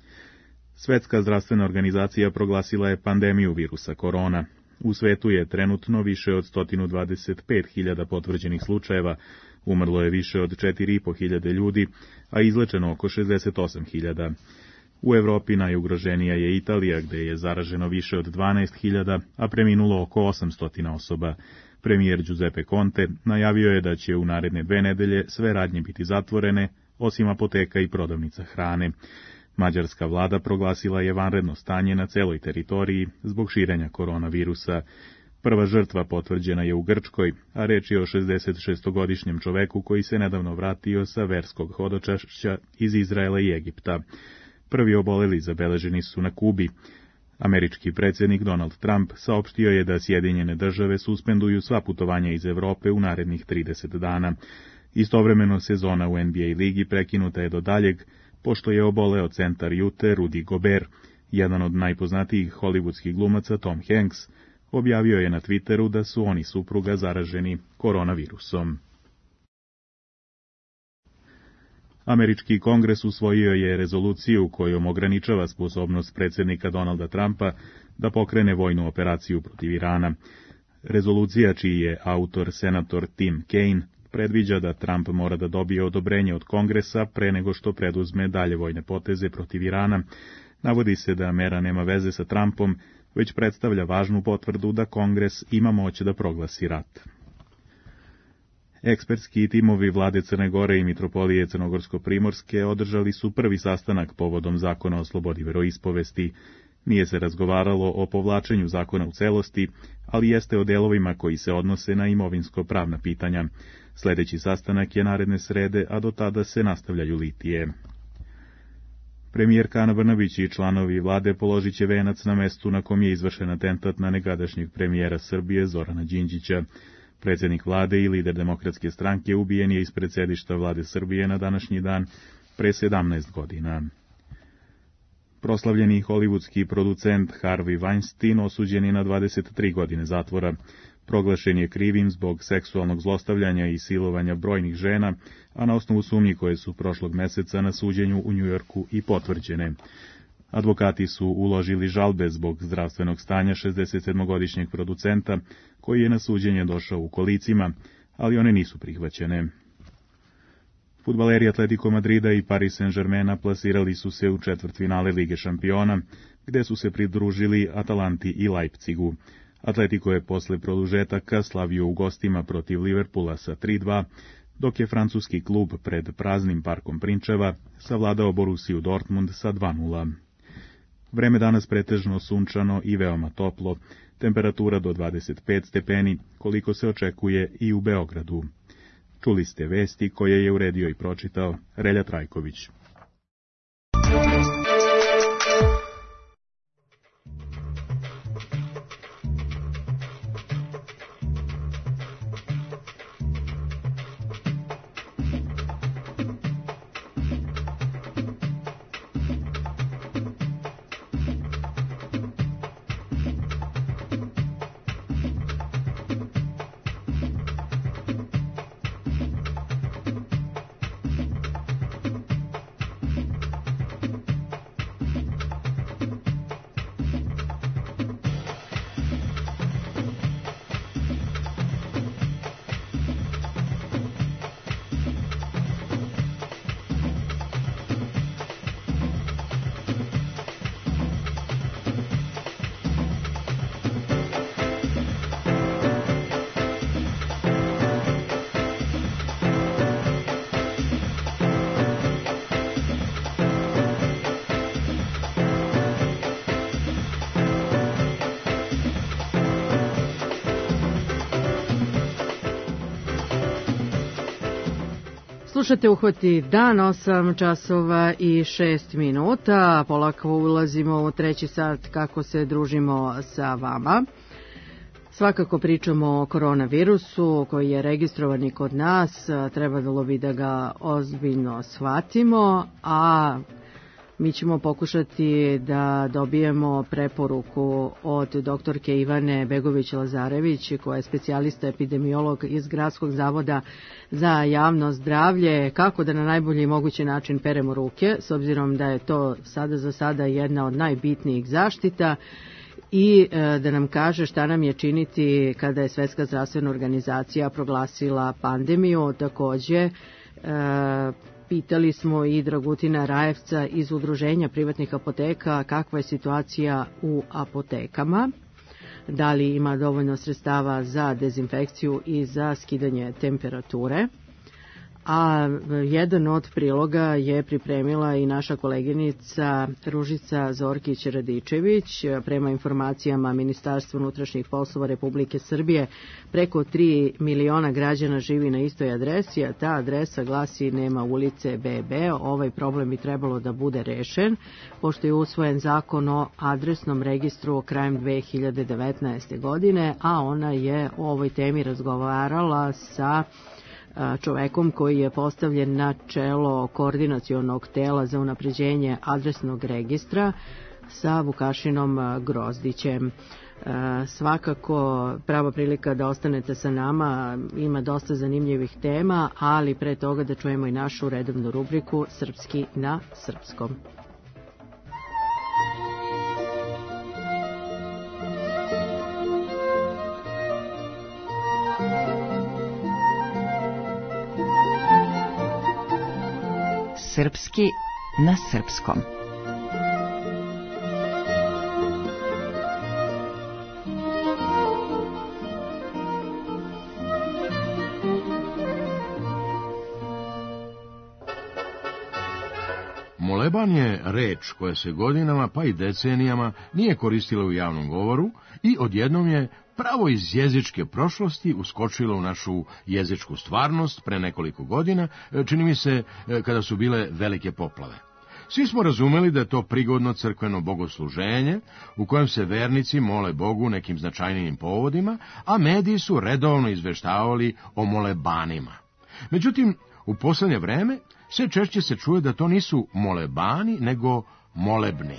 Svetska zdravstvena organizacija proglasila je pandemiju virusa korona. U svetu je trenutno više od 125.000 potvrđenih slučajeva, umrlo je više od 4.500 ljudi, a izlečeno oko 68.000. U Evropi najugroženija je Italija, gde je zaraženo više od 12.000, a preminulo oko 800 osoba. Premijer Giuseppe Conte najavio je da će u naredne 2 nedelje sve radnje biti zatvorene, osim apoteka i prodavnica hrane. Mađarska vlada proglasila je vanredno stanje na celoj teritoriji zbog širenja koronavirusa. Prva žrtva potvrđena je u Grčkoj, a reč je o 66-godišnjem čoveku koji se nedavno vratio sa verskog hodočašća iz Izraela i Egipta. Prvi oboleli zabeleženi su na Kubi. Američki predsjednik Donald Trump saopštio je da Sjedinjene države suspenduju sva putovanja iz Evrope u narednih 30 dana. Istovremeno sezona u NBA ligi prekinuta je do daljeg, pošto je oboleo centar Ute Rudy Gobert. Jedan od najpoznatijih hollywoodskih glumaca, Tom Hanks, objavio je na Twitteru da su oni supruga zaraženi koronavirusom. Američki kongres usvojio je rezoluciju kojom ograničava sposobnost predsjednika Donalda Trumpa da pokrene vojnu operaciju protiv Irana. Rezolucija, čiji je autor senator Tim Kaine, predviđa da Trump mora da dobije odobrenje od kongresa pre nego što preduzme dalje vojne poteze protiv Irana. Navodi se da mera nema veze sa Trumpom, već predstavlja važnu potvrdu da kongres ima moć da proglasi rat. Ekspertski timovi vlade Crne Gore i Mitropolije Crnogorsko-Primorske održali su prvi sastanak povodom zakona o slobodi veroispovesti. Nije se razgovaralo o povlačenju zakona u celosti, ali jeste o delovima koji se odnose na imovinsko-pravna pitanja. Sledeći sastanak je naredne srede, a do tada se nastavljaju litije. Premijerka Ana Brnabić i članovi vlade položit će venac na mestu na kom je izvršen atentat na nekadašnjeg premijera Srbije Zorana Đinđića. Predsjednik vlade i lider Demokratske stranke ubijen je ispred sedišta vlade Srbije na današnji dan pre 17 godina. Proslavljeni hollywoodski producent Harvey Weinstein osuđen je na 23 godine zatvora. Proglašen je krivim zbog seksualnog zlostavljanja i silovanja brojnih žena, a na osnovu sumnji koje su prošlog meseca na suđenju u Njujorku i potvrđene. Advokati su uložili žalbe zbog zdravstvenog stanja 67-godišnjeg producenta, koji je na suđenje došao u kolicima, ali one nisu prihvaćene. Fudbaleri Atletico Madrida i Paris Saint-Germaina plasirali su se u četvrtfinale Lige šampiona, gde su se pridružili Atalanti i Leipzigu. Atletico je posle produžetaka slavio u gostima protiv Liverpoola sa 3:2, dok je francuski klub pred praznim parkom Prinčeva savladao Borussiju Dortmund sa 2:0. Vreme danas pretežno sunčano i veoma toplo, temperatura do 25 stepeni, koliko se očekuje i u Beogradu. Čuli ste vesti koje je uredio i pročitao Relja Trajković. Slušate Uhvati dan, 8 časova i 6 minuta. Polako ulazimo u treći sat kako se družimo sa vama. Svakako pričamo o koronavirusu koji je registrovan i kod nas. Trebalo bi da ga ozbiljno shvatimo, a mi ćemo pokušati da dobijemo preporuku od doktorke Ivane Begović-Lazarević, koja je specijalista epidemiolog iz Gradskog zavoda za javno zdravlje, kako da na najbolji mogući način peremo ruke, s obzirom da je to za sada jedna od najbitnijih zaštita, i da nam kaže šta nam je činiti kada je Svetska zdravstvena organizacija proglasila pandemiju. Takođe, pitali smo i Dragutina Rajevca iz Udruženja privatnih apoteka kakva je situacija u apotekama, da li ima dovoljno sredstava za dezinfekciju i za skidanje temperature. A jedan od priloga je pripremila i naša koleginica Ružica Zorkić-Radičević. Prema informacijama Ministarstva unutrašnjih poslova Republike Srbije, preko 3 miliona građana živi na istoj adresi, a ta adresa glasi nema ulice BB. Ovaj problem bi trebalo da bude rešen, pošto je usvojen zakon o adresnom registru krajem 2019. godine, a ona je o ovoj temi razgovarala sa čovekom koji je postavljen na čelo koordinacionog tela za unapređenje adresnog registra, sa Vukašinom Grozdićem. Svakako prava prilika da ostanete sa nama, ima dosta zanimljivih tema, ali pre toga da čujemo i našu redovnu rubriku Srpski na srpskom. Srpski na srpskom. Moleban je reč koja se godinama pa i decenijama nije koristila u javnom govoru i odjednom je pravo iz jezičke prošlosti uskočilo u našu jezičku stvarnost pre nekoliko godina, čini mi se kada su bile velike poplave. Svi smo razumeli da je to prigodno crkveno bogosluženje u kojem se vernici mole Bogu nekim značajnijim povodima, a mediji su redovno izveštavali o molebanima. Međutim, u poslednje vreme sve češće se čuje da to nisu molebani, nego molebni.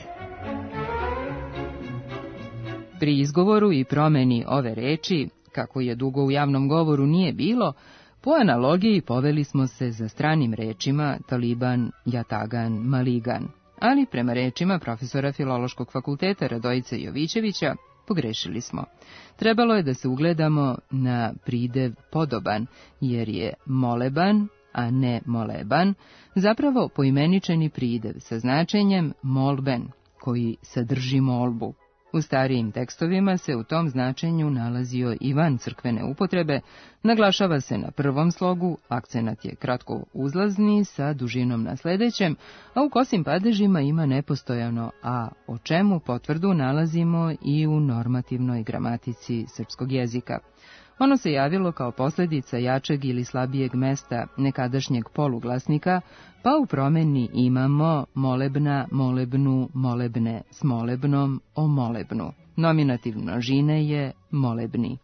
Pri izgovoru i promeni ove reči, kako je dugo u javnom govoru nije bilo, po analogiji poveli smo se za stranim rečima taliban, jatagan, maligan, ali prema rečima profesora Filološkog fakulteta Radojice Jovićevića pogrešili smo. Trebalo je da se ugledamo na pridev podoban, jer je moleban, a ne moleban, zapravo poimeničeni pridev sa značenjem molben, koji sadrži molbu. U starijim tekstovima se u tom značenju nalazio i van crkvene upotrebe, naglašava se na prvom slogu, akcenat je kratko uzlazni sa dužinom na sledećem, a u kosim padežima ima nepostojano a, o čemu potvrdu nalazimo i u normativnoj gramatici srpskog jezika. Ono se javilo kao posljedica jačeg ili slabijeg mesta nekadašnjeg poluglasnika, pa u promeni imamo molebna, molebnu, molebne s molebnom o molebnu. Nominativ množine je molebni.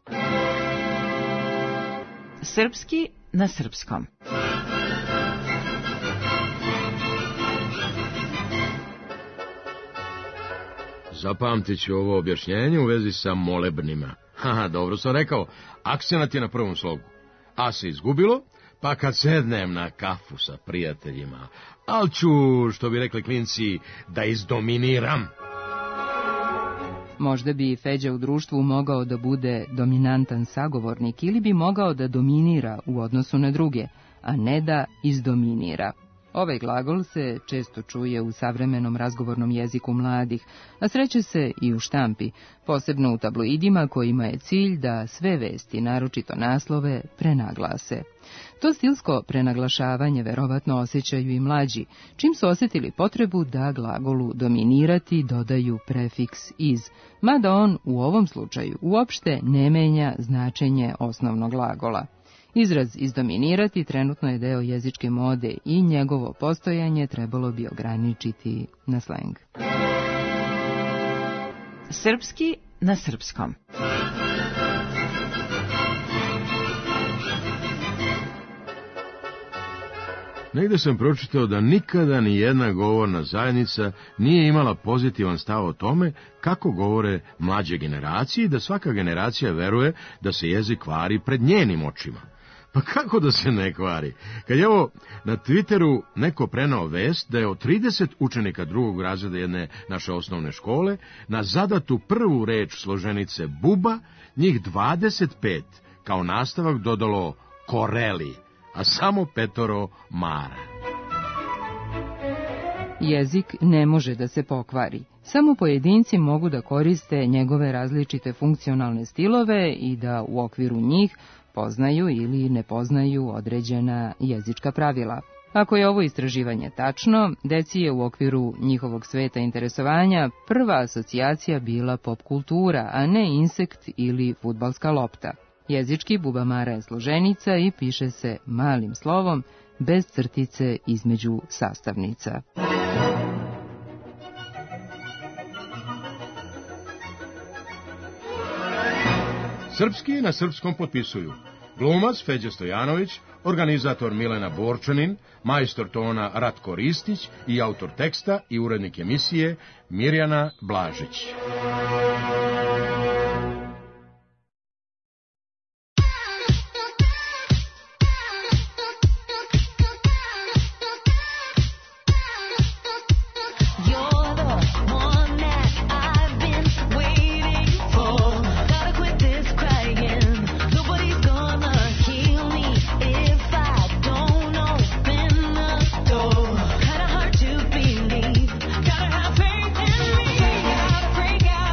Srpski na srpskom. Zapamtit ću ovo objašnjenje u vezi sa molebnima. Haha, dobro sam rekao, akcenat je na prvom slogu. A se izgubilo, pa kad sednem na kafu sa prijateljima, al ću, što bi rekli klinci, da izdominiram. Možda bi Feđa u društvu mogao da bude dominantan sagovornik ili bi mogao da dominira u odnosu na druge, a ne da izdominira. Ovaj glagol se često čuje u savremenom razgovornom jeziku mladih, a sreće se i u štampi, posebno u tabloidima kojima je cilj da sve vesti, naročito naslove, prenaglase. To stilsko prenaglašavanje verovatno osjećaju i mlađi, čim su osjetili potrebu da glagolu dominirati dodaju prefiks iz, mada on u ovom slučaju uopšte ne menja značenje osnovnog glagola. Izraz izdominirati trenutno je deo jezičke mode i njegovo postojanje trebalo bi ograničiti na sleng. Srpski na srpskom. Negde sam pročitao da nikada ni jedna govorna zajednica nije imala pozitivan stav o tome kako govore mlađe generacije i da svaka generacija veruje da se jezik kvari pred njenim očima. Pa kako da se ne kvari? Kad je ovo na Twitteru neko prenao vest da je od 30 učenika drugog razreda jedne naše osnovne škole na zadatu prvu reč složenice buba, njih 25 kao nastavak dodalo koreli, a samo 5 mara. Jezik ne može da se pokvari. Samo pojedinci mogu da koriste njegove različite funkcionalne stilove i da u okviru njih poznaju ili ne poznaju određena jezička pravila. Ako je ovo istraživanje tačno, deci je u okviru njihovog sveta interesovanja prva asocijacija bila pop kultura, a ne insekt ili fudbalska lopta. Jezički bubamara je složenica i piše se malim slovom, bez crtice između sastavnica. Srpski na srpskom potpisuju glumac Feđa Stojanović, organizator Milena Borčanin, majstor tona Ratko Ristić i autor teksta i urednik emisije Mirjana Blažić. Break out.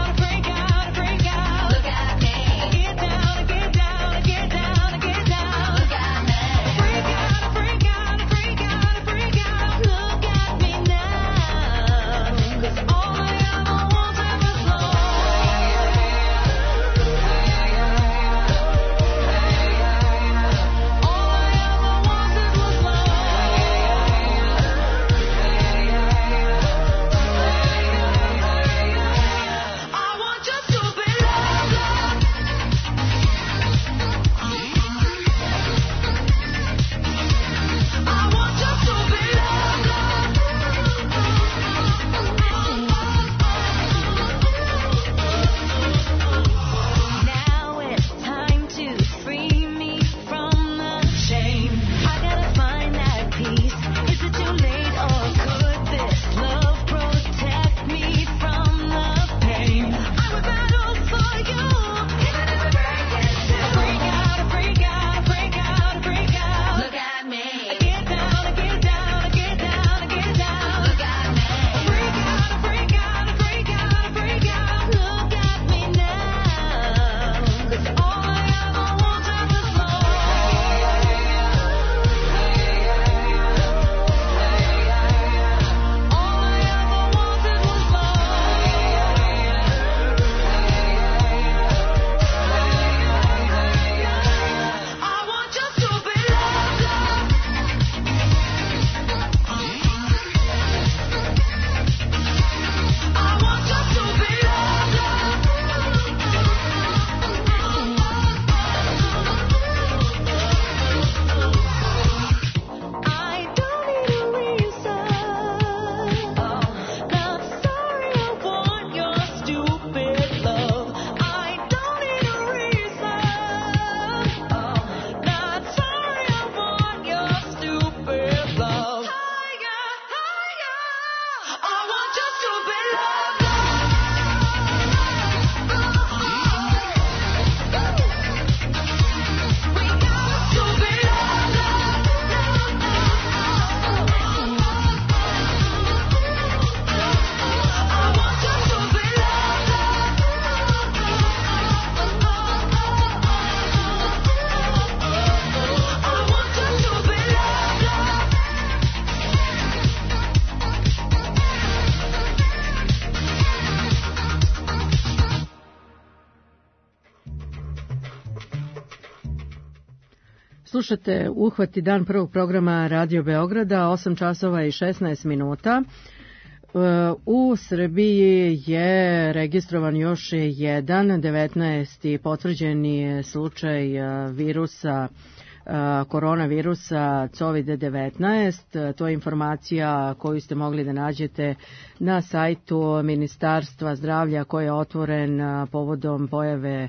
Slušate Uhvati dan prvog programa Radio Beograda, 8 časova i 16 minuta. U Srbiji je registrovan još jedan 19. potvrđeni slučaj virusa, koronavirusa COVID-19. To je informacija koju ste mogli da nađete na sajtu Ministarstva zdravlja koji je otvoren povodom pojave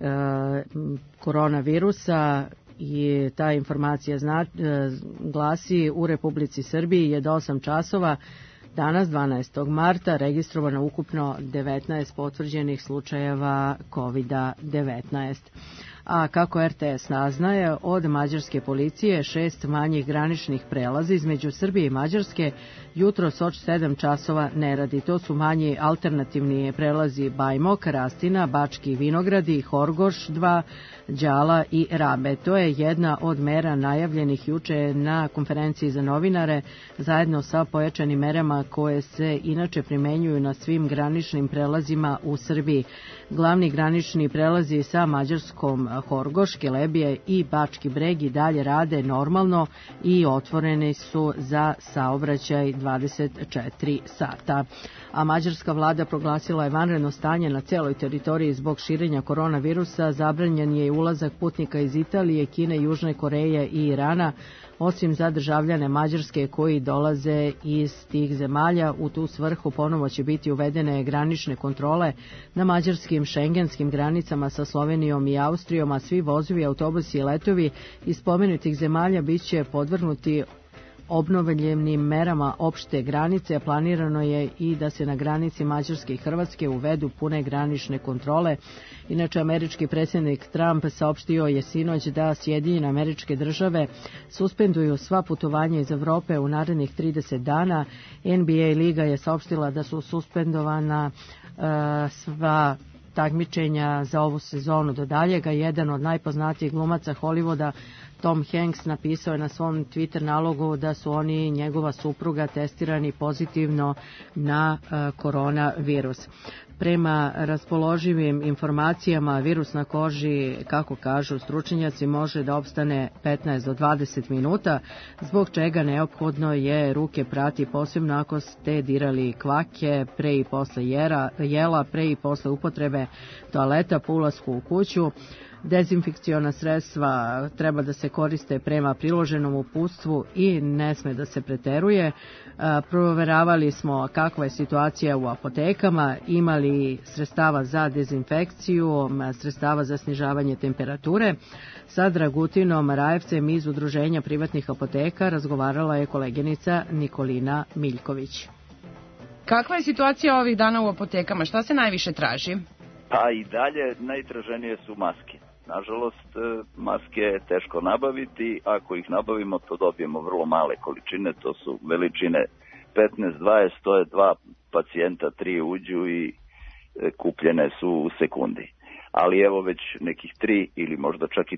koronavirusa. I ta informacija glasi: u Republici Srbiji je do 8 časova danas 12. marta registrovano ukupno 19 potvrđenih slučajeva COVID-19. A kako RTS naznaje, od mađarske policije 6 manjih graničnih prelaza između Srbije i Mađarske jutros od 7 časova ne radi. To su manji alternativni prelazi Bajmok, Rastina, Bački Vinogradi, Horgoš 2, Đala i Rabe. To je jedna od mera najavljenih juče na konferenciji za novinare, zajedno sa pojačanim merama koje se inače primenjuju na svim graničnim prelazima u Srbiji. Glavni granični prelazi sa Mađarskom Horgoš, Kelebije i Bački Breg i dalje rade normalno i otvoreni su za saobraćaj 24 sata. A mađarska vlada proglasila je vanredno stanje na celoj teritoriji zbog širenja koronavirusa. Zabranjen je i ulazak putnika iz Italije, Kine, Južne Koreje i Irana, osim za državljane Mađarske koji dolaze iz tih zemalja. U tu svrhu ponovo će biti uvedene granične kontrole na mađarskim šengenskim granicama sa Slovenijom i Austrijom, a svi vozovi, autobusi i letovi iz spomenutih zemalja bit će podvrgnuti obnovljenim merama opšte granice. Planirano je i da se na granici Mađarske i Hrvatske uvedu pune granične kontrole. Inače, američki predsjednik Trump saopštio je sinoć da Sjedinjene Američke Države suspenduju sva putovanja iz Evrope u narednih 30 dana. NBA liga je saopštila da su suspendovana sva takmičenja za ovu sezonu do daljega. Jedan od najpoznatijih glumaca Hollywooda, Tom Hanks, napisao je na svom Twitter nalogu da su oni i njegova supruga testirani pozitivno na koronavirus. Prema raspoloživim informacijama, virus na koži, kako kažu stručnjaci, može da opstane 15 do 20 minuta, zbog čega neophodno je ruke prati, posebno ako ste dirali kvake pre i posle jela, pre i posle upotrebe toaleta po ulasku u kuću. Dezinfekciona sredstva treba da se koriste prema priloženom uputstvu i ne sme da se preteruje. Proveravali smo kakva je situacija u apotekama, imali sredstava za dezinfekciju, sredstava za snižavanje temperature. Sa Dragutinom Rajevcem iz Udruženja privatnih apoteka razgovarala je koleginica Nikolina Miljković. Kakva je situacija ovih dana u apotekama? Šta se najviše traži? Pa i dalje najtraženije su maske. Nažalost, maske je teško nabaviti. Ako ih nabavimo, to dobijemo vrlo male količine. To su veličine 15-20, to je 2 pacijenta, 3 uđu i kupljene su u sekundi. Ali evo već nekih 3 ili možda čak i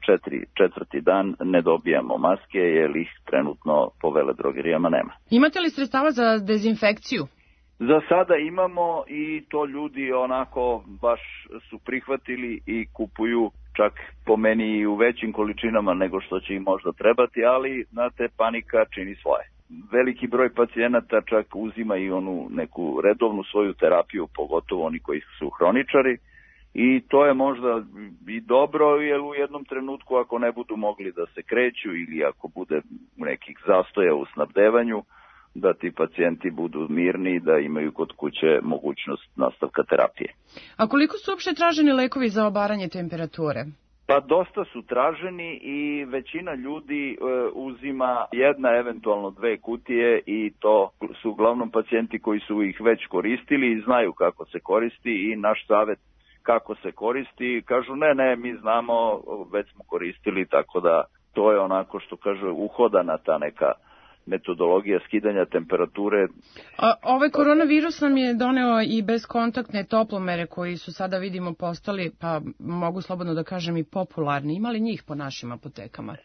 4. dan ne dobijamo maske jer ih trenutno po veledrogerijama nema. Imate li sredstava za dezinfekciju? Za sada imamo i to ljudi onako baš su prihvatili i kupuju čak po meni i u većim količinama nego što će im možda trebati, ali znate, panika čini svoje. Veliki broj pacijenata čak uzima i onu neku redovnu svoju terapiju, pogotovo oni koji su hroničari, i to je možda i dobro, jer u jednom trenutku ako ne budu mogli da se kreću ili ako bude nekih zastoja u snabdevanju, da ti pacijenti budu mirni, da imaju kod kuće mogućnost nastavka terapije. A koliko su uopšte traženi lekovi za obaranje temperature? Pa dosta su traženi i većina ljudi uzima 1, eventualno 2 kutije i to su uglavnom pacijenti koji su ih već koristili i znaju kako se koristi i naš savjet kako se koristi. Kažu ne, mi znamo, već smo koristili, tako da to je onako što kaže uhodana ta neka metodologija skidanja temperature. Ovaj koronavirus nam je doneo i bezkontaktne toplomere koji su sada, vidimo, postali, pa mogu slobodno da kažem, i popularni. Ima li njih po našim apotekama?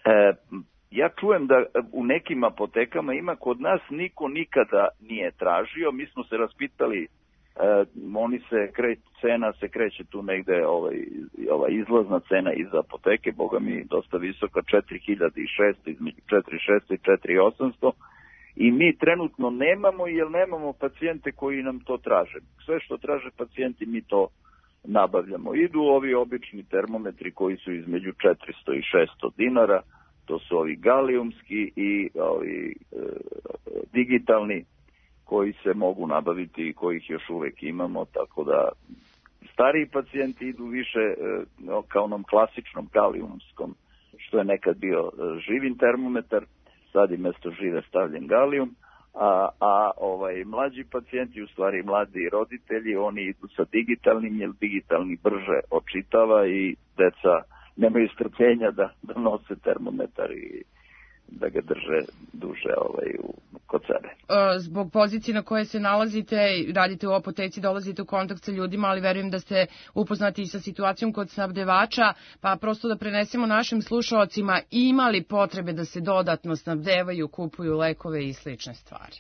Ja čujem da u nekim apotekama ima, kod nas niko nikada nije tražio. Mi smo se raspitali cena se kreće tu negde, ova izlazna cena iz apoteke, boga mi dosta visoka, 4.600, između 4.600 i 4.800, i mi trenutno nemamo, jer nemamo pacijente koji nam to traže. Sve što traže pacijenti mi to nabavljamo. Idu ovi obični termometri koji su između 400 i 600 dinara, to su ovi galijumski i ovi digitalni, koji se mogu nabaviti i kojih još uvek imamo, tako da stariji pacijenti idu više ka onom klasičnom galijumskom, što je nekad bio živin termometar, sad je mesto žive stavljen galijum, a mlađi pacijenti, u stvari mladi roditelji, oni idu sa digitalnim, jer digitalni brže očitava i deca nemaju strpljenja da nose termometar i da ga drže duže kod sebe. Zbog pozicije na koje se nalazite, radite u apoteci, dolazite u kontakt sa ljudima, ali verujem da ste upoznati i sa situacijom kod snabdevača, pa prosto da prenesemo našim slušalcima, ima li potrebe da se dodatno snabdevaju, kupuju lekove i slične stvari?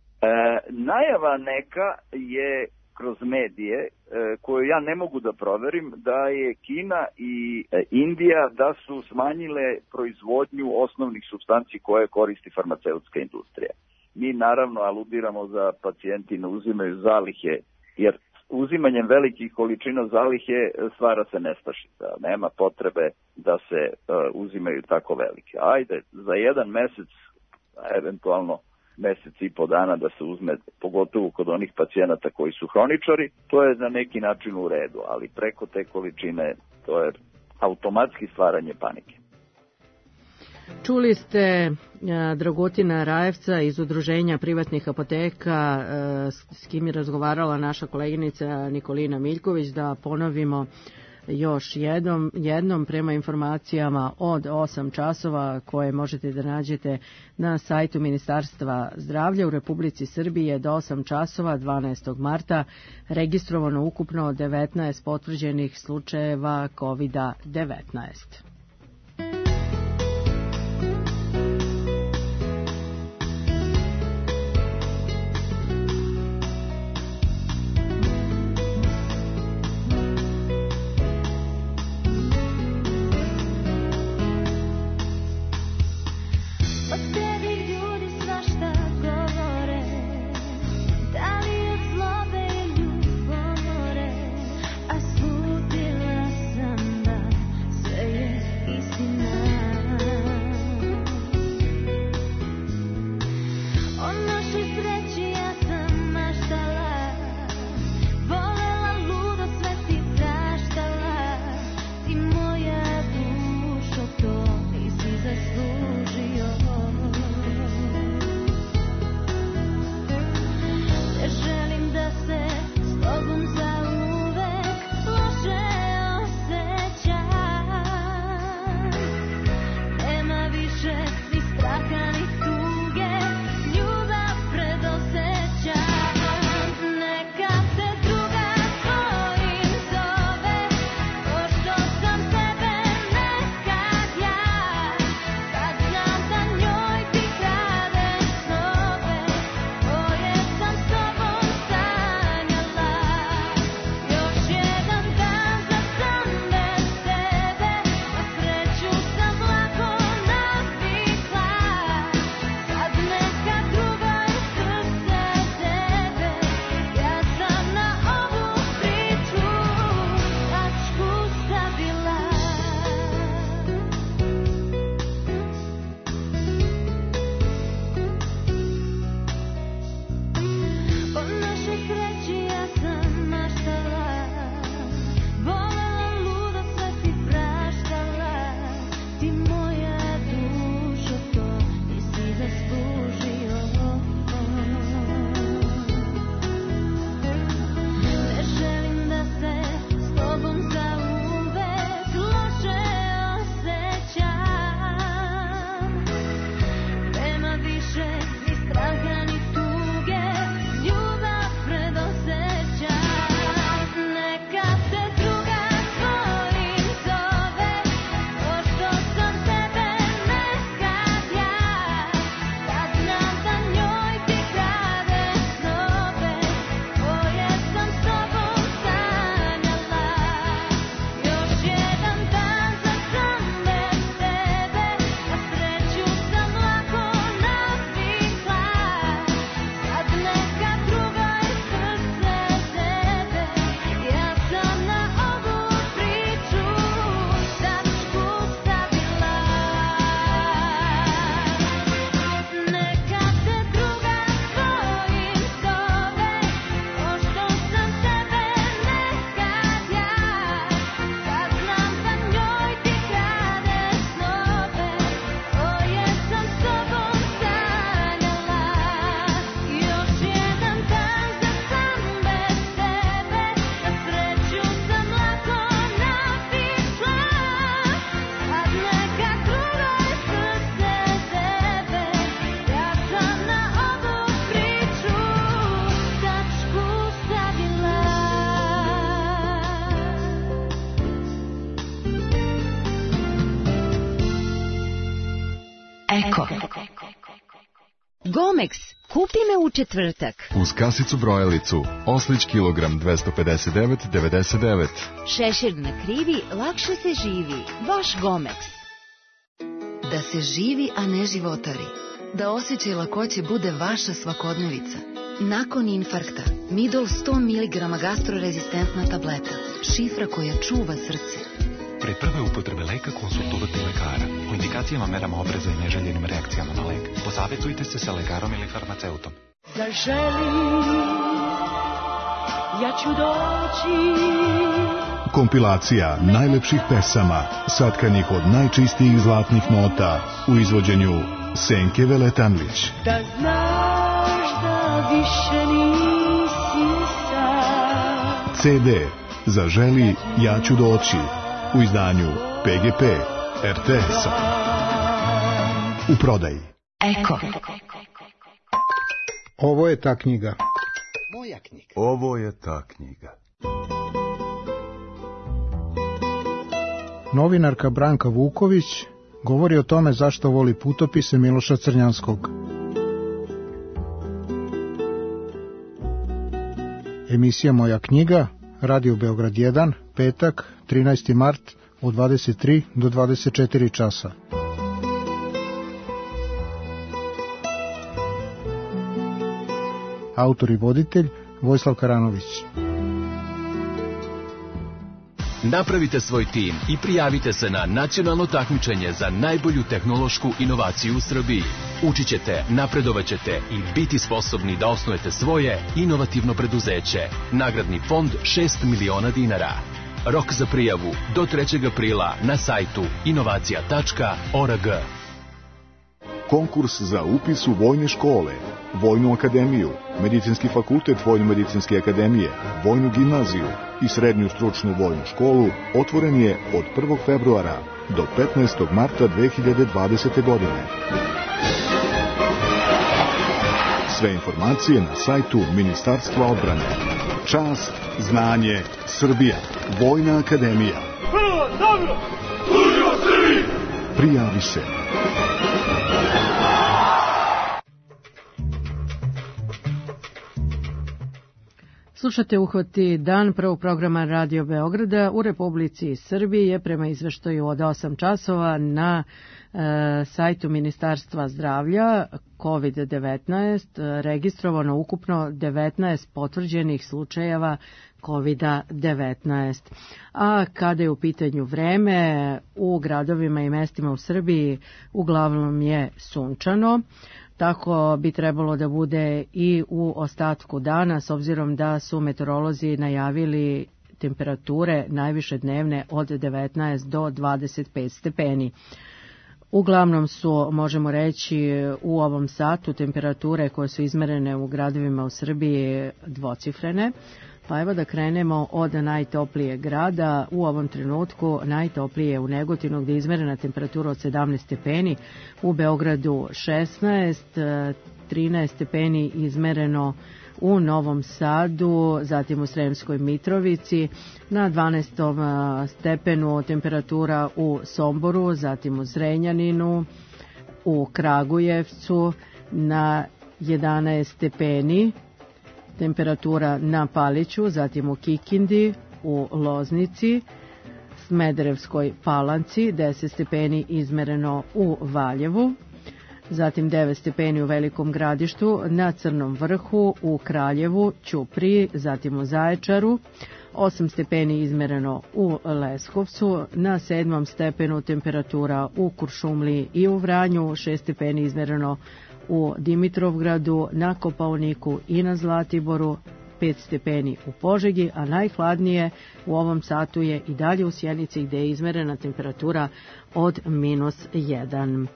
Najava neka je kroz medije, koju ja ne mogu da proverim, da je Kina i Indija da su smanjile proizvodnju osnovnih supstanci koje koristi farmaceutska industrija. Mi naravno aludiramo za pacijenti ne uzimaju zalihe, jer uzimanjem velikih količina zalihe stvara se nestašica. Nema potrebe da se uzimaju tako velike. Ajde, za jedan mesec, eventualno mesec i po dana da se uzme, pogotovo kod onih pacijenata koji su hroničari, to je na neki način u redu, ali preko te količine to je automatski stvaranje panike. Čuli ste Dragutina Rajevca iz Udruženja privatnih apoteka, s kim je razgovarala naša koleginica Nikolina Miljković. Da ponovimo još jednom, prema informacijama od 8 časova koje možete da nađete na sajtu Ministarstva zdravlja, u Republici Srbiji je do 8 časova 12. marta registrovano ukupno 19 potvrđenih slučajeva COVID-19. Yeah. Gomex, kupi me u četvrtak. Uz kasicu brojalicu, oslić kilogram 259,99. Šešir na krivi, lakše se živi. Baš Gomex. Da se živi, a ne životari. Da osjećaj lakoće bude vaša svakodnevica. Nakon infarkta, Midol 100 mg gastrorezistentna tableta. Šifra koja čuva srce. Pre prve upotrebe leka konsultovati lekara. O indikacijama, merama opreza i neželjenim reakcijama na lek. Posavetujte se sa lekarom ili farmaceutom. Zaželi, ja ću doći. Kompilacija najlepših pesama, satkanih od najčistijih zlatnih nota u izvođenju Senke Veletanlić. Da znaš da više nisi sam. CD Zaželi, ja ću doći u izdanju PGP RTS-a. U prodaji. Eko. Ovo je ta knjiga. Moja knjiga. Ovo je ta knjiga. Novinarka Branka Vuković govori o tome zašto voli putopise Miloša Crnjanskog. Emisija Moja knjiga, Radio Beograd 1, petak, 13. mart, od 23 do 24 časa. Autor i voditelj Vojislav Karanović. Napravite svoj tim i prijavite se na nacionalno takmičenje za najbolju tehnološku inovaciju u Srbiji. Učit ćete, napredovat ćete i biti sposobni da osnujete svoje inovativno preduzeće. Nagradni fond 6 miliona dinara. Rok za prijavu do 3. aprila na sajtu inovacija.org. Konkurs za upis u vojne škole, Vojnu akademiju, Medicinski fakultet Vojno-medicinske akademije, Vojnu gimnaziju i Srednju stručnu vojnu školu otvoren je od 1. februara do 15. marta 2020. godine. Sve informacije na sajtu Ministarstva odbrane. Čast, znanje, Srbija, Vojna akademija. Dobro! Služimo Srbiji! Prijavi se. Slušate Uhvati dan prvog programa Radio Beograda. U Republici Srbiji je prema izveštaju od 8 časova na sajtu Ministarstva zdravlja COVID-19 registrovano ukupno 19 potvrđenih slučajeva COVID-19. A kada je u pitanju vreme, u gradovima i mestima u Srbiji uglavnom je sunčano. Tako bi trebalo da bude i u ostatku dana, s obzirom da su meteorolozi najavili temperature najviše dnevne od 19 do 25 stepeni. Uglavnom su, možemo reći, u ovom satu temperature koje su izmerene u gradovima u Srbiji dvocifrene. Pa evo da krenemo od najtoplijeg grada. U ovom trenutku najtoplije je u Negotinu gdje je izmerena temperatura od 17 stepeni, u Beogradu 16, 13 stepeni izmereno u Novom Sadu, zatim u Sremskoj Mitrovici, na 12. stepenu temperatura u Somboru, zatim u Zrenjaninu, u Kragujevcu, na 11 stepeni temperatura na Paliću, zatim u Kikindi, u Loznici, Smederevskoj Palanci, 10 stepeni izmereno u Valjevu, zatim 9 stepeni u Velikom Gradištu, na Crnom Vrhu, u Kraljevu, Ćupriji, zatim u Zaječaru, 8 stepeni izmereno u Leskovcu, na 7. stepenu temperatura u Kuršumliji i u Vranju, 6 stepeni izmereno u Dimitrovgradu, na Kopaoniku i na Zlatiboru, 5 stepeni u Požegi, a najhladnije u ovom satu je i dalje u Sjenici gdje je izmerena temperatura od -1.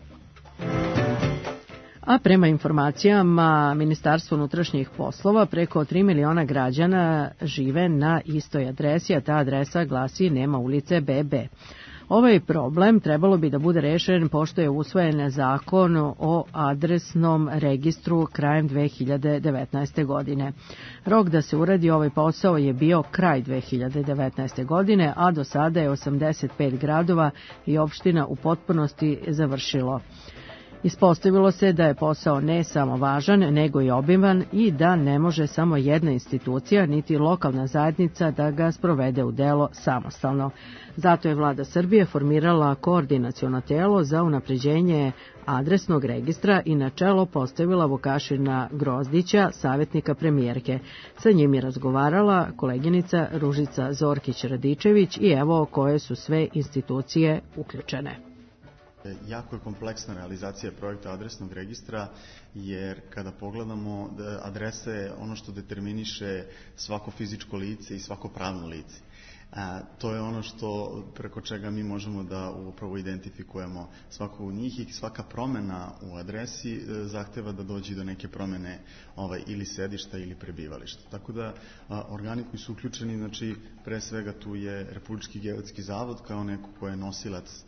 A prema informacijama Ministarstva unutrašnjih poslova, preko 3 miliona građana žive na istoj adresi, a ta adresa glasi nema ulice BB. Ovaj problem trebalo bi da bude rešen pošto je usvojen zakon o adresnom registru krajem 2019. godine. Rok da se uradi ovaj posao je bio kraj 2019. godine, a do sada je 85 gradova i opština u potpunosti završilo. Ispostavilo se da je posao ne samo važan, nego i obiman i da ne može samo jedna institucija, niti lokalna zajednica da ga sprovede u delo samostalno. Zato je Vlada Srbije formirala koordinaciono telo za unapređenje adresnog registra i na čelo postavila Vukašina Grozdića, savjetnika premijerke. Sa njim je razgovarala koleginica Ružica Zorkić-Radičević i evo koje su sve institucije uključene. Jako je kompleksna realizacija projekta adresnog registra, jer kada pogledamo, adresa je ono što determiniše svako fizičko lice i svako pravno lice. To je ono što preko čega mi možemo da upravo identifikujemo svakog od njih i svaka promjena u adresi zahteva da dođe do neke promjene ili sedišta ili prebivališta. Tako da organi koji su uključeni, znači pre svega tu je Republički geodetski zavod kao neko ko je nosilac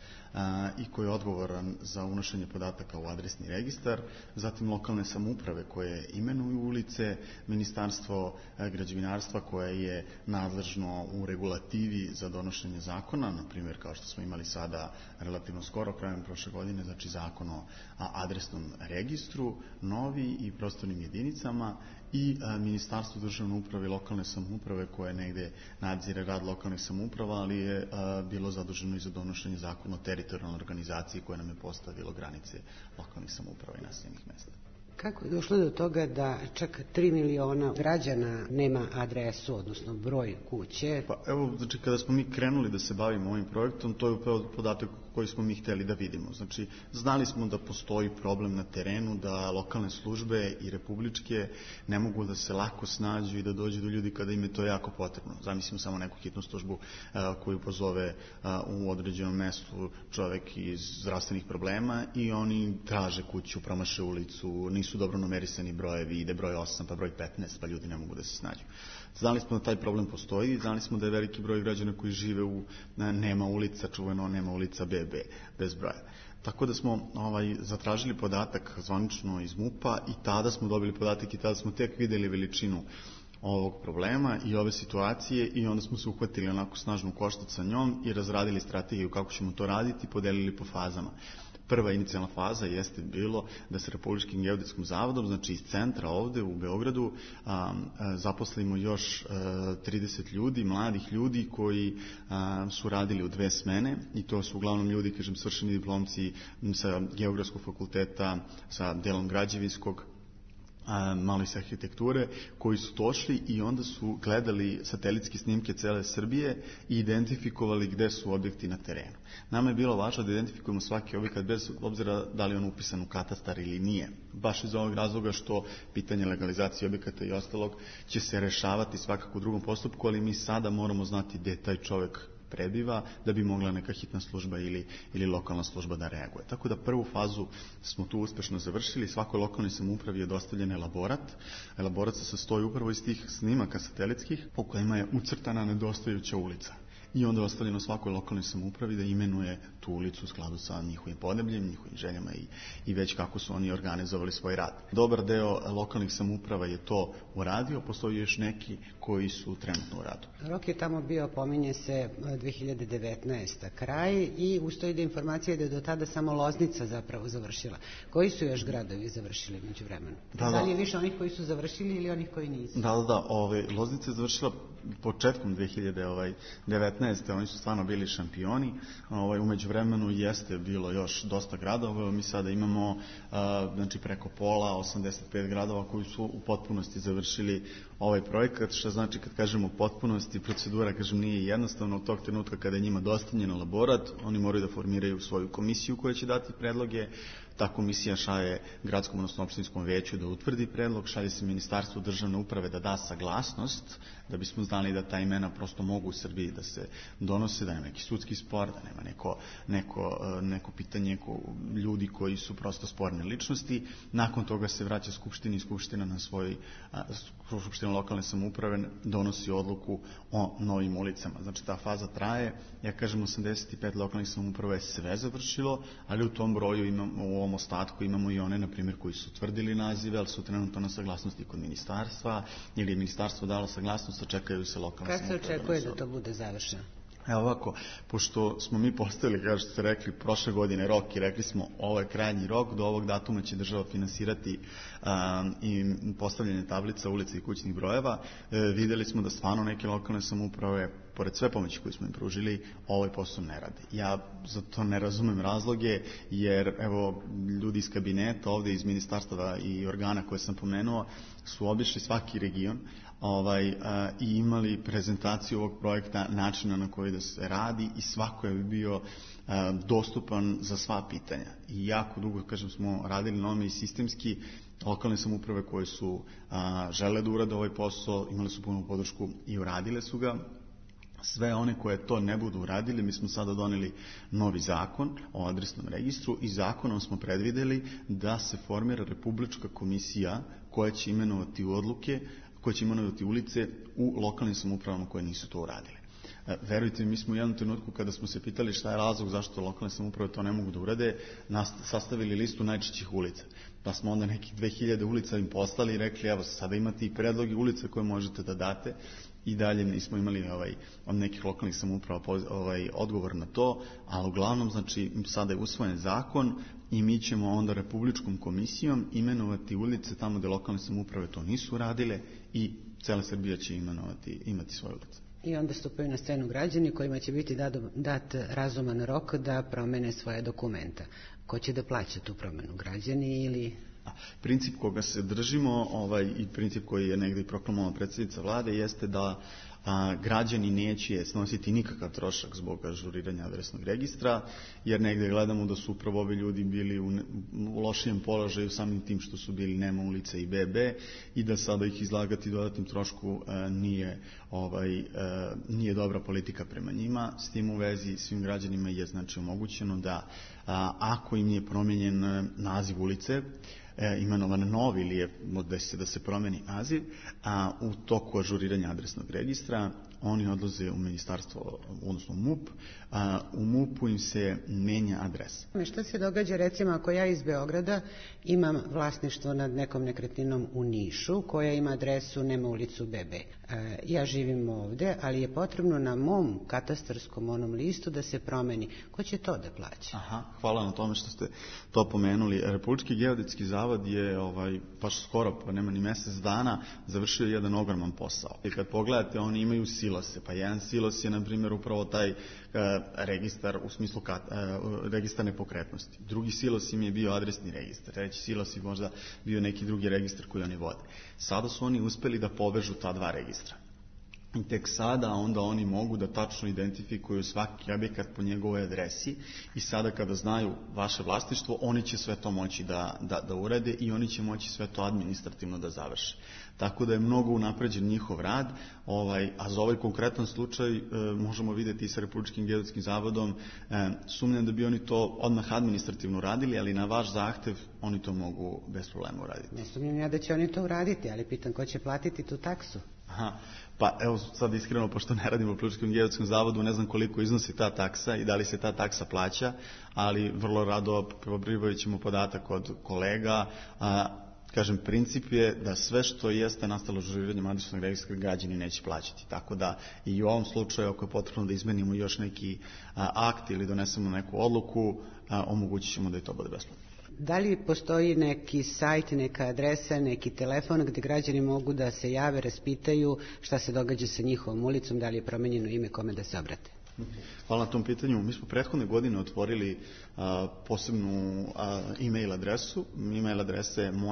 i koji je odgovoran za unošenje podataka u adresni registar, zatim lokalne samouprave koje imenuju ulice, Ministarstvo građevinarstva koje je nadležno u regulativi za donošenje zakona, na primjer kao što smo imali sada relativno skoro, krajem prošle godine, znači zakon o adresnom registru, novi i prostornim jedinicama, i Ministarstvo državne uprave i lokalne samouprave koje negde nadzire rad lokalnih samouprava, ali je bilo zaduženo i za donošenje zakona o teritorijalnoj organizaciji koje nam je postavilo granice lokalnih samouprava i naseljenih mesta. Kako je došlo do toga da čak 3 miliona građana nema adresu, odnosno broj kuće? Pa evo, znači kada smo mi krenuli da se bavimo ovim projektom, to je upravo podatak koji smo mi hteli da vidimo. Znači, znali smo da postoji problem na terenu, da lokalne službe i republičke ne mogu da se lako snađu i da dođu do ljudi kada im je to jako potrebno. Zamislimo samo neku hitnu službu koju pozove u određenom mestu čovek iz zdravstvenih problema i oni traže kuću, promaše ulicu, nisu dobro numerisani brojevi, ide broj 8 pa broj 15 pa ljudi ne mogu da se snađu. Znali smo da taj problem postoji, znali smo da je veliki broj građana koji žive u nema ulica, čuveno nema ulica BB, bez broja. Tako da smo zatražili podatak zvanično iz MUP-a i tada smo dobili podatak i tada smo tek videli veličinu ovog problema i ove situacije i onda smo se uhvatili onako snažno koštac sa njom i razradili strategiju kako ćemo to raditi, podelili po fazama. Prva inicijalna faza jeste bilo da se Republičkim geodetskim zavodom, znači iz centra ovde u Beogradu, zaposlimo još 30 ljudi, mladih ljudi koji su radili u 2 smene i to su uglavnom ljudi, kažem, svršeni diplomci sa Geografskog fakulteta, sa delom građevinskog, malo iz arhitekture, koji su došli i onda su gledali satelitske snimke cele Srbije i identifikovali gde su objekti na terenu. Nama je bilo važno da identifikujemo svaki objekat bez obzira da li on upisan u katastar ili nije. Baš iz ovog razloga što pitanje legalizacije objekata i ostalog će se rešavati svakako u drugom postupku, ali mi sada moramo znati gde taj čovjek prebiva da bi mogla neka hitna služba ili lokalna služba da reaguje. Tako da prvu fazu smo tu uspešno završili, svakoj lokalnoj samoupravi je dostavljen elaborat. Elaborat se sastoji upravo iz tih snimaka satelitskih po kojima je ucrtana nedostajuća ulica. I onda je ostavljeno svakoj lokalnoj samoupravi da imenuje tu ulicu u skladu sa njihovim podebljem, njihovim željama i već kako su oni organizovali svoj rad. Dobar deo lokalnih samouprava je to uradio, postoji još neki koji su trenutno u radu. Rok je tamo bio, pominje se 2019. kraj i ustoji da informacija da je do tada samo Loznica zapravo završila. Koji su još gradovi završili među vremenu? Da li je više onih koji su završili ili onih koji nisu? Da, Loznica je završila početkom 2019. Oni su stvarno bili šampioni. Umeđu vremenu jeste bilo još dosta gradova. Mi sada imamo znači preko pola, 85 gradova koji su u potpunosti završili ovaj projekat, što znači kad kažemo potpunosti, procedura nije jednostavna. Od tog trenutka kada je njima dostavljen elaborat, oni moraju da formiraju svoju komisiju koja će dati predloge. Ta komisija šalje gradskom, odnosno opštinskom veću da utvrdi predlog, šalje se Ministarstvu državne uprave da da saglasnost, da bismo znali da ta imena prosto mogu u Srbiji da se donose, da nema neki sudski spor, da nema neko pitanje ljudi koji su prosto sporne ličnosti. Nakon toga se vraća Skupštini i Skupština na svoj Skupština lokalne samouprave donosi odluku o novim ulicama. Znači ta faza traje, ja kažem 85 lokalnih samouprava je sve završilo, ali u tom broju u ovom ostatku imamo i one, na primjer, koji su tvrdili nazive, ali su trenutno na saglasnosti kod ministarstva, ili je ministarstvo dalo saglasnost, čekaju se lokalne samouprave. Kad se očekuje da to bude završeno? Evo ovako, pošto smo mi postavili, kao što ste rekli, prošle godine rok i rekli smo ovo je krajnji rok, do ovog datuma će država finansirati i postavljanje tablica, ulica i kućnih brojeva, videli smo da stvarno neke lokalne samouprave, pored sve pomoći koju smo im pružili, ovaj posao ne rade. Ja za to ne razumem razloge, jer evo ljudi iz kabineta, ovde iz ministarstava i organa koje sam pomenuo, su obišli svaki region i imali prezentaciju ovog projekta, načina na koji da se radi i svako je bio dostupan za sva pitanja. I jako dugo, kažem, smo radili na ovome i sistemski. Lokalne samouprave koje su žele da urade ovaj posao, imali su punu podršku i uradile su ga. Sve one koje to ne budu uradili, mi smo sada doneli novi zakon o adresnom registru i zakonom smo predvideli da se formira Republička komisija koja će imenovati odluke, koja će imenovati ulice u lokalnim samoupravama koje nisu to uradile. Verujte mi, smo u jednom trenutku kada smo se pitali šta je razlog zašto lokalne samouprave to ne mogu da urade, sastavili listu najčešćih ulica. Pa smo onda nekih 2000 ulica im poslali i rekli, evo sada imate i predlogi ulica koje možete da date. I dalje nismo imali od nekih lokalnih samouprava odgovor na to, ali uglavnom, znači, sada je usvojen zakon i mi ćemo onda Republičkom komisijom imenovati ulice tamo gde lokalne samouprave to nisu radile i cela Srbija će imati svoje ulice. I onda stupaju na scenu građani kojima će biti dat razuman rok da promene svoje dokumenta. Ko će da plaća tu promenu? Građani ili... Princip koga se držimo i princip koji je negdje proklamovala predsjednica vlade jeste da građani neće snositi nikakav trošak zbog ažuriranja adresnog registra, jer negdje gledamo da su upravo ovi ljudi bili u lošijem položaju samim tim što su bili nema ulice i BB i da sada ih izlagati dodatnim trošku nije dobra politika prema njima. S tim u vezi svim građanima je znači omogućeno da ako im je promijenjen naziv ulice, imenovan novi ili je desi da se promeni naziv, u toku ažuriranja adresnog registra oni odlaze u ministarstvo, odnosno MUP, u MUP-u im se menja adresa. Šta se događa recimo ako ja iz Beograda imam vlasništvo nad nekom nekretninom u Nišu koja ima adresu, nema ulicu BB. Ja živim ovde, ali je potrebno na mom katastarskom onom listu da se promeni. Ko će to da plaća? Hvala na tome što ste to pomenuli. Republički geodetski zavod je baš skoro, pa nema ni mesec dana, završio jedan ogroman posao. I kad pogledate, oni imaju silose, pa jedan silos je, na primjer, upravo taj registar u smislu registar nepokretnosti. Drugi silos im je bio adresni registar, treći silos je možda bio neki drugi registar koji oni vode. Sada su oni uspeli da povežu ta dva registra. I tek sada onda oni mogu da tačno identifikuju svaki objekat po njegovoj adresi i sada kada znaju vaše vlasništvo, oni će sve to moći da urade i oni će moći sve to administrativno da završe. Tako da je mnogo unapređen njihov rad, a za ovaj konkretan slučaj možemo vidjeti i sa Republičkim geodetskim zavodom, sumnjam da bi oni to odmah administrativno uradili, ali na vaš zahtev oni to mogu bez problema uraditi. Ne sumnjam ja da će oni to uraditi, ali pitam ko će platiti tu taksu? Pa evo sad iskreno, pošto ne radim u Republičkom geodetskom zavodu, ne znam koliko iznosi ta taksa i da li se ta taksa plaća, ali vrlo rado pribavit ćemo podatak od kolega. Kažem, princip je da sve što jeste nastalo ažuriranjem adresnog registra građani neće plaćati. Tako da i u ovom slučaju, ako je potrebno da izmenimo još neki akt ili donesemo neku odluku, omogućit ćemo da i to bude besplatno. Da li postoji neki sajt, neka adresa, neki telefon gdje građani mogu da se jave, raspitaju šta se događa sa njihovom ulicom, da li je promenjeno ime, kome da se obrate? Hvala na tom pitanju. Mi smo prethodne godine otvorili posebnu e-mail adresu. E-mail adresa je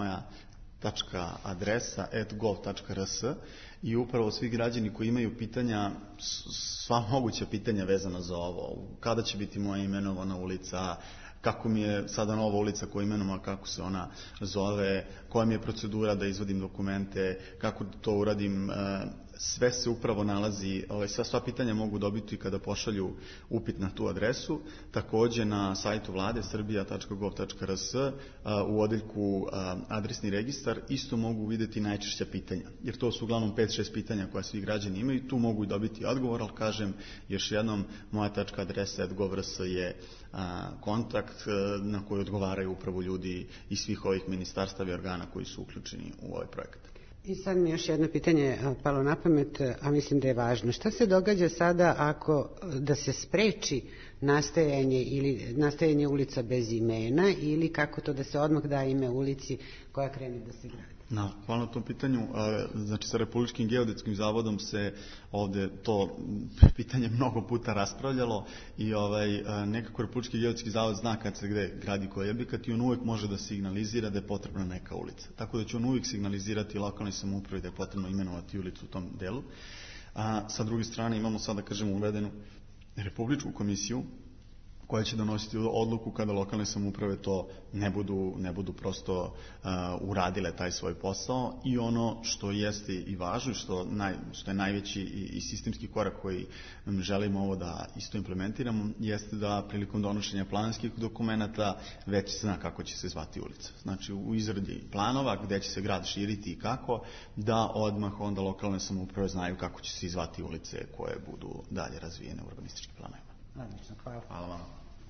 moja.adresa@gov.rs i upravo svi građani koji imaju pitanja, sva moguća pitanja vezana za ovo, kada će biti moja imenovana ulica, kako mi je sada nova ulica koja je imenovana, kako se ona zove, koja mi je procedura da izvadim dokumente, kako to uradim, sve se upravo nalazi, sva pitanja mogu dobiti kada pošalju upit na tu adresu. Takođe na sajtu vlade srbija.gov.rs u odeljku adresni registar isto mogu videti najčešća pitanja, jer to su uglavnom 5-6 pitanja koja svi građani imaju, tu mogu dobiti odgovor, ali kažem još jednom, moja.adresa@gov.rs je kontakt na koji odgovaraju upravo ljudi iz svih ovih ministarstava i organa koji su uključeni u ovaj projekat. I sad mi još jedno pitanje palo na pamet, a mislim da je važno. Šta se događa sada ako da se spreči nastajanje ulica bez imena ili kako to da se odmah da ime ulici koja krene da se gradi? Hvala na tom pitanju. Znači, sa Republičkim geodetskim zavodom se ovde to pitanje mnogo puta raspravljalo i nekako Republički geodetski zavod zna kad se gde gradi koji objekat i on uvek može da signalizira da je potrebna neka ulica. Tako da će on uvek signalizirati lokalnoj samoupravi da je potrebno imenovati ulicu u tom delu. Sa druge strane imamo sada, kažemo, uvedenu Republičku komisiju koja će donositi odluku kada lokalne samouprave to ne budu prosto uradile taj svoj posao i ono što jeste i važno, što je najveći i sistemski korak koji želimo ovo da isto implementiramo, jeste da prilikom donošenja planskih dokumenata već zna kako će se zvati ulica. Znači u izradi planova gde će se grad širiti i kako, da odmah onda lokalne samouprave znaju kako će se zvati ulice koje budu dalje razvijene u urbanističkim planovima. Odlično, hvala. Hvala vam.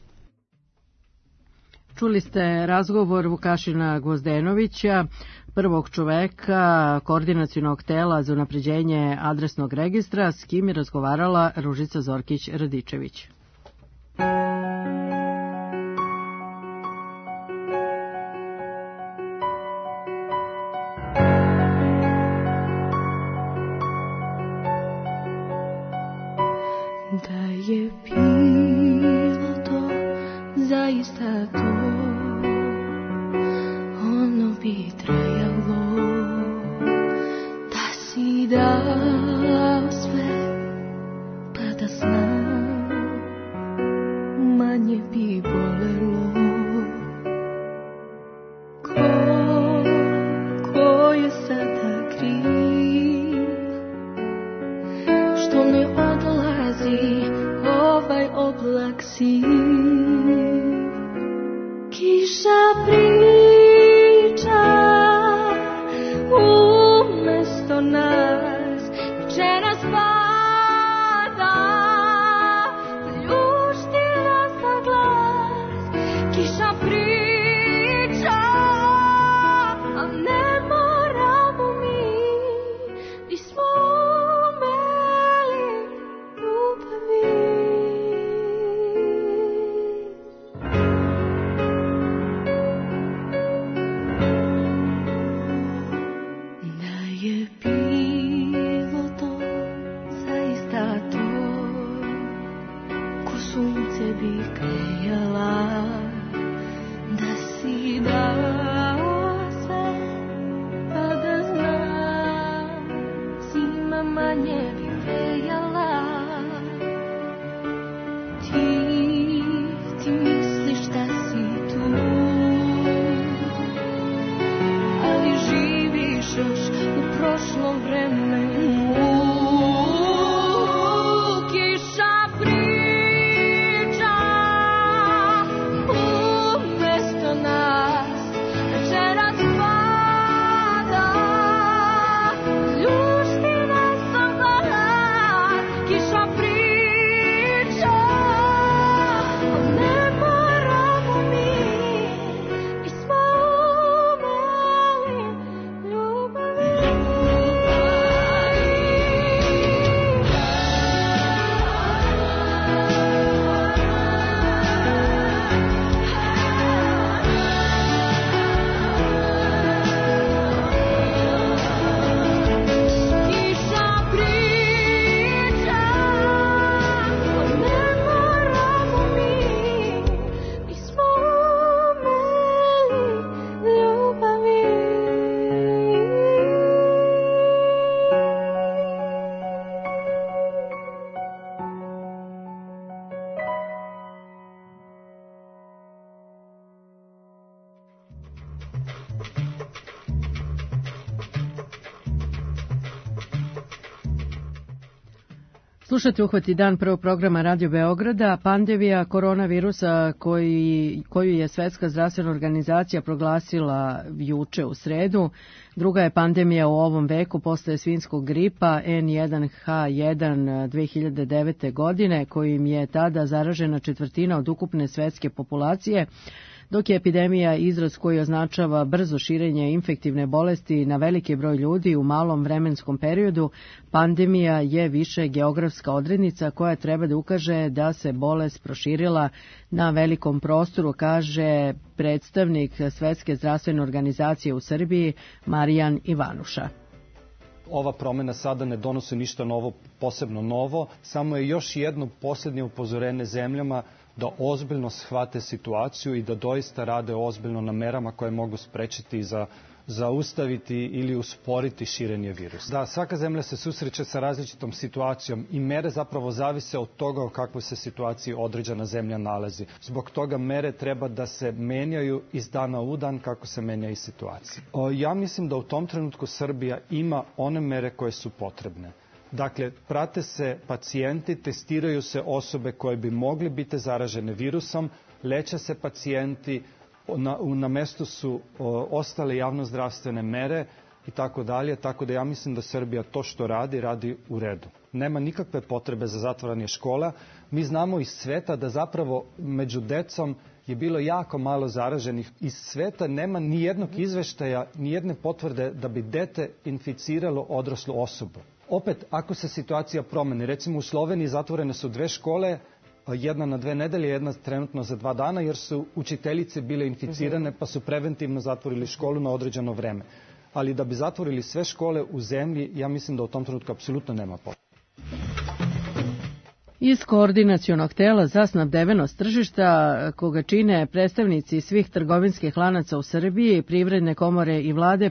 Čuli ste razgovor Vukašina Gvozdenovića, prvog čoveka koordinacionog tela za unapređenje adresnog registra, s kim je razgovarala Ružica Zorkić-Radičević. Da je bilo to zaista to, ono bi trajalo, da si dao sve, pa da znam, manje bi bolelo. Ko je sada kriv, što ne odlazi ovaj oblak siv? Kiša priča umesto nas, večeras pada, ljušti nas na glas. Kiša priča, a ne moramo mi, bismo umeli ljubavi. Slušate Uhvati dan prvog programa Radio Beograda. Pandemija koronavirusa koju je Svetska zdravstvena organizacija proglasila juče u sredu. Druga je pandemija u ovom veku posle svinjskog gripa N1H1 2009. godine, kojim je tada zaražena četvrtina od ukupne svetske populacije. Dok je epidemija izraz koji označava brzo širenje infektivne bolesti na veliki broj ljudi u malom vremenskom periodu, pandemija je više geografska odrednica koja treba da ukaže da se bolest proširila na velikom prostoru, kaže predstavnik Svetske zdravstvene organizacije u Srbiji Marijan Ivanuša. Ova promena sada ne donose ništa novo, posebno novo, samo je još jedno posljednje upozorenje zemljama da ozbiljno shvate situaciju i da doista rade ozbiljno na merama koje mogu sprečiti zaustaviti ili usporiti širenje virusa. Da, svaka zemlja se susreće sa različitom situacijom i mere zapravo zavise od toga u kakvoj se situaciji određena zemlja nalazi. Zbog toga mere treba da se menjaju iz dana u dan kako se menja i situacija. Ja mislim da u tom trenutku Srbija ima one mere koje su potrebne. Dakle, prate se pacijenti, testiraju se osobe koje bi mogli biti zaražene virusom, leče se pacijenti, na mestu su ostale javnozdravstvene mere i tako dalje, tako da ja mislim da Srbija to što radi u redu. Nema nikakve potrebe za zatvaranje škola. Mi znamo iz sveta da zapravo među decom je bilo jako malo zaraženih. Iz sveta nema ni jednog izveštaja, ni jedne potvrde da bi dete inficiralo odraslu osobu. Opet, ako se situacija promeni, recimo u Sloveniji zatvorene su 2 škole, jedna na 2 nedelje, jedna trenutno za 2 dana, jer su učiteljice bile inficirane pa su preventivno zatvorili školu na određeno vreme. Ali da bi zatvorili sve škole u zemlji, ja mislim da u tom trenutku apsolutno nema potrebe. Iz koordinacionog tela za snabdevenost tržišta, koga čine predstavnici svih trgovinskih lanaca u Srbiji, Privredne komore i vlade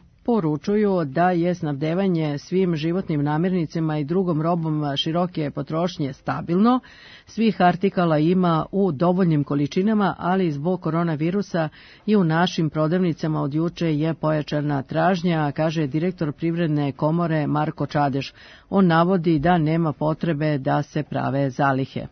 poručuju da je snabdevanje svim životnim namirnicama i drugom robom široke potrošnje stabilno. Svih artikala ima u dovoljnim količinama, ali zbog koronavirusa i u našim prodavnicama od juče je pojačana tražnja, kaže direktor Privredne komore Marko Čadeš. On navodi da nema potrebe da se prave zalihe.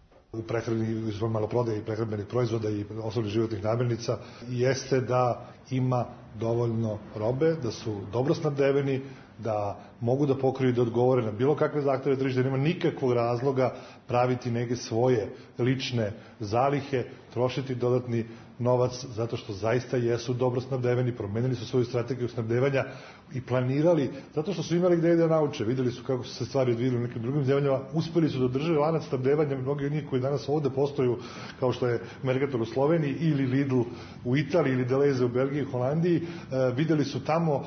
U prehrani, izvor maloprodaje i prehrambenih proizvoda i osobnih životnih namirnica jeste da ima dovoljno robe, da su dobro snabdeveni, da mogu da pokriju i da odgovore na bilo kakve zahteve tržišta, nema nikakvog razloga praviti neke svoje lične zalihe, trošiti dodatni novac, zato što zaista jesu dobro snabdeveni, promenili su svoju strategiju snabdevanja i planirali, zato što su imali gde da nauče, videli su kako su se stvari odvijeli u nekim drugim zemljama, uspeli su da drže lanac snabdevanja, mnogi od njih koji danas ovde postoju, kao što je Mercator u Sloveniji ili Lidl u Italiji ili Deleuze u Belgiji i Holandiji, videli su tamo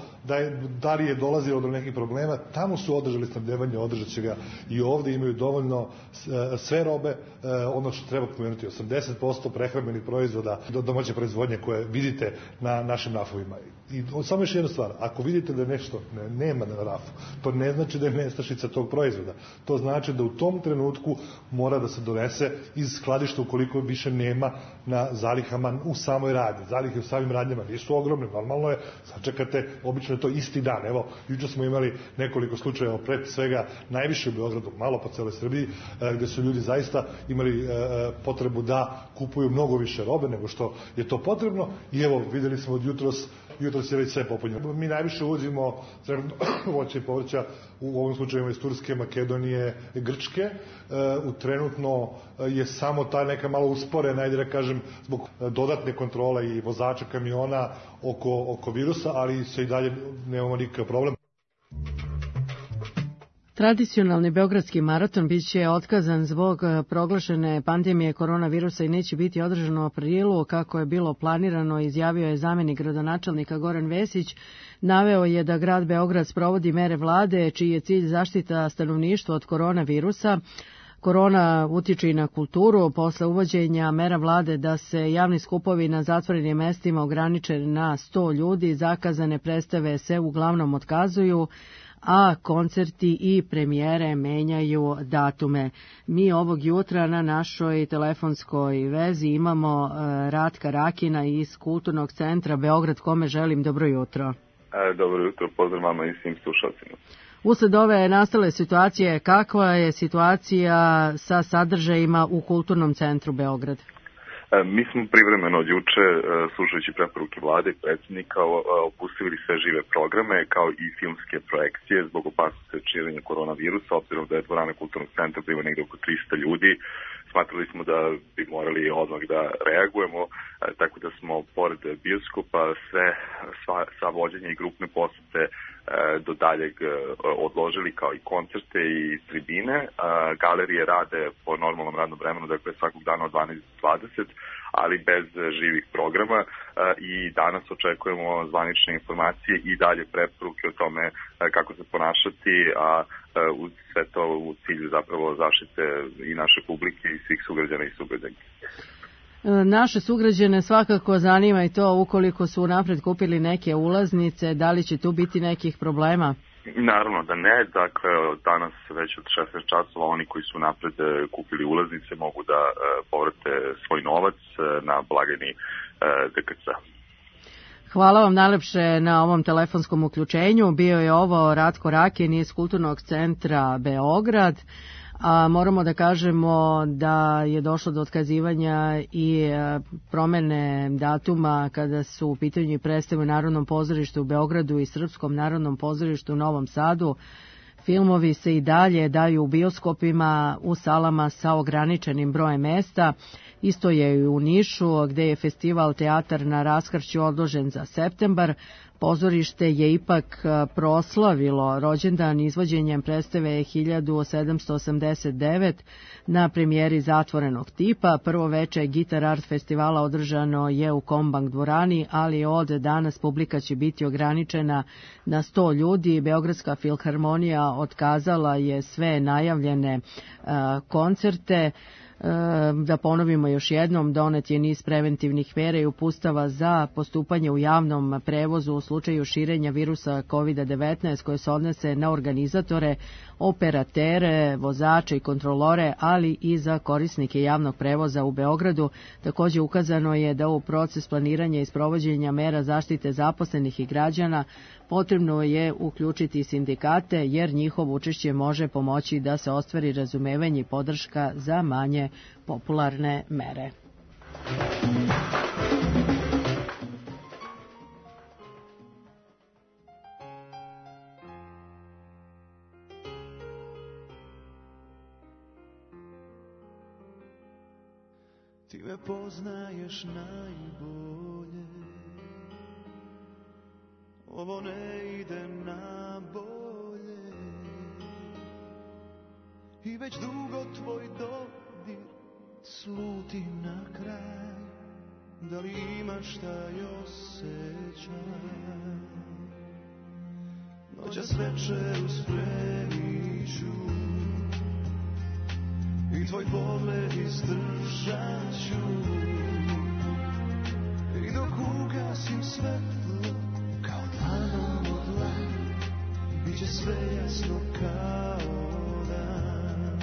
da li je dolazilo do nekih problema, tamo su održali snabdevanje, održat će ga i ovde imaju dovoljno sve robe, ono što treba pomenuti, 80% prehrambenih proizvoda domaće proizvodnje koje vidite na našim rafovima. I samo još jedna stvar, ako vidite da nešto nema na rafu, to ne znači da je nestašica tog proizvoda. To znači da u tom trenutku mora da se donese iz skladišta ukoliko više nema na zalihama u samoj radnji. Zalihe u samim radnjama nisu ogromne, normalno je, sačekate, obično je to isti dan. Evo, juče smo imali nekoliko slučajeva, pred svega najviše u Beogradu, malo po celoj Srbiji, gde su ljudi zaista imali potrebu da kupuju mnogo više robe nego što je to potrebno i evo, videli smo od jutros je već sve popunjeno. Mi najviše uvozimo voća i povrća, u ovom slučaju iz Turske, Makedonije, Grčke. Trenutno je samo ta neka malo usporena, ajde da kažem, zbog dodatne kontrole i vozača kamiona oko virusa, ali se i dalje nemamo nikakav problem. Tradicionalni beogradski maraton biće otkazan zbog proglašene pandemije koronavirusa i neće biti održan u aprilu kako je bilo planirano, izjavio je zamenik gradonačelnika Goran Vesić. Naveo je da grad Beograd sprovodi mere vlade čiji je cilj zaštita stanovništva od koronavirusa. Korona utiče i na kulturu. Posle uvođenja mera vlade da se javni skupovi na zatvorenim mestima ograniče na 100 ljudi, zakazane predstave se uglavnom otkazuju, a koncerti i premijere menjaju datume. Mi ovog jutra na našoj telefonskoj vezi imamo Ratka Rakina iz Kulturnog centra Beograd, kome želim dobro jutro. Dobro jutro, pozdrav vama i svim slušalcima. Usled ove nastale situacije, kakva je situacija sa sadržajima u Kulturnom centru Beograd? Mi smo privremeno od juče, slušajući preporuke vlade i predsjednika, opustili sve žive programe kao i filmske projekcije zbog opasnosti od širenja koronavirusa, obzirom da je dvorana Kulturnog centra bila negde oko 300 ljudi. Smatrali smo da bi morali odmah da reagujemo, tako da smo pored bioskopa sva vođenja i grupne posete do daljeg odložili, kao i koncerte i tribine. Galerije rade po normalnom radnom vremenu, dakle svakog dana od 12 do 20, ali bez živih programa, i danas očekujemo zvanične informacije i dalje preporuke o tome kako se ponašati, a uz sve to u cilju zapravo zaštite i naše publike i svih sugrađana i sugrađanki. Naše sugrađane svakako zanima i to, ukoliko su napred kupili neke ulaznice, da li će tu biti nekih problema? Naravno da ne, dakle danas već od 16 časova oni koji su napred kupili ulaznice mogu da povrate svoj novac na blagajni DKC. Hvala vam najlepše na ovom telefonskom uključenju. Bio je ovo Ratko Rakin iz Kulturnog centra Beograd. A moramo da kažemo da je došlo do otkazivanja i promene datuma kada su u pitanju predstave u Narodnom pozorištu u Beogradu i Srpskom Narodnom pozorištu u Novom Sadu. Filmovi se i dalje daju u bioskopima, u salama sa ograničenim brojem mesta. Isto je i u Nišu, gde je festival Teatar na raskršću odložen za septembar. Pozorište je ipak proslavilo rođendan izvođenjem predstave 1789 na premijeri Zatvorenog tipa. Prvo veče Gitar Art festivala održano je u Kombank dvorani, ali od danas publika će biti ograničena na 100 ljudi. Beogradska filharmonija otkazala je sve najavljene koncerte. Da ponovimo još jednom, donet je niz preventivnih mjera i uputstava za postupanje u javnom prevozu u slučaju širenja virusa COVID-19 koje se odnose na organizatore, operatere, vozače i kontrolore, ali i za korisnike javnog prevoza u Beogradu. Također ukazano je da u proces planiranja i sprovođenja mera zaštite zaposlenih i građana potrebno je uključiti sindikate, jer njihovo učešće može pomoći da se ostvari razumevanje i podrška za manje popularne mere. Ti me poznaješ najbolje, ovo ne ide na bolje, i već dugo tvoj dodir sluti na kraj. Da li imaš taj osjećaj? Noćas večeru spremiću i tvoj pogled izdržat ću, i dok ugasim svetlo kao dlanom od dlan, bit će sve jasno kao dan.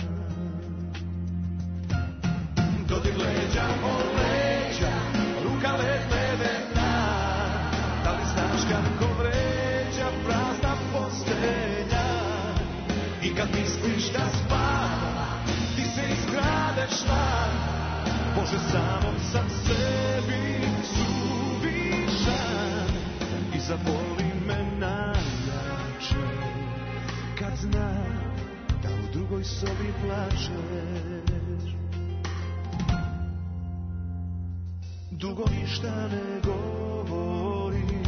Dodir leđa od leđa, ruka led ledena, da li znaš kako vređa prazna postelja, i kad misliš da spava, ti se iskradeš van. Bože, samom sam sebi suvišan i zaboli me najjače kad znam da u drugoj sobi plačeš. Dugo ništa ne govorim,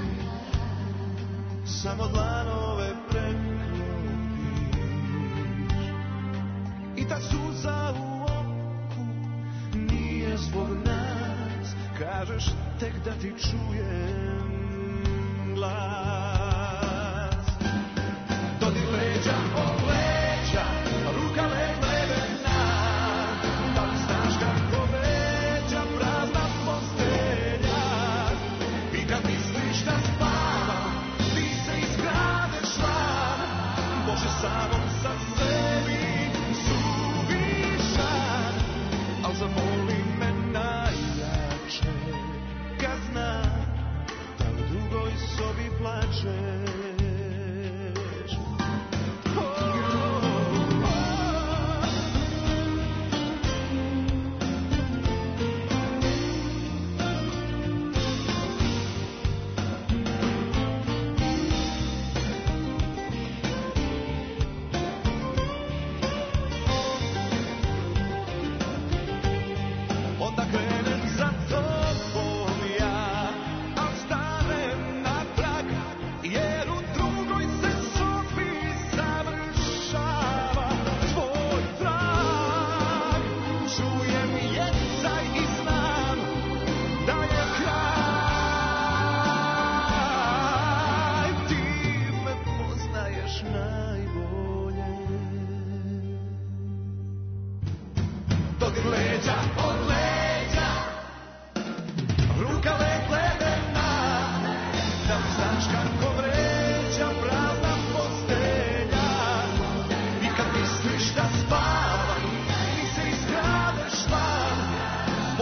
samo dlanove preklopiš, i ta suza u oku nije zbog nas. Kažeš tek da ti čujem glas. Dodir leđa od leđa, ruka ledena, da li znaš kako veđa prazna postelja, i kad misliš da spava, ti se iskradeš van. Bože, samom sam sebi suvišan, al zaboli me najjače kad znam da u drugoj sobi plačeš.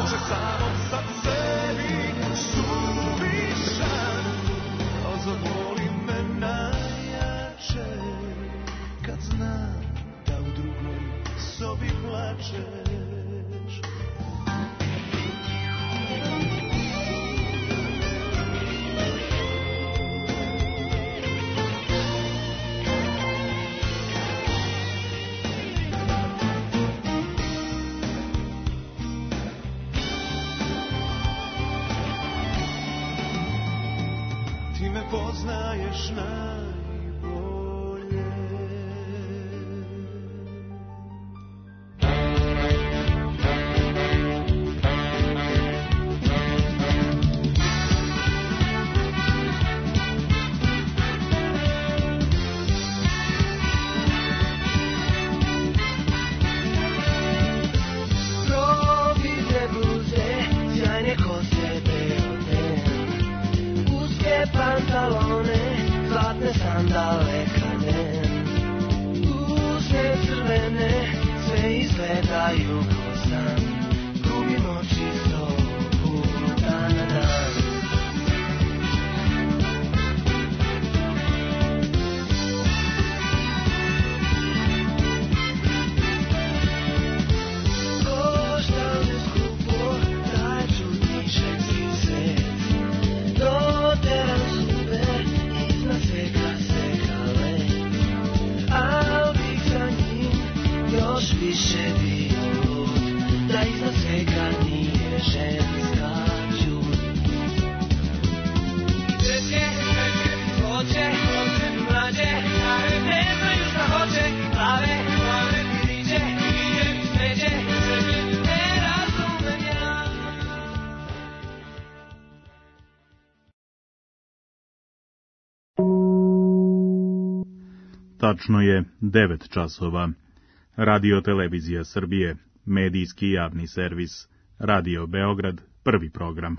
Tačno je 9 časova. Radio Televizija Srbije, medijski javni servis, Radio Beograd, prvi program.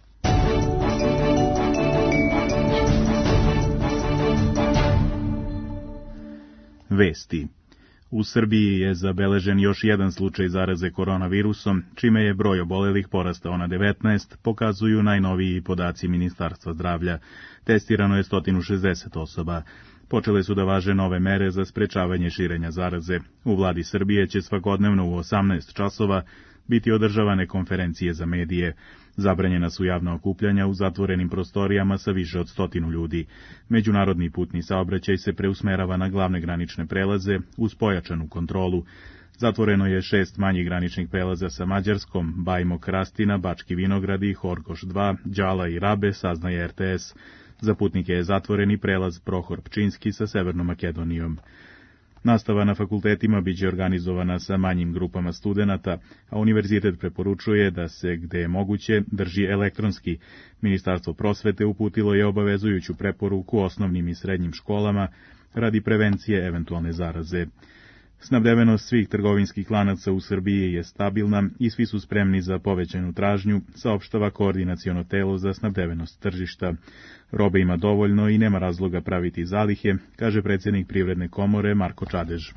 Vesti. U Srbiji je zabeležen još jedan slučaj zaraze koronavirusom, čime je broj obolelih porastao na 19, pokazuju najnoviji podaci Ministarstva zdravlja. Testirano je 160 osoba. Počele su da važe nove mere za sprečavanje širenja zaraze. U vladi Srbije će svakodnevno u 18 časova biti održavane konferencije za medije. Zabranjena su javna okupljanja u zatvorenim prostorijama sa više od 100 ljudi. Međunarodni putni saobraćaj se preusmerava na glavne granične prelaze uz pojačanu kontrolu. Zatvoreno je 6 manjih graničnih prelaza sa Mađarskom, Bajmok, Rastina, Bački Vinogradi, Horgoš 2, Đala i Rabe, saznaje RTS. Za putnike je zatvoren i prelaz Prohor Pčinski sa Severnom Makedonijom. Nastava na fakultetima biće organizovana sa manjim grupama studenata, a univerzitet preporučuje da se, gde je moguće, drži elektronski. Ministarstvo prosvete uputilo je obavezujuću preporuku osnovnim i srednjim školama radi prevencije eventualne zaraze. Snabdevenost svih trgovinskih lanaca u Srbiji je stabilna i svi su spremni za povećanu tražnju, saopštava koordinaciono telo za snabdevenost tržišta. Robe ima dovoljno i nema razloga praviti zalihe, kaže predsjednik Privredne komore Marko Čadež.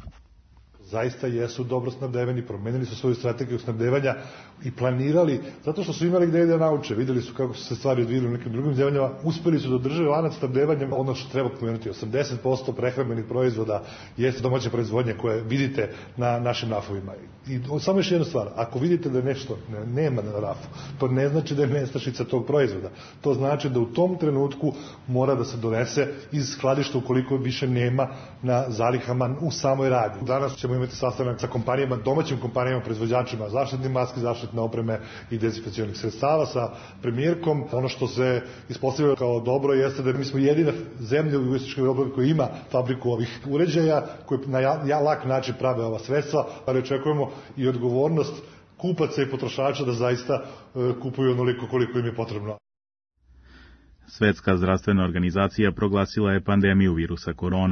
Zaista jesu dobro snabdeveni, promenili su svoju strategiju snabdevanja i planirali, zato što su imali gde da nauče, videli su kako su se stvari odvijeli u nekim drugim zemljama, uspeli su da održe lanac snabdevanja. Ono što treba pomenuti, 80% prehrambenih proizvoda jeste domaća proizvodnja koje vidite na našim rafovima. I samo još jedna stvar, ako vidite da nešto nema na rafu, to ne znači da je nestašica tog proizvoda. To znači da u tom trenutku mora da se donese iz skladišta ukoliko više nema na zalihama u samoj radnji. Danas ćemo imati sastanak sa kompanijama, domaćim kompanijama, proizvođačima zaštitnih maski, zaštitne opreme i dezinfekcionih sredstava, sa premijerkom. Ono što se ispostavilo kao dobro jeste da mi smo jedina zemlja u jugoistočnoj Evropi koja ima fabriku ovih uređaja, koji na lak način prave ova sredstva, ali očekujemo i odgovornost kupaca i potrošača da zaista kupuju onoliko koliko im je potrebno. Svetska zdravstvena organizacija proglasila je pandemiju virusa korona.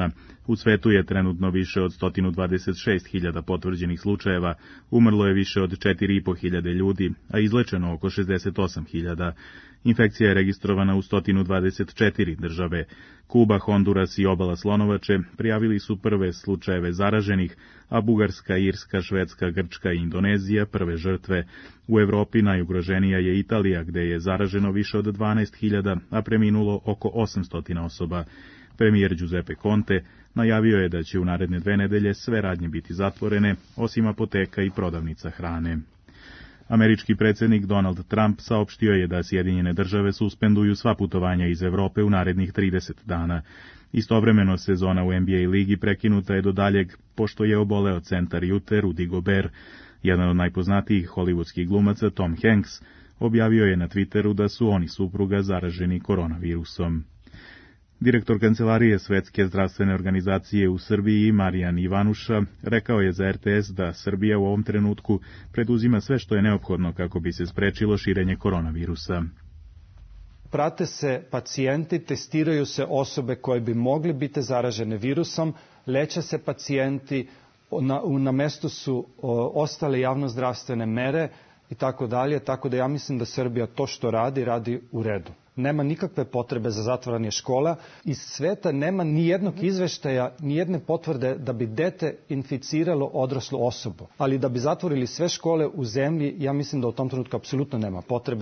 U svetu je trenutno više od 126.000 potvrđenih slučajeva, umrlo je više od 4.500 ljudi, a izlečeno oko 68.000. Infekcija je registrovana u 124 države. Kuba, Honduras i obala Slonovače prijavili su prve slučajeve zaraženih, a Bugarska, Irska, Švedska, Grčka i Indonezija prve žrtve. U Evropi najugroženija je Italija, gde je zaraženo više od 12.000, a preminulo oko 800 osoba. Premijer Giuseppe Conte najavio je da će u naredne 2 nedelje sve radnje biti zatvorene, osim apoteka i prodavnica hrane. Američki predsjednik Donald Trump saopštio je da Sjedinjene države suspenduju sva putovanja iz Evrope u narednih 30 dana. Istovremeno sezona u NBA ligi prekinuta je do daljeg, pošto je oboleo centar Ute Rudy Gobert. Jedan od najpoznatijih hollywoodskih glumaca, Tom Hanks, objavio je na Twitteru da su oni supruga zaraženi koronavirusom. Direktor Kancelarije Svetske zdravstvene organizacije u Srbiji, Marijan Ivanuša, rekao je za RTS da Srbija u ovom trenutku preduzima sve što je neophodno kako bi se sprečilo širenje koronavirusa. Prate se pacijenti, testiraju se osobe koje bi mogli biti zaražene virusom, leče se pacijenti, na mestu su ostale javnozdravstvene mere i tako dalje, tako da ja mislim da Srbija to što radi u redu. Nema nikakve potrebe za zatvaranje škola. Iz sveta nema ni jednog izveštaja, ni jedne potvrde da bi dete inficiralo odraslu osobu. Ali da bi zatvorili sve škole u zemlji, ja mislim da u tom trenutku apsolutno nema potrebe.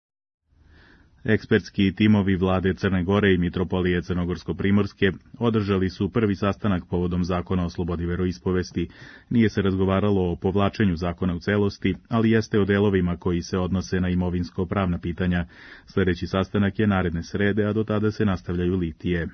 Ekspertski timovi vlade Crne Gore i Mitropolije Crnogorsko-Primorske održali su prvi sastanak povodom zakona o slobodi veroispovesti. Nije se razgovaralo o povlačenju zakona u celosti, ali jeste o delovima koji se odnose na imovinsko-pravna pitanja. Sljedeći sastanak je naredne srede, a do tada se nastavljaju litije.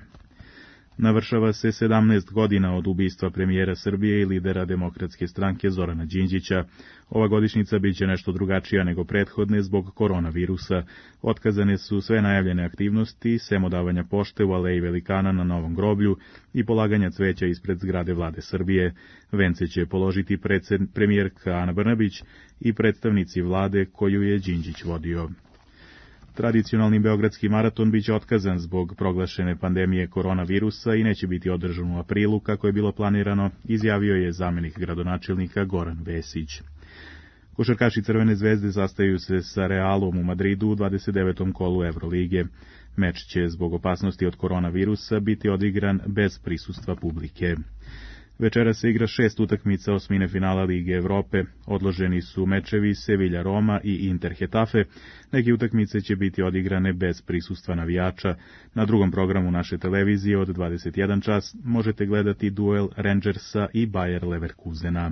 Navršava se 17 godina od ubistva premijera Srbije i lidera Demokratske stranke Zorana Đinđića. Ova godišnjica biće nešto drugačija nego prethodne zbog koronavirusa. Otkazane su sve najavljene aktivnosti, sem odavanja pošte u Aleji Velikana na Novom groblju i polaganja cveća ispred zgrade vlade Srbije. Vence će položiti premijerka Ana Brnabić i predstavnici vlade koju je Đinđić vodio. Tradicionalni beogradski maraton biće otkazan zbog proglašene pandemije koronavirusa i neće biti održan u aprilu kako je bilo planirano, izjavio je zamenik gradonačelnika Goran Vesić. Košarkaši Crvene zvezde sastaju se sa Realom u Madridu u 29. kolu Evrolige. Meč će zbog opasnosti od koronavirusa biti odigran bez prisustva publike. Večera se igra 6 utakmica osmine finala Lige Evrope. Odloženi su mečevi Sevilla Roma i Inter Hetafe. Neke utakmice će biti odigrane bez prisustva navijača. Na drugom programu naše televizije od 21 čas možete gledati duel Rangersa i Bayer Leverkusena.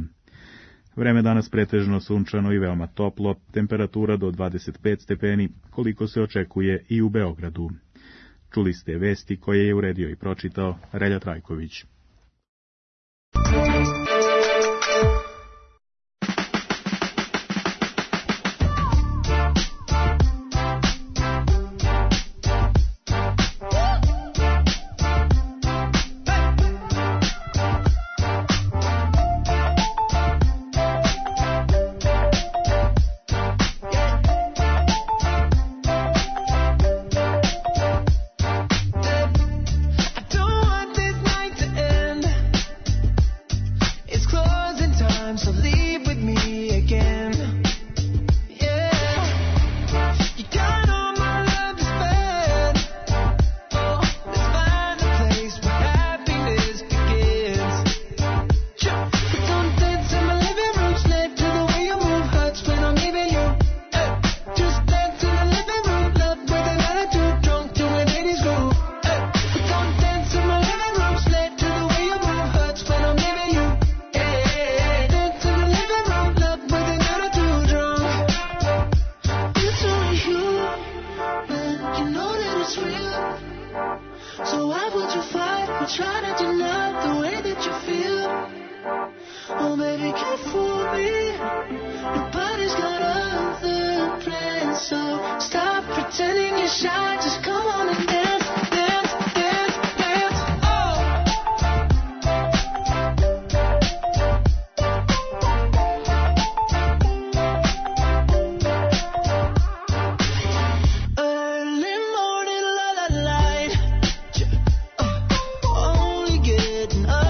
Vreme danas pretežno sunčano i veoma toplo, temperatura do 25 stepeni, koliko se očekuje i u Beogradu. Čuli ste vesti koje je uredio i pročitao Relja Trajković. Getting up.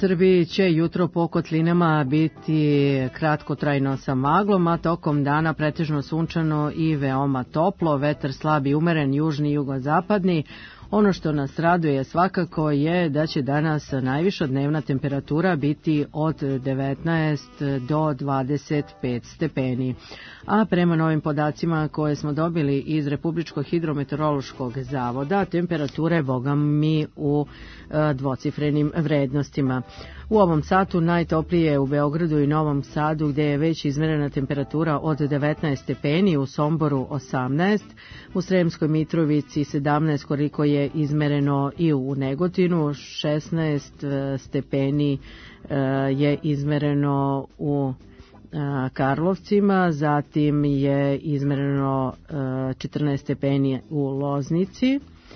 Srbiji će jutro po kotlinama biti kratkotrajno sa maglom, a tokom dana pretežno sunčano i veoma toplo, vetar slab i umeren, južni i jugozapadni. Ono što nas raduje svakako je da će danas najviša dnevna temperatura biti od 19 do 25 stepeni. A prema novim podacima koje smo dobili iz Republičkog hidrometeorološkog zavoda, temperature bogami u dvocifrenim vrednostima. U ovom satu najtoplije je u Beogradu i Novom Sadu, gde je već izmerena temperatura od 19 stepeni, u Somboru 18, u Sremskoj Mitrovici 17, koliko je izmereno i u Negotinu, 16 stepeni je izmereno u Karlovcima, zatim je izmereno 14 stepeni u Loznici,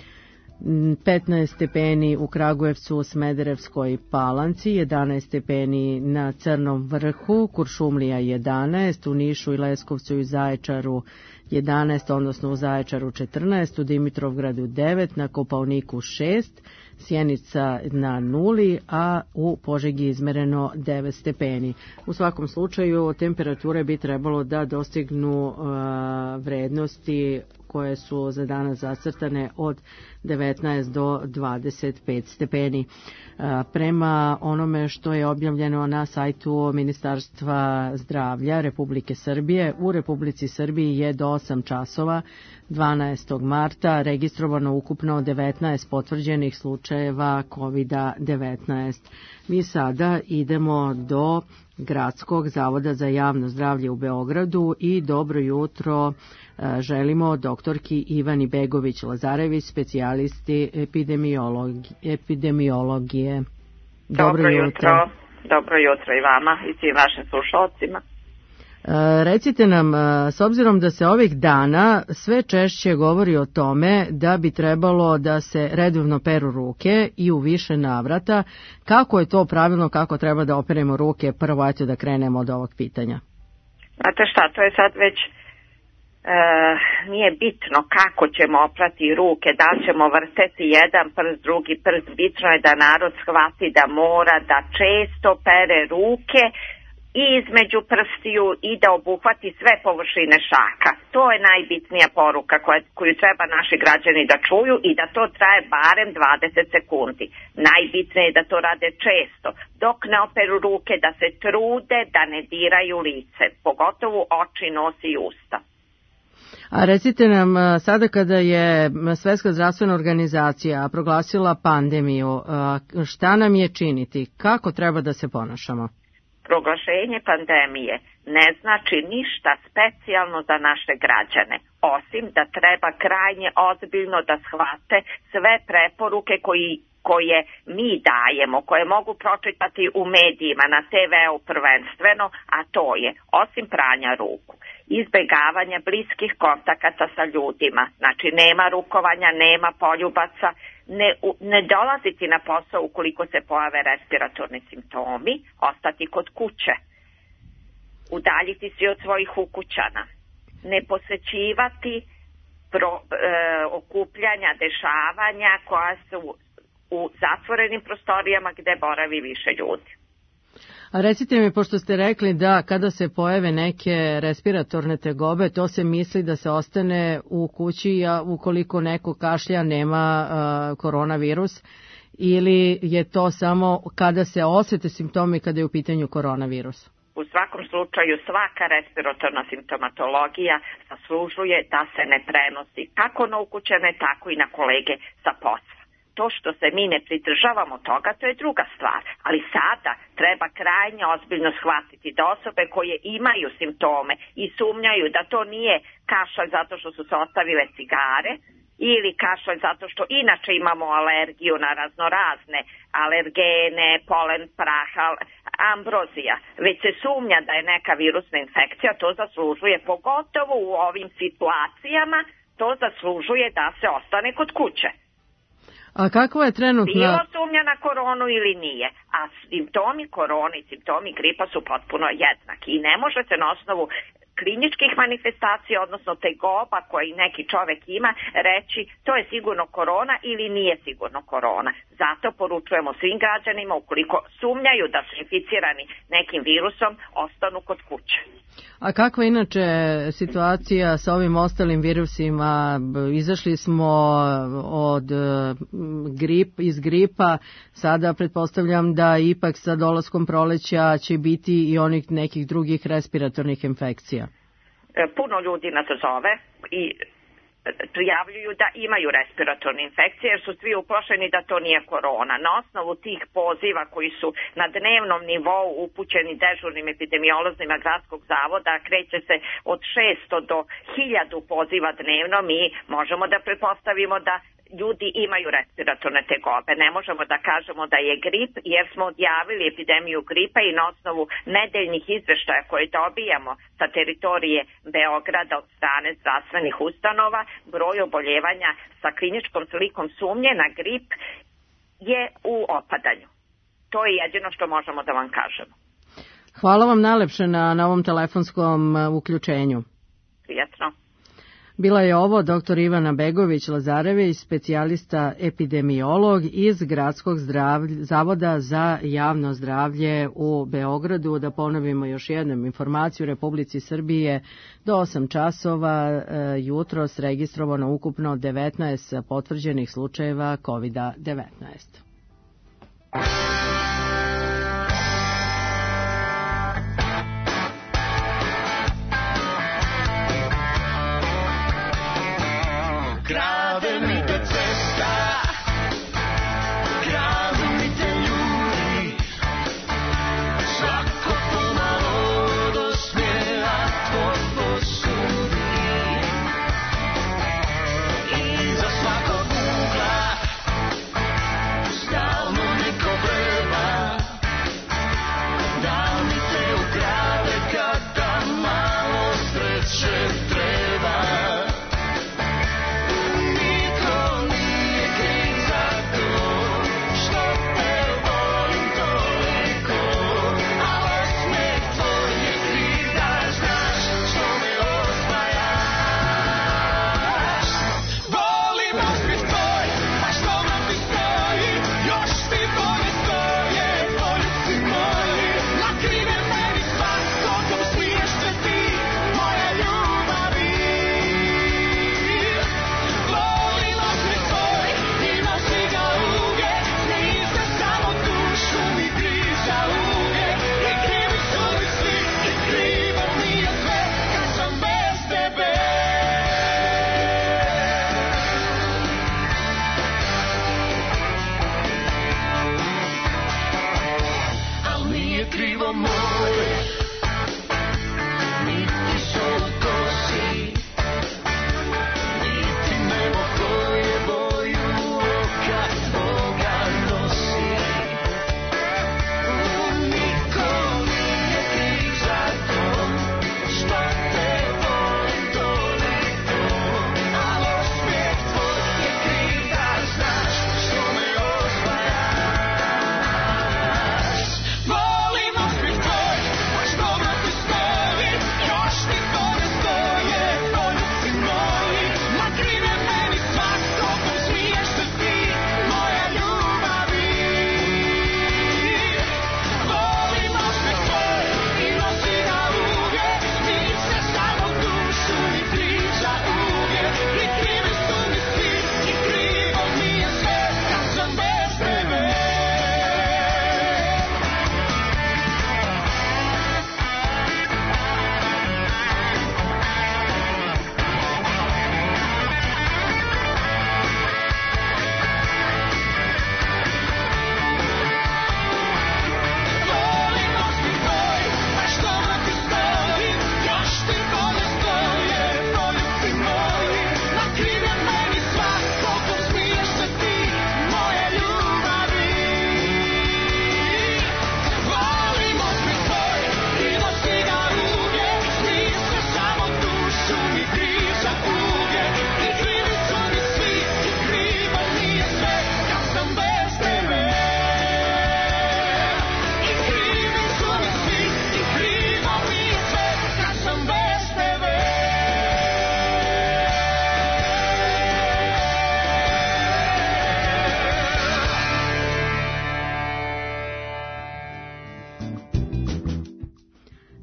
15 stepeni u Kragujevcu, Smederevskoj Palanci, 11 stepeni na Crnom Vrhu, Kuršumlija 11, u Nišu i Leskovcu i Zaječaru 11, odnosno u Zaječaru 14, u Dimitrovgradu 9, na Kopaoniku 6, Sjenica na 0, a u Požegi izmereno 9 stepeni. U svakom slučaju temperature bi trebalo da dostignu vrednosti koje su za danas zacrtane od 19 do 25 stepeni. Prema onome što je objavljeno na sajtu Ministarstva zdravlja Republike Srbije, u Republici Srbiji je do 8 časova 12. marta registrovano ukupno 19 potvrđenih slučajeva COVID-19. Mi sada idemo do Gradskog zavoda za javno zdravlje u Beogradu i dobro jutro želimo doktorki Ivani Begović-Lazarević, specijalisti epidemiologije. Dobro jutro. Dobro jutro i vama i svim vašim slušalcima. Recite nam, s obzirom da se ovih dana sve češće govori o tome da bi trebalo da se redovno peru ruke i u više navrata, kako je to pravilno, kako treba da operemo ruke? Prvo, eto da krenemo od ovog pitanja. Znate šta, to je sad već nije bitno kako ćemo oprati ruke, da ćemo vrteti jedan prst, drugi prst, bitno je da narod shvati da mora da često pere ruke i između prstiju i da obuhvati sve površine šaka. To je najbitnija poruka koju treba naši građani da čuju i da to traje barem 20 sekundi. Najbitnije je da to rade često, dok ne operu ruke, da se trude da ne diraju lice, pogotovo oči, nos i usta. A recite nam, sada kada je Svetska zdravstvena organizacija proglasila pandemiju, šta nam je činiti? Kako treba da se ponašamo? Proglašenje pandemije ne znači ništa specijalno za naše građane, osim da treba krajnje ozbiljno da shvate sve preporuke koje mi dajemo, koje mogu pročitati u medijima, na TV-u prvenstveno, a to je, osim pranja ruku, izbegavanja bliskih kontakata sa ljudima, znači nema rukovanja, nema poljubaca, ne dolaziti na posao ukoliko se pojave respiratorni simptomi, ostati kod kuće, udaljiti se od svojih ukućana, ne posećivati okupljanja, dešavanja koja su u zatvorenim prostorijama gde boravi više ljudi. A recite mi, pošto ste rekli da kada se pojave neke respiratorne tegobe, to se misli da se ostane u kući, a ukoliko neko kašlja nema koronavirus, ili je to samo kada se osjete simptomi kada je u pitanju koronavirus? U svakom slučaju svaka respiratorna simptomatologija zaslužuje da se ne prenosi kako na ukućane, tako i na kolege sa posla. To što se mi ne pridržavamo toga, to je druga stvar. Ali sada treba krajnje ozbiljno shvatiti da osobe koje imaju simptome i sumnjaju da to nije kašalj zato što su se ostavile cigare ili kašalj zato što inače imamo alergiju na raznorazne alergene, polen, praha, ambrozija, već se sumnja da je neka virusna infekcija, to zaslužuje, pogotovo u ovim situacijama, to zaslužuje da se ostane kod kuće. A kakva je trenutna... Bilo sumnja na koronu ili nije, a simptomi korone i simptomi gripa su potpuno jednaki i ne može se na osnovu kliničkih manifestacija, odnosno tegoba koji neki čovek ima, reći to je sigurno korona ili nije sigurno korona. Zato poručujemo svim građanima, ukoliko sumnjaju da su inficirani nekim virusom, ostanu kod kuće. A kakva je inače situacija sa ovim ostalim virusima? Izašli smo iz gripa, sada pretpostavljam da ipak sa dolaskom proleća će biti i onih nekih drugih respiratornih infekcija. Puno ljudi nas zove i prijavljuju da imaju respiratorne infekcije jer su svi uplašeni da to nije korona. Na osnovu tih poziva koji su na dnevnom nivou upućeni dežurnim epidemiolozima Gradskog zavoda, kreće se od 600 do 1000 poziva dnevno, mi možemo da pretpostavimo da ljudi imaju respiratorne tegobe. Ne možemo da kažemo da je grip jer smo odjavili epidemiju gripa i na osnovu nedeljnih izveštaja koje dobijamo sa teritorije Beograda od strane zdravstvenih ustanova, broj oboljevanja sa kliničkom slikom sumnje na grip je u opadanju. To je jedino što možemo da vam kažemo. Hvala vam najlepše na ovom telefonskom uključenju. Prijatno. Bila je ovo dr. Ivana Begović-Lazarević, specijalista epidemiolog iz Gradskog zavoda za javno zdravlje u Beogradu. Da ponovimo još jednom informaciju, u Republici Srbije do 8 časova jutros registrovano ukupno 19 potvrđenih slučajeva COVID-19. Krade mi te cesta, kradu mi te ljudi, svako pomalo od osmjeha tvoj posudi. Iza svakog ugla stalno neko vreba, da mi te ukrade kada malo sreće treba.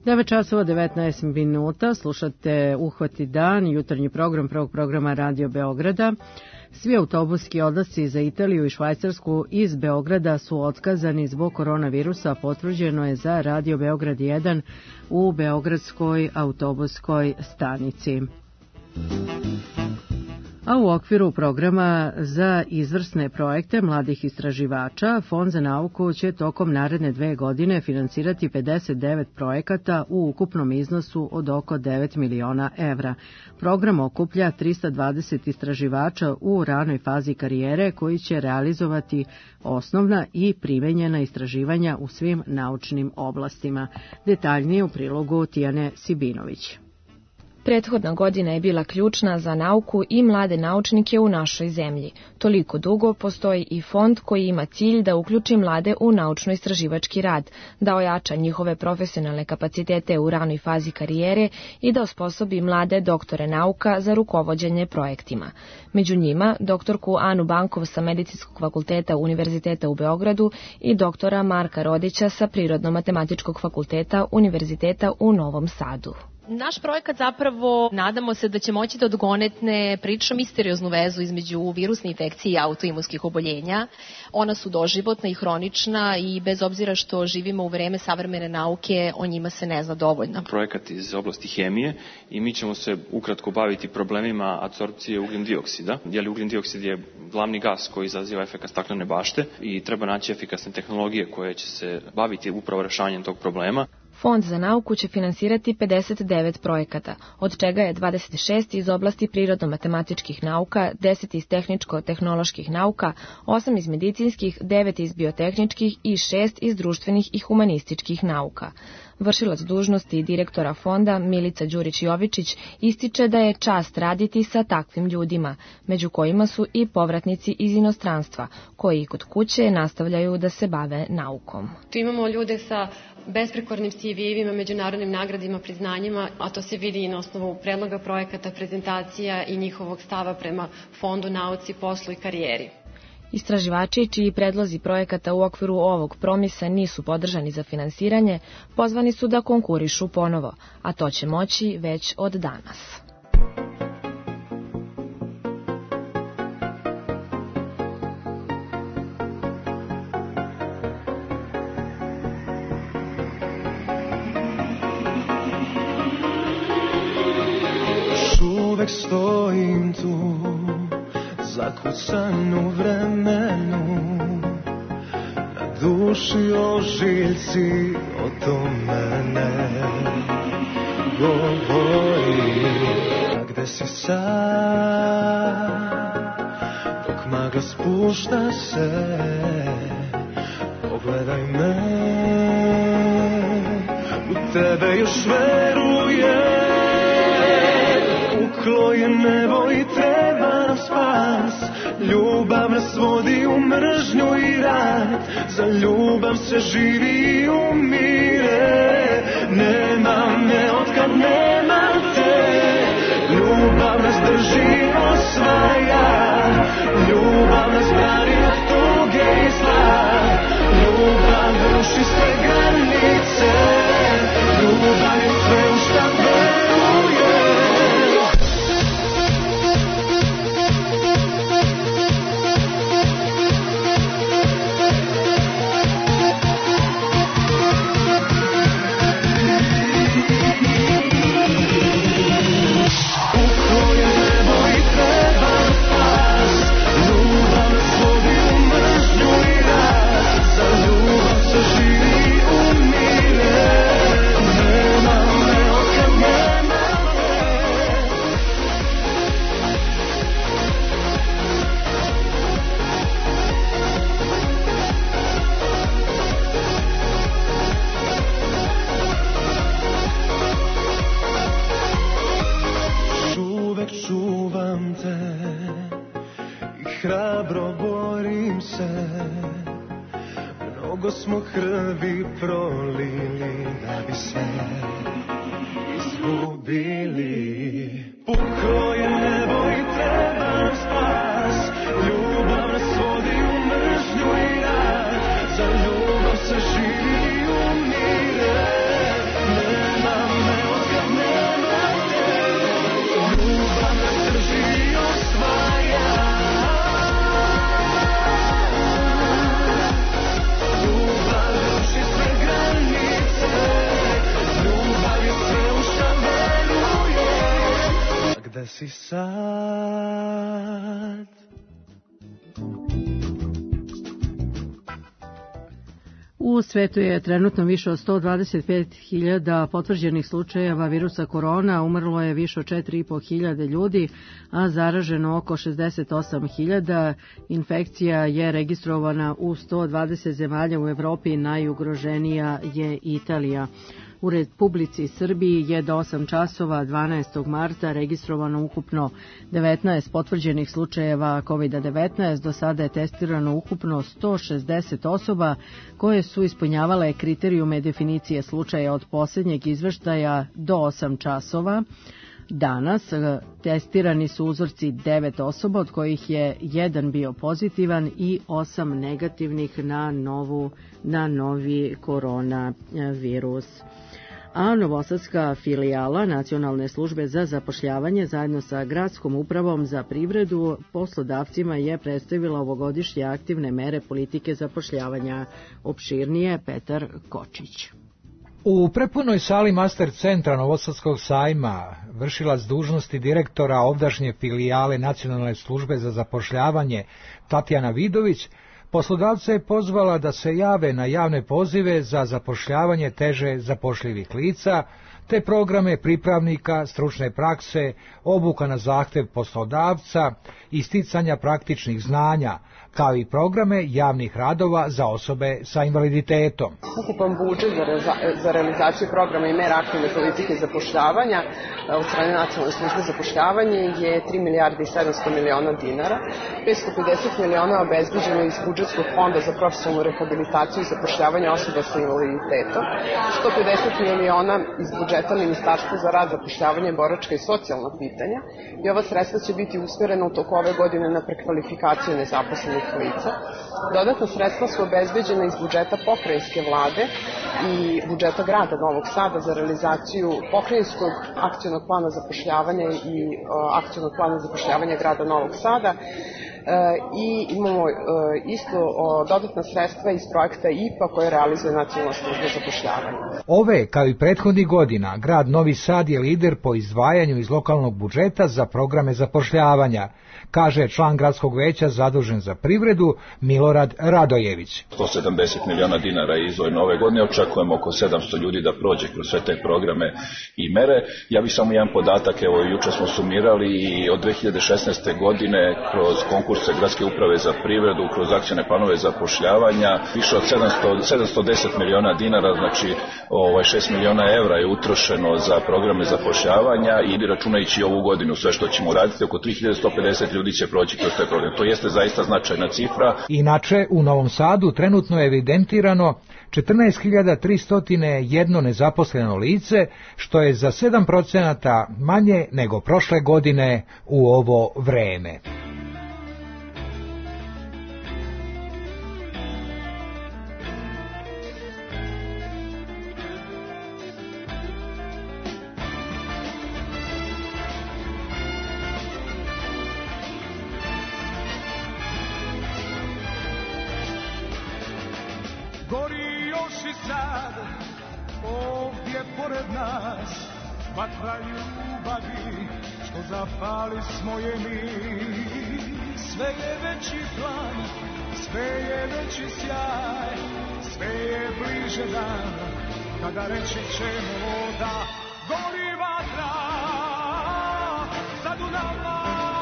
9 časova 19 minuta, slušate Uhvati dan, jutarnji program prvog programa Radio Beograda. Svi autobuski odlasci za Italiju i Švajcarsku iz Beograda su otkazani zbog koronavirusa, potvrđeno je za Radio Beograd 1 u Beogradskoj autobuskoj stanici. A u okviru programa za izvrsne projekte mladih istraživača, Fond za nauku će tokom naredne 2 godine finansirati 59 projekata u ukupnom iznosu od oko 9 miliona evra. Program okuplja 320 istraživača u ranoj fazi karijere koji će realizovati osnovna i primenjena istraživanja u svim naučnim oblastima. Detaljnije u prilogu Tijane Sibinović. Prethodna godina je bila ključna za nauku i mlade naučnike u našoj zemlji. Toliko dugo postoji i fond koji ima cilj da uključi mlade u naučno-istraživački rad, da ojača njihove profesionalne kapacitete u ranoj fazi karijere i da osposobi mlade doktore nauka za rukovođenje projektima. Među njima doktorku Anu Bankov sa Medicinskog fakulteta Univerziteta u Beogradu i doktora Marka Rodića sa Prirodno-matematičkog fakulteta Univerziteta u Novom Sadu. Naš projekat zapravo nadamo se da će moći da odgonetne prilično misterioznu vezu između virusne infekcije i autoimunskih oboljenja. Ona su doživotna i hronična i bez obzira što živimo u vreme savremene nauke, o njima se ne zna dovoljno. Projekat iz oblasti hemije i mi ćemo se ukratko baviti problemima apsorpcije ugljen dioksida. Ugljen dioksid je glavni gas koji izaziva efekat staklene bašte i treba naći efikasne tehnologije koje će se baviti upravo rešavanjem tog problema. Fond za nauku će finansirati 59 projekata, od čega je 26 iz oblasti prirodno-matematičkih nauka, 10 iz tehničko-tehnoloških nauka, 8 iz medicinskih, 9 iz biotehničkih i 6 iz društvenih i humanističkih nauka. Vršilac dužnosti direktora fonda Milica Đurić-Jovičić ističe da je čast raditi sa takvim ljudima, među kojima su i povratnici iz inostranstva, koji i kod kuće nastavljaju da se bave naukom. Tu imamo ljude sa besprekornim CV-evima, međunarodnim nagradima, priznanjima, a to se vidi i na osnovu predloga projekata, prezentacija i njihovog stava prema fondu, nauci, poslu i karijeri. Istraživači čiji predlozi projekata u okviru ovog promisa nisu podržani za finansiranje, pozvani su da konkurišu ponovo, a to će moći već od danas. Uvek stojim tu, zakucan u vremenu, na duši ožiljci o tome govori. A gde si sad, dok magla spušta se, pogledaj me, u tebe još verujem. Uklo je nebo i treba nam spas, ljubav nas vodi u mržnju i rat, za ljubav se živi i umire. Nema me otkad nema te, ljubav nas drži, osvaja, ljubav nas brani od tuge i zla, ljubav ruši sve granice, ljubav je sve u šta veruje. Smo krvi prolili da bi sve izgubili. Puklo je nebo i treba nam spas, ljubav nas vodi u mržnju i rat, za ljubav se živi i umire. si sad. U svetu je trenutno više od 125.000 potvrđenih slučajeva virusa korona, umrlo je više od 4.500 ljudi, a zaraženo oko 68.000. Infekcija je registrovana u 120 zemalja u Evropi, najugroženija je Italija. U Republici Srbiji je do 8 časova 12. marta registrovano ukupno 19 potvrđenih slučajeva COVID-19. Do sada je testirano ukupno 160 osoba koje su ispunjavale kriterijume definicije slučaja od posljednjeg izveštaja do 8 časova. Danas testirani su uzorci 9 osoba, od kojih je 1 bio pozitivan i 8 negativnih na novi koronavirus. A novosadska filijala Nacionalne službe za zapošljavanje zajedno sa Gradskom upravom za privredu poslodavcima je predstavila ovogodišnje aktivne mere politike zapošljavanja. Opširnije Petar Kočić. U prepunoj sali Master centra Novosadskog sajma vršilac dužnosti direktora ovdašnje filijale Nacionalne službe za zapošljavanje Tatjana Vidović poslodavce je pozvala da se jave na javne pozive za zapošljavanje teže zapošljivih lica, te programe pripravnika, stručne prakse, obuka na zahtev poslodavca, isticanja praktičnih znanja, kao i programe javnih radova za osobe sa invaliditetom. Ukupan budžet za realizaciju programa i mera aktivne politike zapošljavanja od strane Nacionalne službe za zapošljavanje je 3 milijarde i 700 miliona dinara. 550 miliona obezbeđeno iz budžetskog fonda za profesionalnu rehabilitaciju i zapošljavanje osoba sa invaliditetom, 150 miliona iz budžeta Ministarstva za rad, zapošljavanje, boračka i socijalna pitanja, i ova sredstva će biti usmjerena u toku ove godine na prekvalifikaciju nezaposlenih lica. Dodatna sredstva su obezbeđena iz budžeta pokrajinske vlade i budžeta grada Novog Sada za realizaciju pokrajinskog akcionog plana zapošljavanja i akcionog plana zapošljavanja grada Novog Sada. I imamo isto dodatna sredstva iz projekta IPA koje realizuje Nacionalna služba za zapošljavanje. Ove, kao i prethodnih godina, grad Novi Sad je lider po izdvajanju iz lokalnog budžeta za programe zapošljavanja, kaže član gradskog veća zadužen za privredu Milorad Radojević. 170 miliona dinara je izdvojeno ove godine, očekujemo oko 700 ljudi da prođe kroz sve te programe i mere. Ja bih samo jedan podatak, evo juče smo sumirali i od 2016. godine kroz konkurse Gradske uprave za privredu, kroz akcione planove zapošljavanja, više od 710 miliona dinara, znači 6 miliona evra je utrošeno za programe zapošljavanja i računajući ovu godinu sve što ćemo raditi, oko 3150 ljudi će proći kroz te programe. To jeste zaista značajna cifra. Inače, u Novom Sadu trenutno je evidentirano 14.301 nezaposleno lice, što je za 7% manje nego prošle godine u ovo vreme. Gori još i sad, ovdje pored nas, vatra ljubavi, što zapali smo je mi. Sve je veći plan, sve je veći sjaj, sve je bliže dan, kada reći ćemo da gori vatra, sad u nama,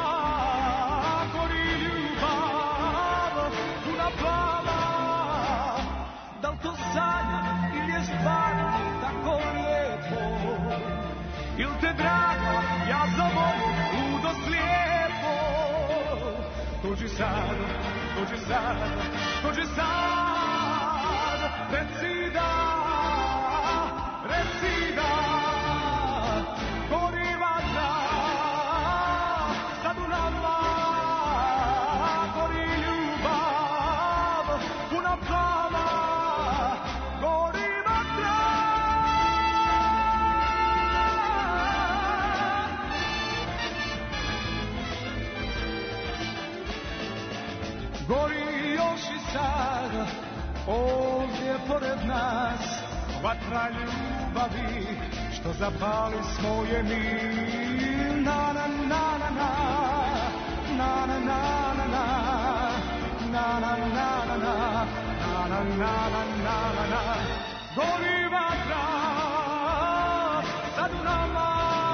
gori ljubav, puna plava. Da li to sanja ili je stvarno tako lijepo? Ili te drago, ja zavolju ludo slijepo? Dođi sad, dođi sad, dođi sad, reci da, gori vatra, sad u nama, gori ljubav, puna plava. Gori još i sad, ovdje pored nas, vatra ljubavi što zapali svoje mi. Na na na na na, na na na na na, na na na na na, na na na na na. Gori vatra sad u nama,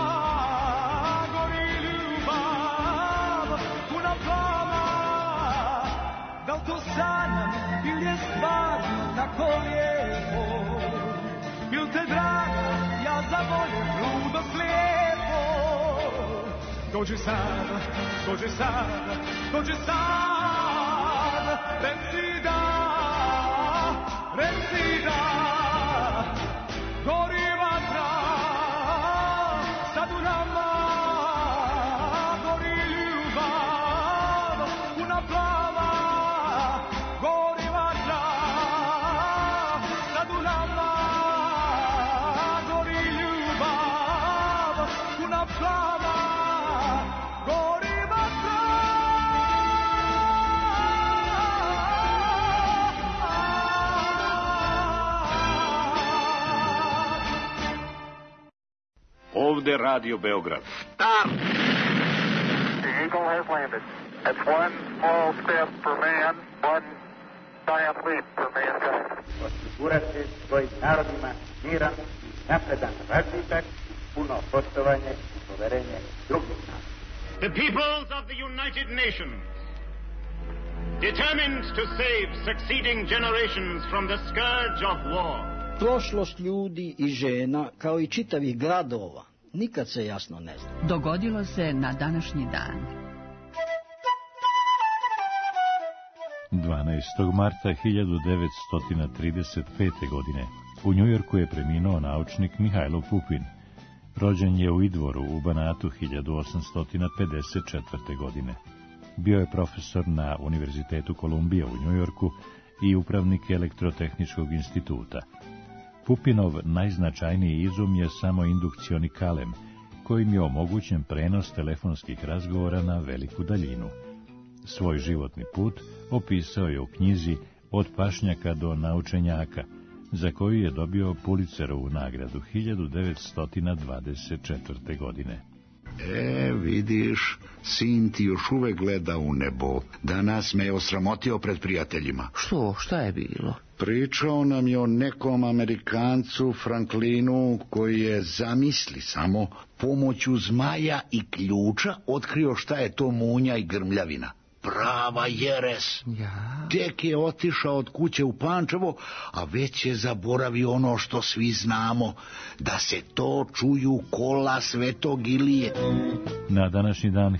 gori ljubav puna plava. Da li to sanjam ili je stvarno tako lijepo? Bil te draga, ja zavoljem ludo slijepo. Dođi sad, dođi sad, dođi sad, reci da, reci da. Gori vatra sad u nama, gori ljubav puna plava. Gori vatra sad u nama, gori ljubav puna plava. Gori vatra. Ovde Radio Beograd. Stop! The Eagle has landed. That's one small step for man, one giant leap for mankind. Osigurati svojim narodima miran, napredan razvitak, puno poštovanje i poverenje drugih naroda. The peoples of the United Nations, determined to save succeeding generations from the scourge of war. Prošlost ljudi i žena, kao i čitavih gradova, nikad se jasno ne zna. Dogodilo se na današnji dan. 12. marta 1935. godine u Njujorku je preminuo naučnik Mihajlo Pupin. Rođen je u Idvoru u Banatu 1854. godine. Bio je profesor na Univerzitetu Kolumbija u Njujorku i upravnik Elektrotehničkog instituta. Pupinov najznačajniji izum je samo indukcioni kalem, kojim je omogućen prenos telefonskih razgovora na veliku daljinu. Svoj životni put opisao je u knjizi Od pašnjaka do naučenjaka, za koju je dobio Pulitzerovu nagradu 1924. godine. Vidiš, sin ti još uvek gleda u nebo. Danas me je osramotio pred prijateljima. Što? Šta je bilo? Pričao nam je o nekom Amerikancu, Franklinu, koji je, zamisli samo, pomoću zmaja i ključa otkrio šta je to munja i grmljavina. Prava jeres. Ja. Tek je otišao od kuće u Pančevo, a već je zaboravio ono što svi znamo, da se to čuju kola Svetog Ilije. Na današnji dan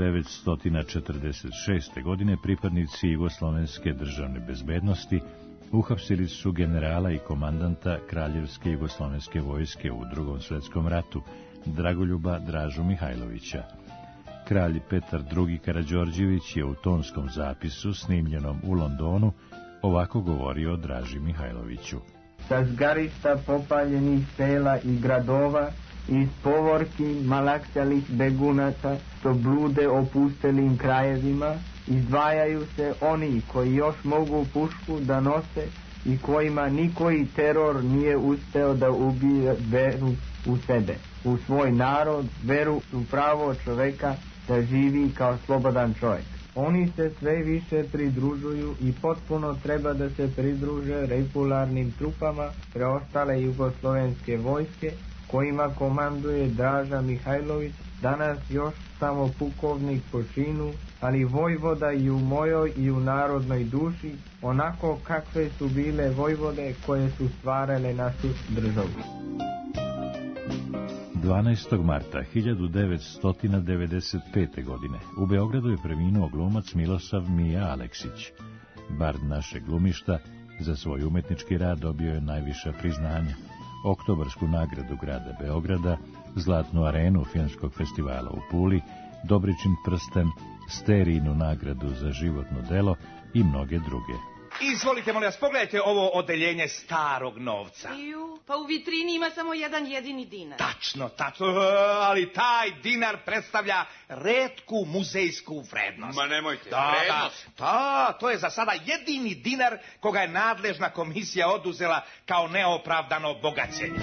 1946. godine pripadnici Jugoslovenske državne bezbednosti uhapsili su generala i komandanta Kraljevske Jugoslovenske vojske u Drugom svetskom ratu, Dragoljuba Dražu Mihajlovića. Kralj Petar II. Karađorđević je u tonskom zapisu snimljenom u Londonu ovako govorio o Draži Mihajloviću. Sa zgarišta popaljenih sela i gradova, iz povorki malakćalih begunaca, što blude opustelim krajevima, izdvajaju se oni koji još mogu pušku da nose i kojima nikoji teror nije uspeo da ubije veru u sebe, u svoj narod, veru u pravo čoveka da živi kao slobodan čovjek. Oni se sve više pridružuju i potpuno treba da se pridruže regularnim trupama preostale jugoslovenske vojske, kojima komanduje Draža Mihajlović, danas još samo pukovnik po činu, ali vojvoda i u mojoj i u narodnoj duši, onako kakve su bile vojvode koje su stvarale našu državu. 12. marta 1995. godine u Beogradu je preminuo glumac Milosav Mija Aleksić. Bard našeg glumišta za svoj umetnički rad dobio je najviša priznanja: Oktobarsku nagradu grada Beograda, Zlatnu arenu Filmskog festivala u Puli, Dobričin prsten, Sterijinu nagradu za životno delo i mnoge druge. Izvolite, molim vas, pogledajte ovo odeljenje starog novca. Pa u vitrini ima samo jedan jedini dinar. Tačno, ali taj dinar predstavlja retku muzejsku vrednost. Ma nemojte, vrednost? Da, to je za sada jedini dinar koga je nadležna komisija oduzela kao neopravdano bogaćenje.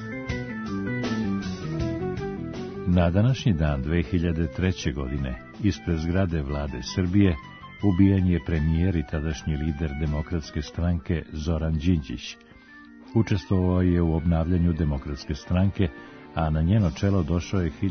Na današnji dan 2003. godine ispred zgrade vlade Srbije ubijen je premijer i tadašnji lider Demokratske stranke Zoran Đinđić. Učestvovao je u obnavljanju Demokratske stranke, a na njeno čelo došao je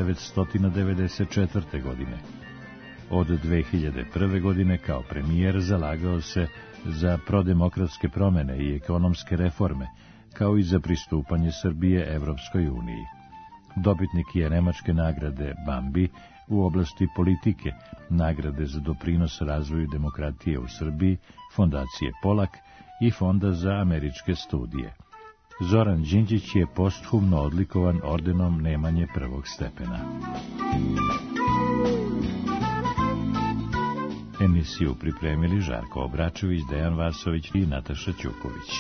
1994. godine. Od 2001. godine kao premijer zalagao se za prodemokratske promene i ekonomske reforme, kao i za pristupanje Srbije Evropskoj uniji. Dobitnik je nemačke nagrade Bambi u oblasti politike, nagrade za doprinos razvoju demokratije u Srbiji, fondacije Polak i Fonda za američke studije. Zoran Đinđić je posthumno odlikovan ordenom Nemanje prvog stepena. Emisiju pripremili Žarko Obračević, Dejan Vasović i Nataša Ćuković.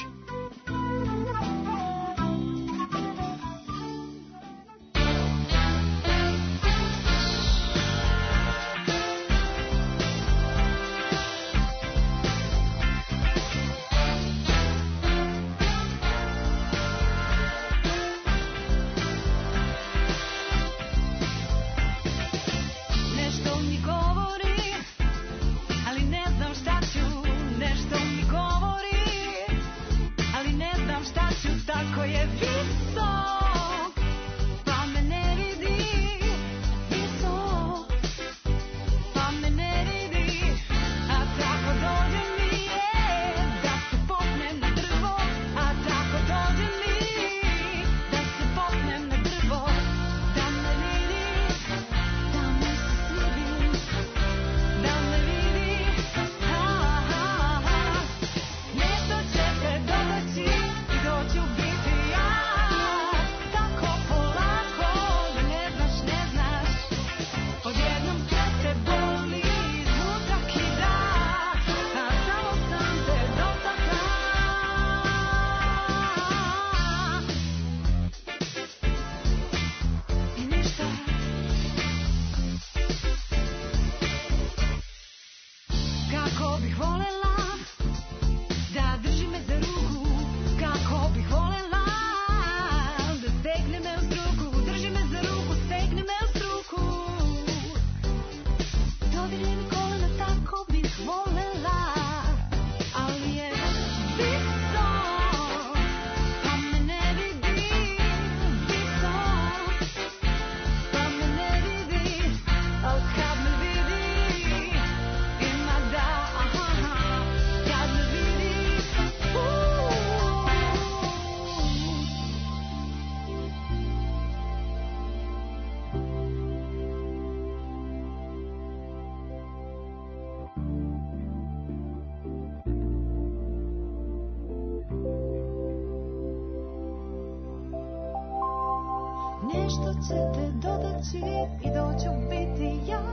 Nešto ćete dodaći i doću biti ja,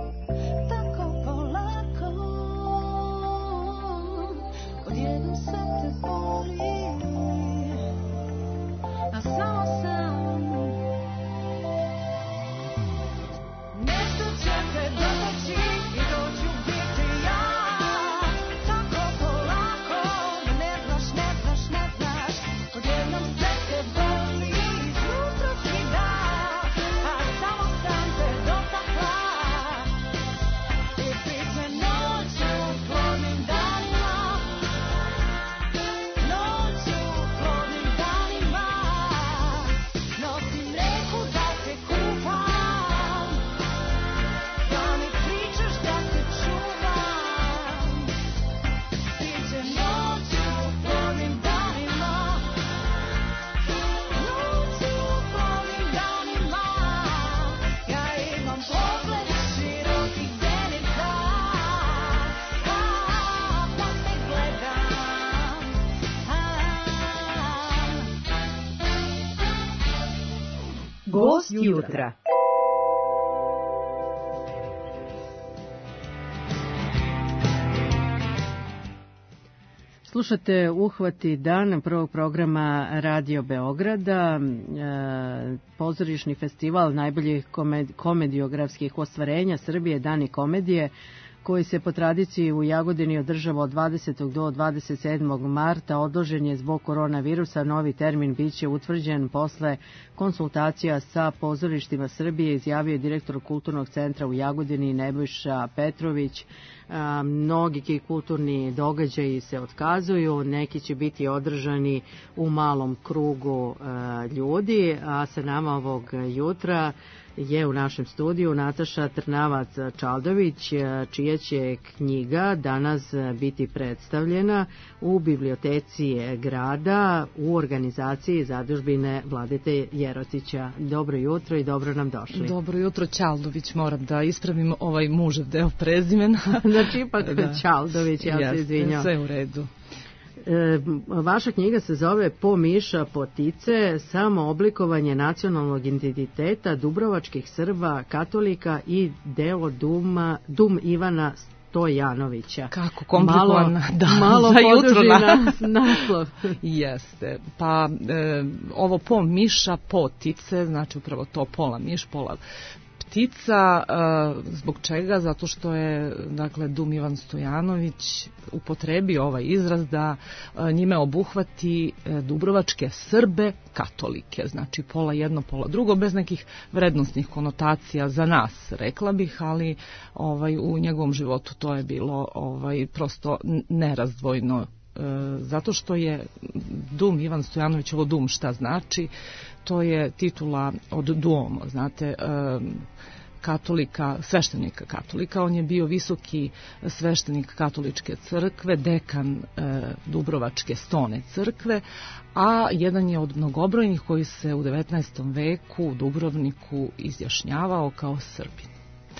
tako polako, odjednom sve te boli, a samo sam. Nešto ćete dodaći i doću biti ja, tako polako, ne znaš, odjednom sve te boli. Gost jutra. Slušate Uhvati dan prvog programa Radio Beograda, pozorišni festival najboljih komediografskih ostvarenja Srbije, Dani komedije, koji se po tradiciji u Jagodini održava od 20. do 27. marta, odložen je zbog koronavirusa. Novi termin biće utvrđen posle konsultacija sa pozorištima Srbije, izjavio je direktor Kulturnog centra u Jagodini Nebojša Petrović. Mnogi kulturni događaji se otkazuju, neki će biti održani u malom krugu ljudi, a sa nama ovog jutra je u našem studiju Nataša Trnavac-Čaldović, čija će knjiga danas biti predstavljena u biblioteci grada u organizaciji zadužbine Vladete Jerotića. Dobro jutro i dobro nam došli. Dobro jutro, Čaldović, moram da ispravim ovaj mužev deo prezimena. Znači ipak Čaldović, ja se izvinjam. Sve u redu. Vaša knjiga se zove Po miša, po tice, samooblikovanje nacionalnog identiteta dubrovačkih Srba, katolika i deo Dum Ivana Stojanovića. Kako komplikovan malo za jutro naslov. Jeste. Pa ovo po miša, po tice, znači upravo to pola miš, pola ptica. Zbog čega? Zato što je, dakle, Dum Ivan Stojanović upotrebio ovaj izraz da njime obuhvati dubrovačke Srbe katolike, znači pola jedno, pola drugo, bez nekih vrednostnih konotacija za nas, rekla bih, ali u njegovom životu to je bilo prosto nerazdvojno. Zato što je Dum Ivan Stojanović, ovo Dum šta znači, to je titula od Duomo, znate, katolika, sveštenika katolika. On je bio visoki sveštenik katoličke crkve, dekan Dubrovačke Stone crkve, a jedan je od mnogobrojnih koji se u 19. veku u Dubrovniku izjašnjavao kao Srbin.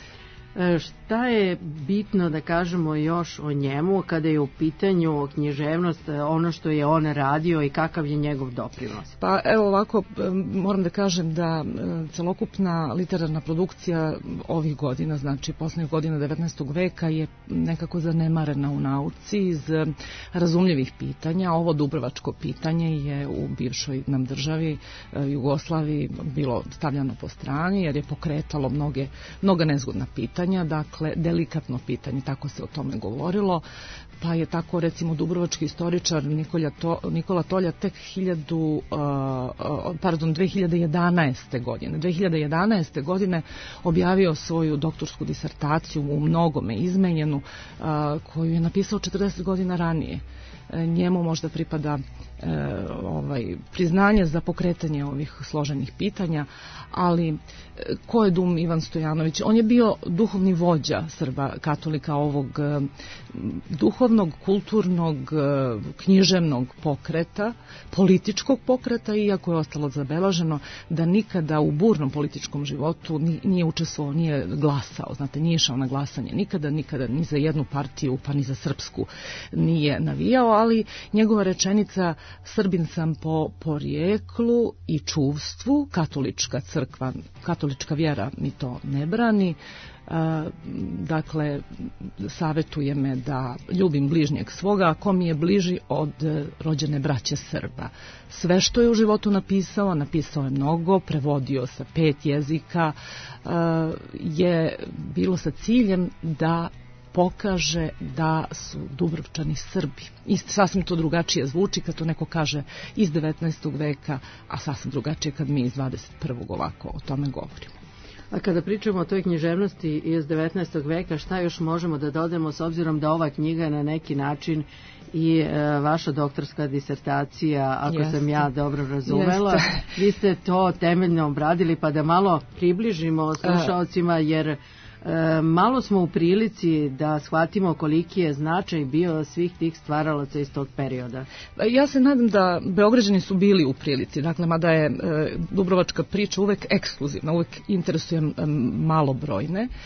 Šta je bitno da kažemo još o njemu kada je u pitanju književnost, ono što je on radio i kakav je njegov doprinos? Pa evo ovako, moram da kažem da celokupna literarna produkcija ovih godina, znači poslednjih godina 19. veka je nekako zanemarena u nauci iz razumljivih pitanja. Ovo dubrovačko pitanje je u bivšoj nam državi Jugoslaviji bilo stavljano po strani jer je pokretalo mnoga nezgodna pitanja, dakle delikatno pitanje, tako se o tome govorilo, pa je tako recimo dubrovački istoričar Nikola Tolja tek 2011. godine objavio svoju doktorsku disertaciju u mnogome izmenjenu, koju je napisao 40 godina ranije. Njemu možda pripada priznanje za pokretanje ovih složenih pitanja, ali ko je Dum Ivan Stojanović? On je bio duhovni vođa Srba katolika, ovog duhovnog, kulturnog, književnog pokreta, političkog pokreta, iako je ostalo zabeleženo da nikada u burnom političkom životu nije učestvovao, nije glasao, znate, nije išao na glasanje, nikada ni za jednu partiju, pa ni za srpsku nije navijao, ali njegova rečenica Srbin sam po porijeklu i čuvstvu, katolička crkva, katolička vjera mi to ne brani, dakle savetuje me da ljubim bližnjeg svoga, ako mi je bliži od rođene braće Srba. Sve što je u životu napisao je mnogo, prevodio sa 5 jezika, je bilo sa ciljem da pokaže da su Dubrovčani Srbi. I sasvim to drugačije zvuči kad to neko kaže iz 19. veka, a sasvim drugačije kad mi iz 21. ovako o tome govorimo. A kada pričamo o toj književnosti iz 19. veka, šta još možemo da dodamo s obzirom da ova knjiga je na neki način i vaša doktorska disertacija, ako sam ja dobro razumela. Vi ste to temeljno obradili, pa da malo približimo slušaocima, jer malo smo u prilici da shvatimo koliki je značaj bio svih tih stvaralaca iz tog perioda. Ja se nadam da Beograđani su bili u prilici, dakle, mada je dubrovačka priča uvek ekskluzivna, uvek interesuje malobrojne.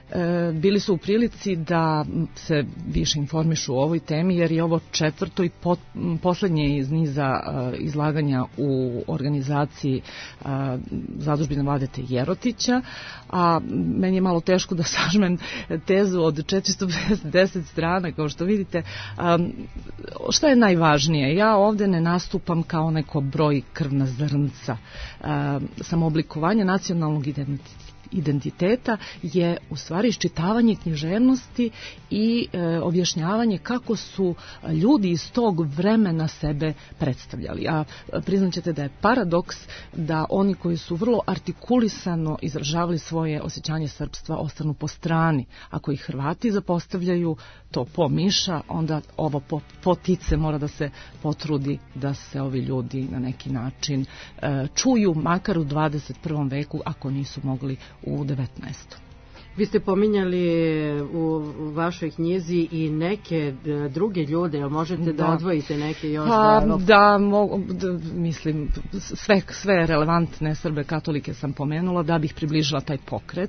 bili su u prilici da se više informišu o ovoj temi, jer je ovo četvrto i poslednje iz niza izlaganja u organizaciji Zadužbine Vladete Jerotića, a meni je malo teško da sažmem tezu od 410 strana, kao što vidite. Šta je najvažnije? Ja ovde ne nastupam kao neko broj krvna zrnca. Samooblikovanje nacionalnog identiteta je u stvari iščitavanje književnosti i objašnjavanje kako su ljudi iz tog vremena sebe predstavljali. A priznaćete da je paradoks da oni koji su vrlo artikulisano izražavali svoje osjećanje srpstva ostanu po strani. Ako ih Hrvati zapostavljaju to po miša, onda ovo po tice mora da se potrudi da se ovi ljudi na neki način čuju, makar u 21. veku, ako nisu mogli u 19. Vi ste pominjali u vašoj knjizi i neke druge ljude, jel možete da odvojite neke još? Mislim, sve relevantne Srbe katolike sam pomenula da bih približila taj pokret.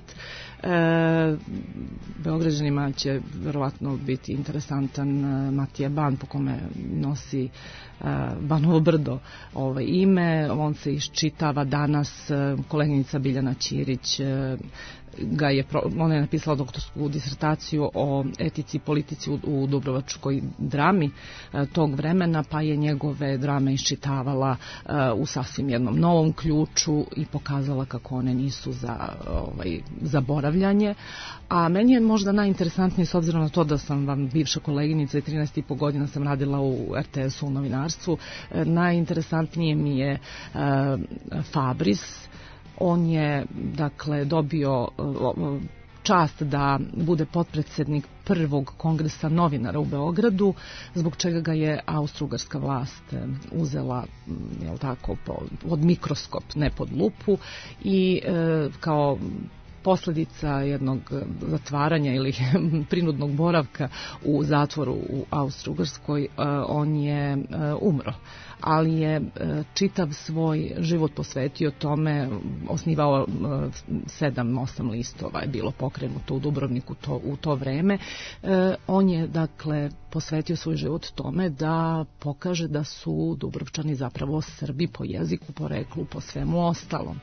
Beograđanima će verovatno biti interesantan Matija Ban, po kome nosi Banovo brdo ime. On se iščitava danas, koleginica Biljana Ćirić ona je napisala doktorsku disertaciju o etici i politici u dubrovačkoj drami tog vremena, pa je njegove drame iščitavala u sasvim jednom novom ključu i pokazala kako one nisu za zaboravljanje. A meni je možda najinteresantnije, s obzirom na to da sam vam bivša koleginica i 13,5 godina sam radila u RTS-u u novinarstvu, najinteresantnije mi je Fabris. On je, dakle, dobio čast da bude potpredsednik prvog kongresa novinara u Beogradu, zbog čega ga je austrougarska vlast uzela, jel tako, pod mikroskop, ne pod lupu, i kao posljedica jednog zatvaranja ili prinudnog boravka u zatvoru u Austrougarskoj, on je umro. Ali je čitav svoj život posvetio tome, osnivao 7-8 listova, je bilo pokrenuto u Dubrovniku u to vreme. On je, dakle, posvetio svoj život tome da pokaže da su Dubrovčani zapravo Srbi po jeziku, po reklu, po svemu ostalom.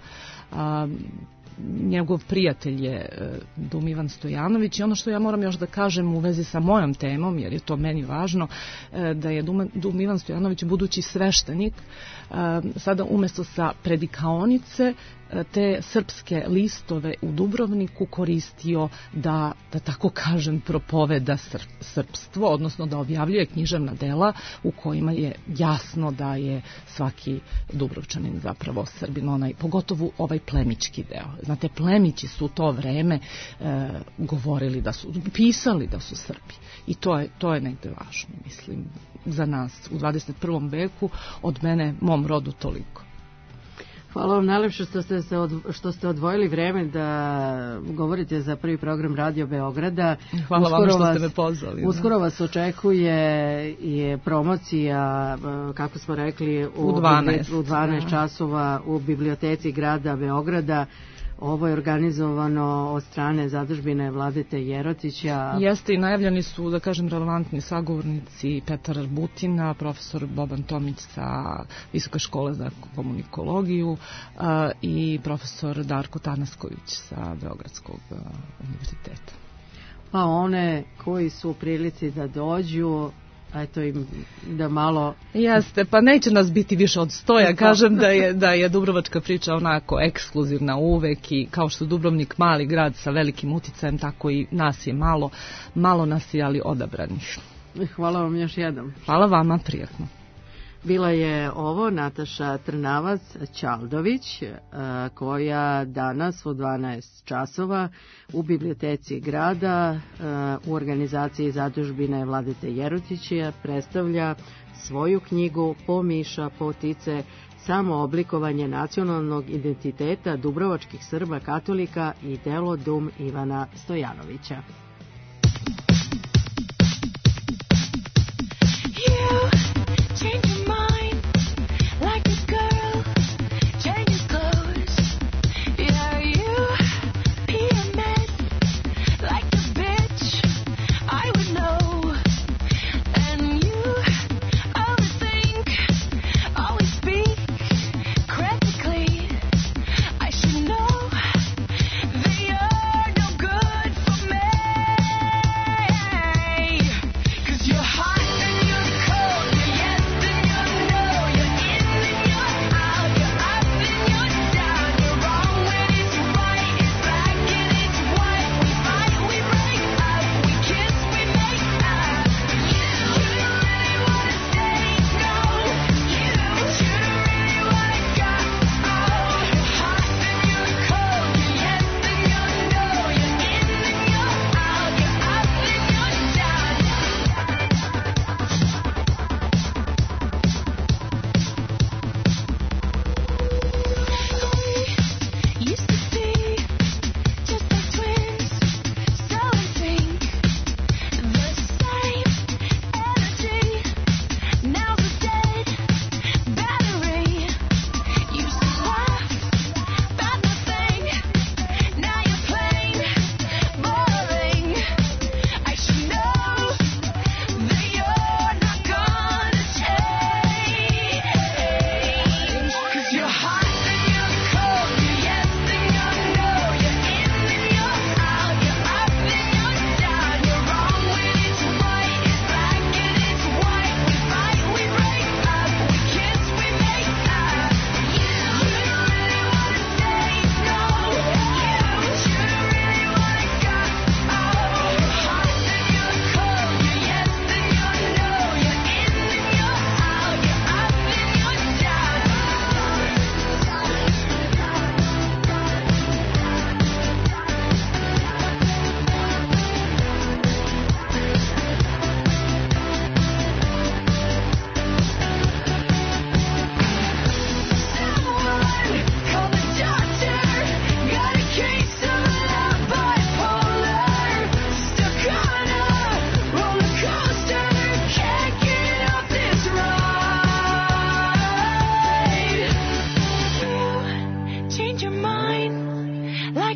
Njegov prijatelj je Dumivan Stojanović, i ono što ja moram još da kažem u vezi sa mojom temom, jer je to meni važno, da je Dumivan Stojanović budući sveštenik sada umjesto sa predikaonice te srpske listove u Dubrovniku koristio da tako kažem, propoveda srpstvo, odnosno da objavljuje književna dela u kojima je jasno da je svaki Dubrovčanin zapravo Srbin, pogotovo ovaj plemićki deo. Znate, plemići su u to vreme govorili pisali da su Srbi. I to je negde važno, mislim, za nas u 21. veku, od mene, mom rodu, toliko. Hvala vam najlepše što ste odvojili vreme da govorite za prvi program Radio Beograda. Hvala vam što ste me pozvali. Uskoro vas očekuje i promocija, kako smo rekli, u 12 časova u biblioteci grada Beograda. Ovo je organizovano od strane Zadužbine Vladete Jerotića. Jeste, i najavljeni su, da kažem, relevantni sagovornici: Petar Arbutina, profesor Boban Tomić sa Visoke škole za komunikologiju i profesor Darko Tanasković sa Beogradskog univerziteta. Pa one koji su u prilici da dođu, eto im da malo... Jeste, pa neće nas biti više od 100, ja kažem da je Dubrovačka priča onako ekskluzivna uvek, i kao što Dubrovnik mali grad sa velikim uticajem, tako i nas je malo nas je, ali odabranih. Hvala vam još jednom. Hvala vama, prijatno. Bila je ovo Nataša Trnavac-Ćaldović, koja danas u 12 časova u biblioteci grada u organizaciji Zadužbine Vladete Jerotića predstavlja svoju knjigu Po miša, po tice, samooblikovanje nacionalnog identiteta dubrovačkih Srba katolika i delo Dum Ivana Stojanovića.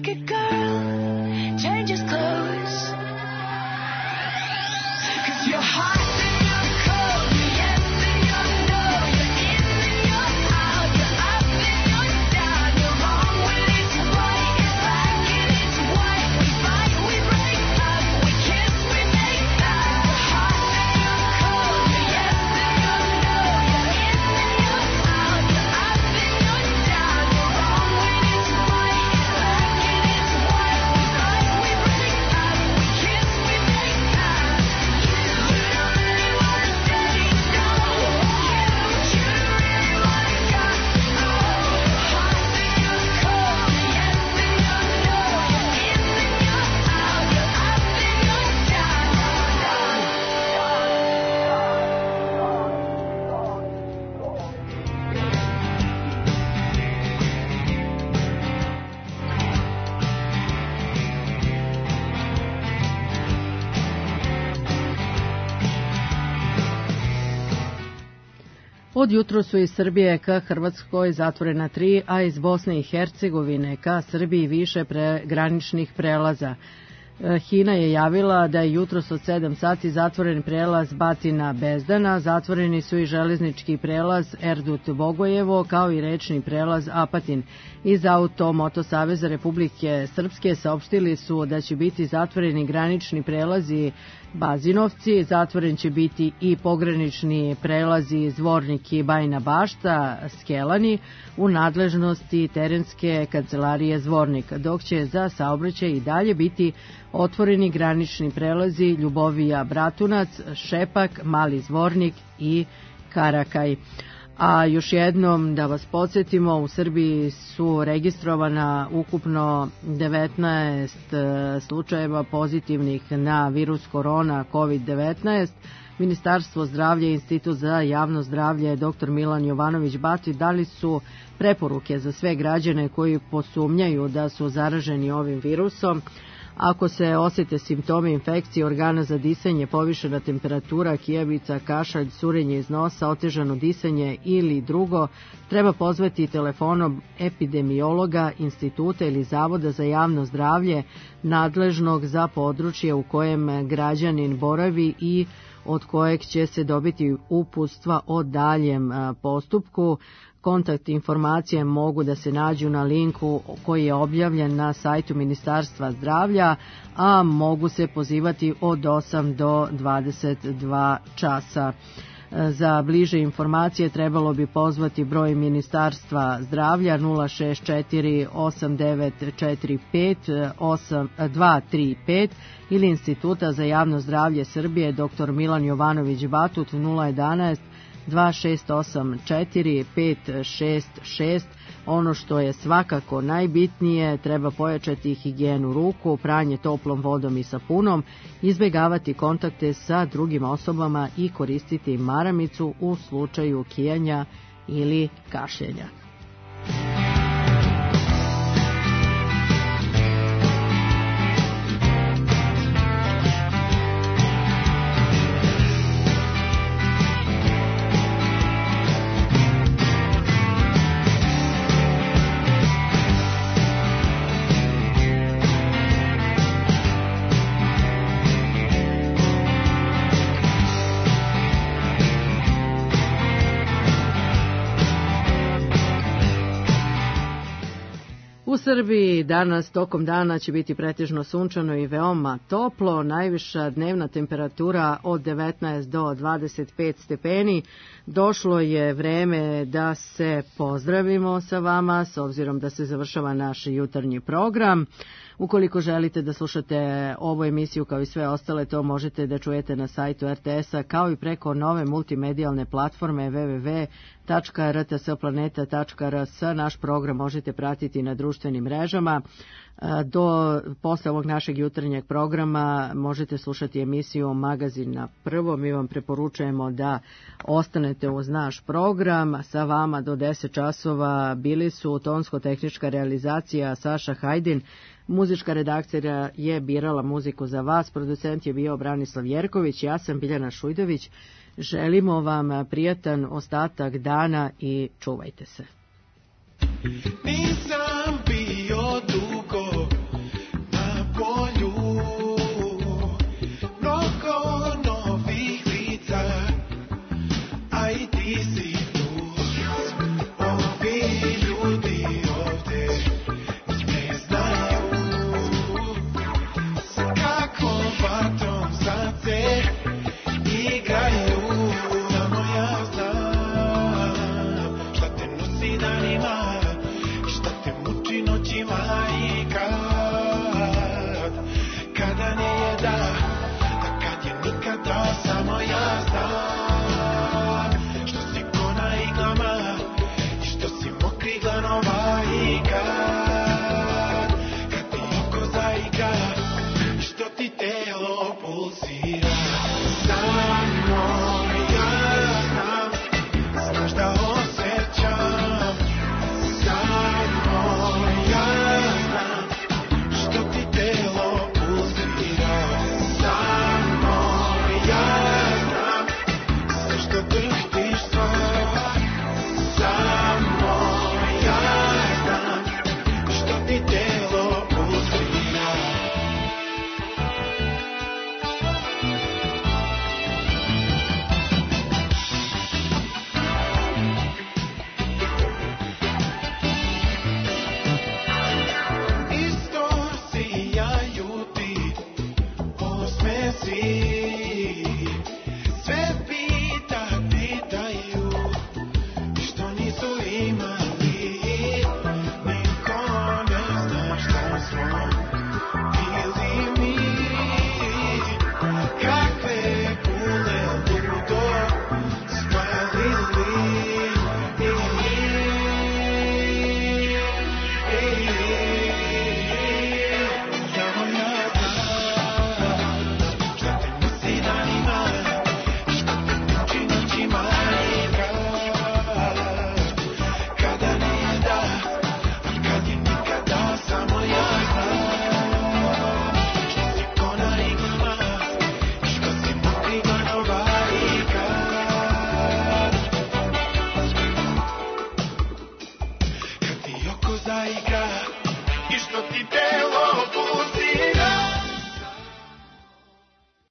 naked girl changes clothes. 'Cause you're hot and you're cold, you're yes and you're no, you're in and you're out, you're up and you're down, you're wrong when it's right, it's black and it's white. We fight, we break up, we kiss, we make up. You're hot and you're cold, you're yes and you're no, you're in and you're out, you're up and you're down, you're wrong when it's right, it's black and it's white. We fight, we break up, we kiss, we make up. You don't really wanna say no. You really wanna go. Hot and you're cold, yes and you're no, you're in and you're out, you're up and you're down. Od jutro su iz Srbije ka Hrvatskoj zatvorena 3, a iz Bosne i Hercegovine ka Srbiji više graničnih prelaza. Hina je javila da je jutros od 7 sati zatvoren prelaz Batina-Bezdana, zatvoreni su i železnički prelaz Erdut-Bogojevo, kao i rečni prelaz Apatin. Iz Auto-Moto Saveza Republike Srpske saopštili su da će biti zatvoreni granični prelazi Bazinovci, zatvoren će biti i pogranični prelazi Zvornik i Bajina Bašta, Skelani, u nadležnosti terenske kancelarije Zvornik, dok će za saobraćaj i dalje biti otvoreni granični prelazi Ljubovija Bratunac, Šepak, Mali Zvornik i Karakaj. A još jednom da vas podsjetimo, u Srbiji su registrovana ukupno 19 slučajeva pozitivnih na virus korona COVID-19. Ministarstvo zdravlja i Institut za javno zdravlje dr. Milan Jovanović-Bati dali su preporuke za sve građane koji posumnjaju da su zaraženi ovim virusom. Ako se osjete simptomi infekcije organa za disanje, povišena temperatura, kijavica, kašalj, curenje iz nosa, otežano disanje ili drugo, treba pozvati telefonom epidemiologa, instituta ili Zavoda za javno zdravlje nadležnog za područje u kojem građanin boravi i od kojeg će se dobiti uputstva o daljem postupku. Kontakt informacije mogu da se nađu na linku koji je objavljen na sajtu Ministarstva zdravlja, a mogu se pozivati od 8 do 22 časa. Za bliže informacije trebalo bi pozvati broj Ministarstva zdravlja 064-8945-235 ili Instituta za javno zdravlje Srbije dr. Milan Jovanović-Batut 011-2684-566. Ono što je svakako najbitnije, treba pojačati higijenu ruku, pranje toplom vodom i sapunom, izbjegavati kontakte sa drugim osobama i koristiti maramicu u slučaju kijanja ili kašljenja. U Srbiji danas tokom dana će biti pretežno sunčano i veoma toplo, najviša dnevna temperatura od 19 do 25 stepeni. Došlo je vreme da se pozdravimo sa vama, s obzirom da se završava naš jutarnji program. Ukoliko želite da slušate ovu emisiju kao i sve ostale, to možete da čujete na sajtu RTS-a kao i preko nove multimedijalne platforme www.rtsplaneta.rs. Naš program možete pratiti na društvenim mrežama. Posle ovog našeg jutarnjeg programa možete slušati emisiju Magazin na prvo. Mi vam preporučujemo da ostanete uz naš program. Sa vama do 10 časova bili su tonsko-tehnička realizacija Saša Hajdin, muzička redakcija je birala muziku za vas, producent je bio Branislav Jerković, ja sam Biljana Šujdović. Želimo vam prijatan ostatak dana i čuvajte se. Nisam bio dugo nova igra, kad ti oko zaigra, što ti telo pulsira. Samo ja znam, znaš da osjećam. Samo ja znam, što ti telo pulsira. Samo ja znam, sve što drhtiš sva. Samo ja znam, što ti telo pulsira. Isto sijaju ti osmesi, sve pitaju što nisu imali, niko ne zna što smo bili mi, kakve kule ludo spalili. Samo ja znam šta te misli danima, šta te muči noćima igra. Kada nije da, a kad je nikada, samo ja znam što si ko na iglama, što si mokrima nova igra. Kad ti oko zaigra i što ti te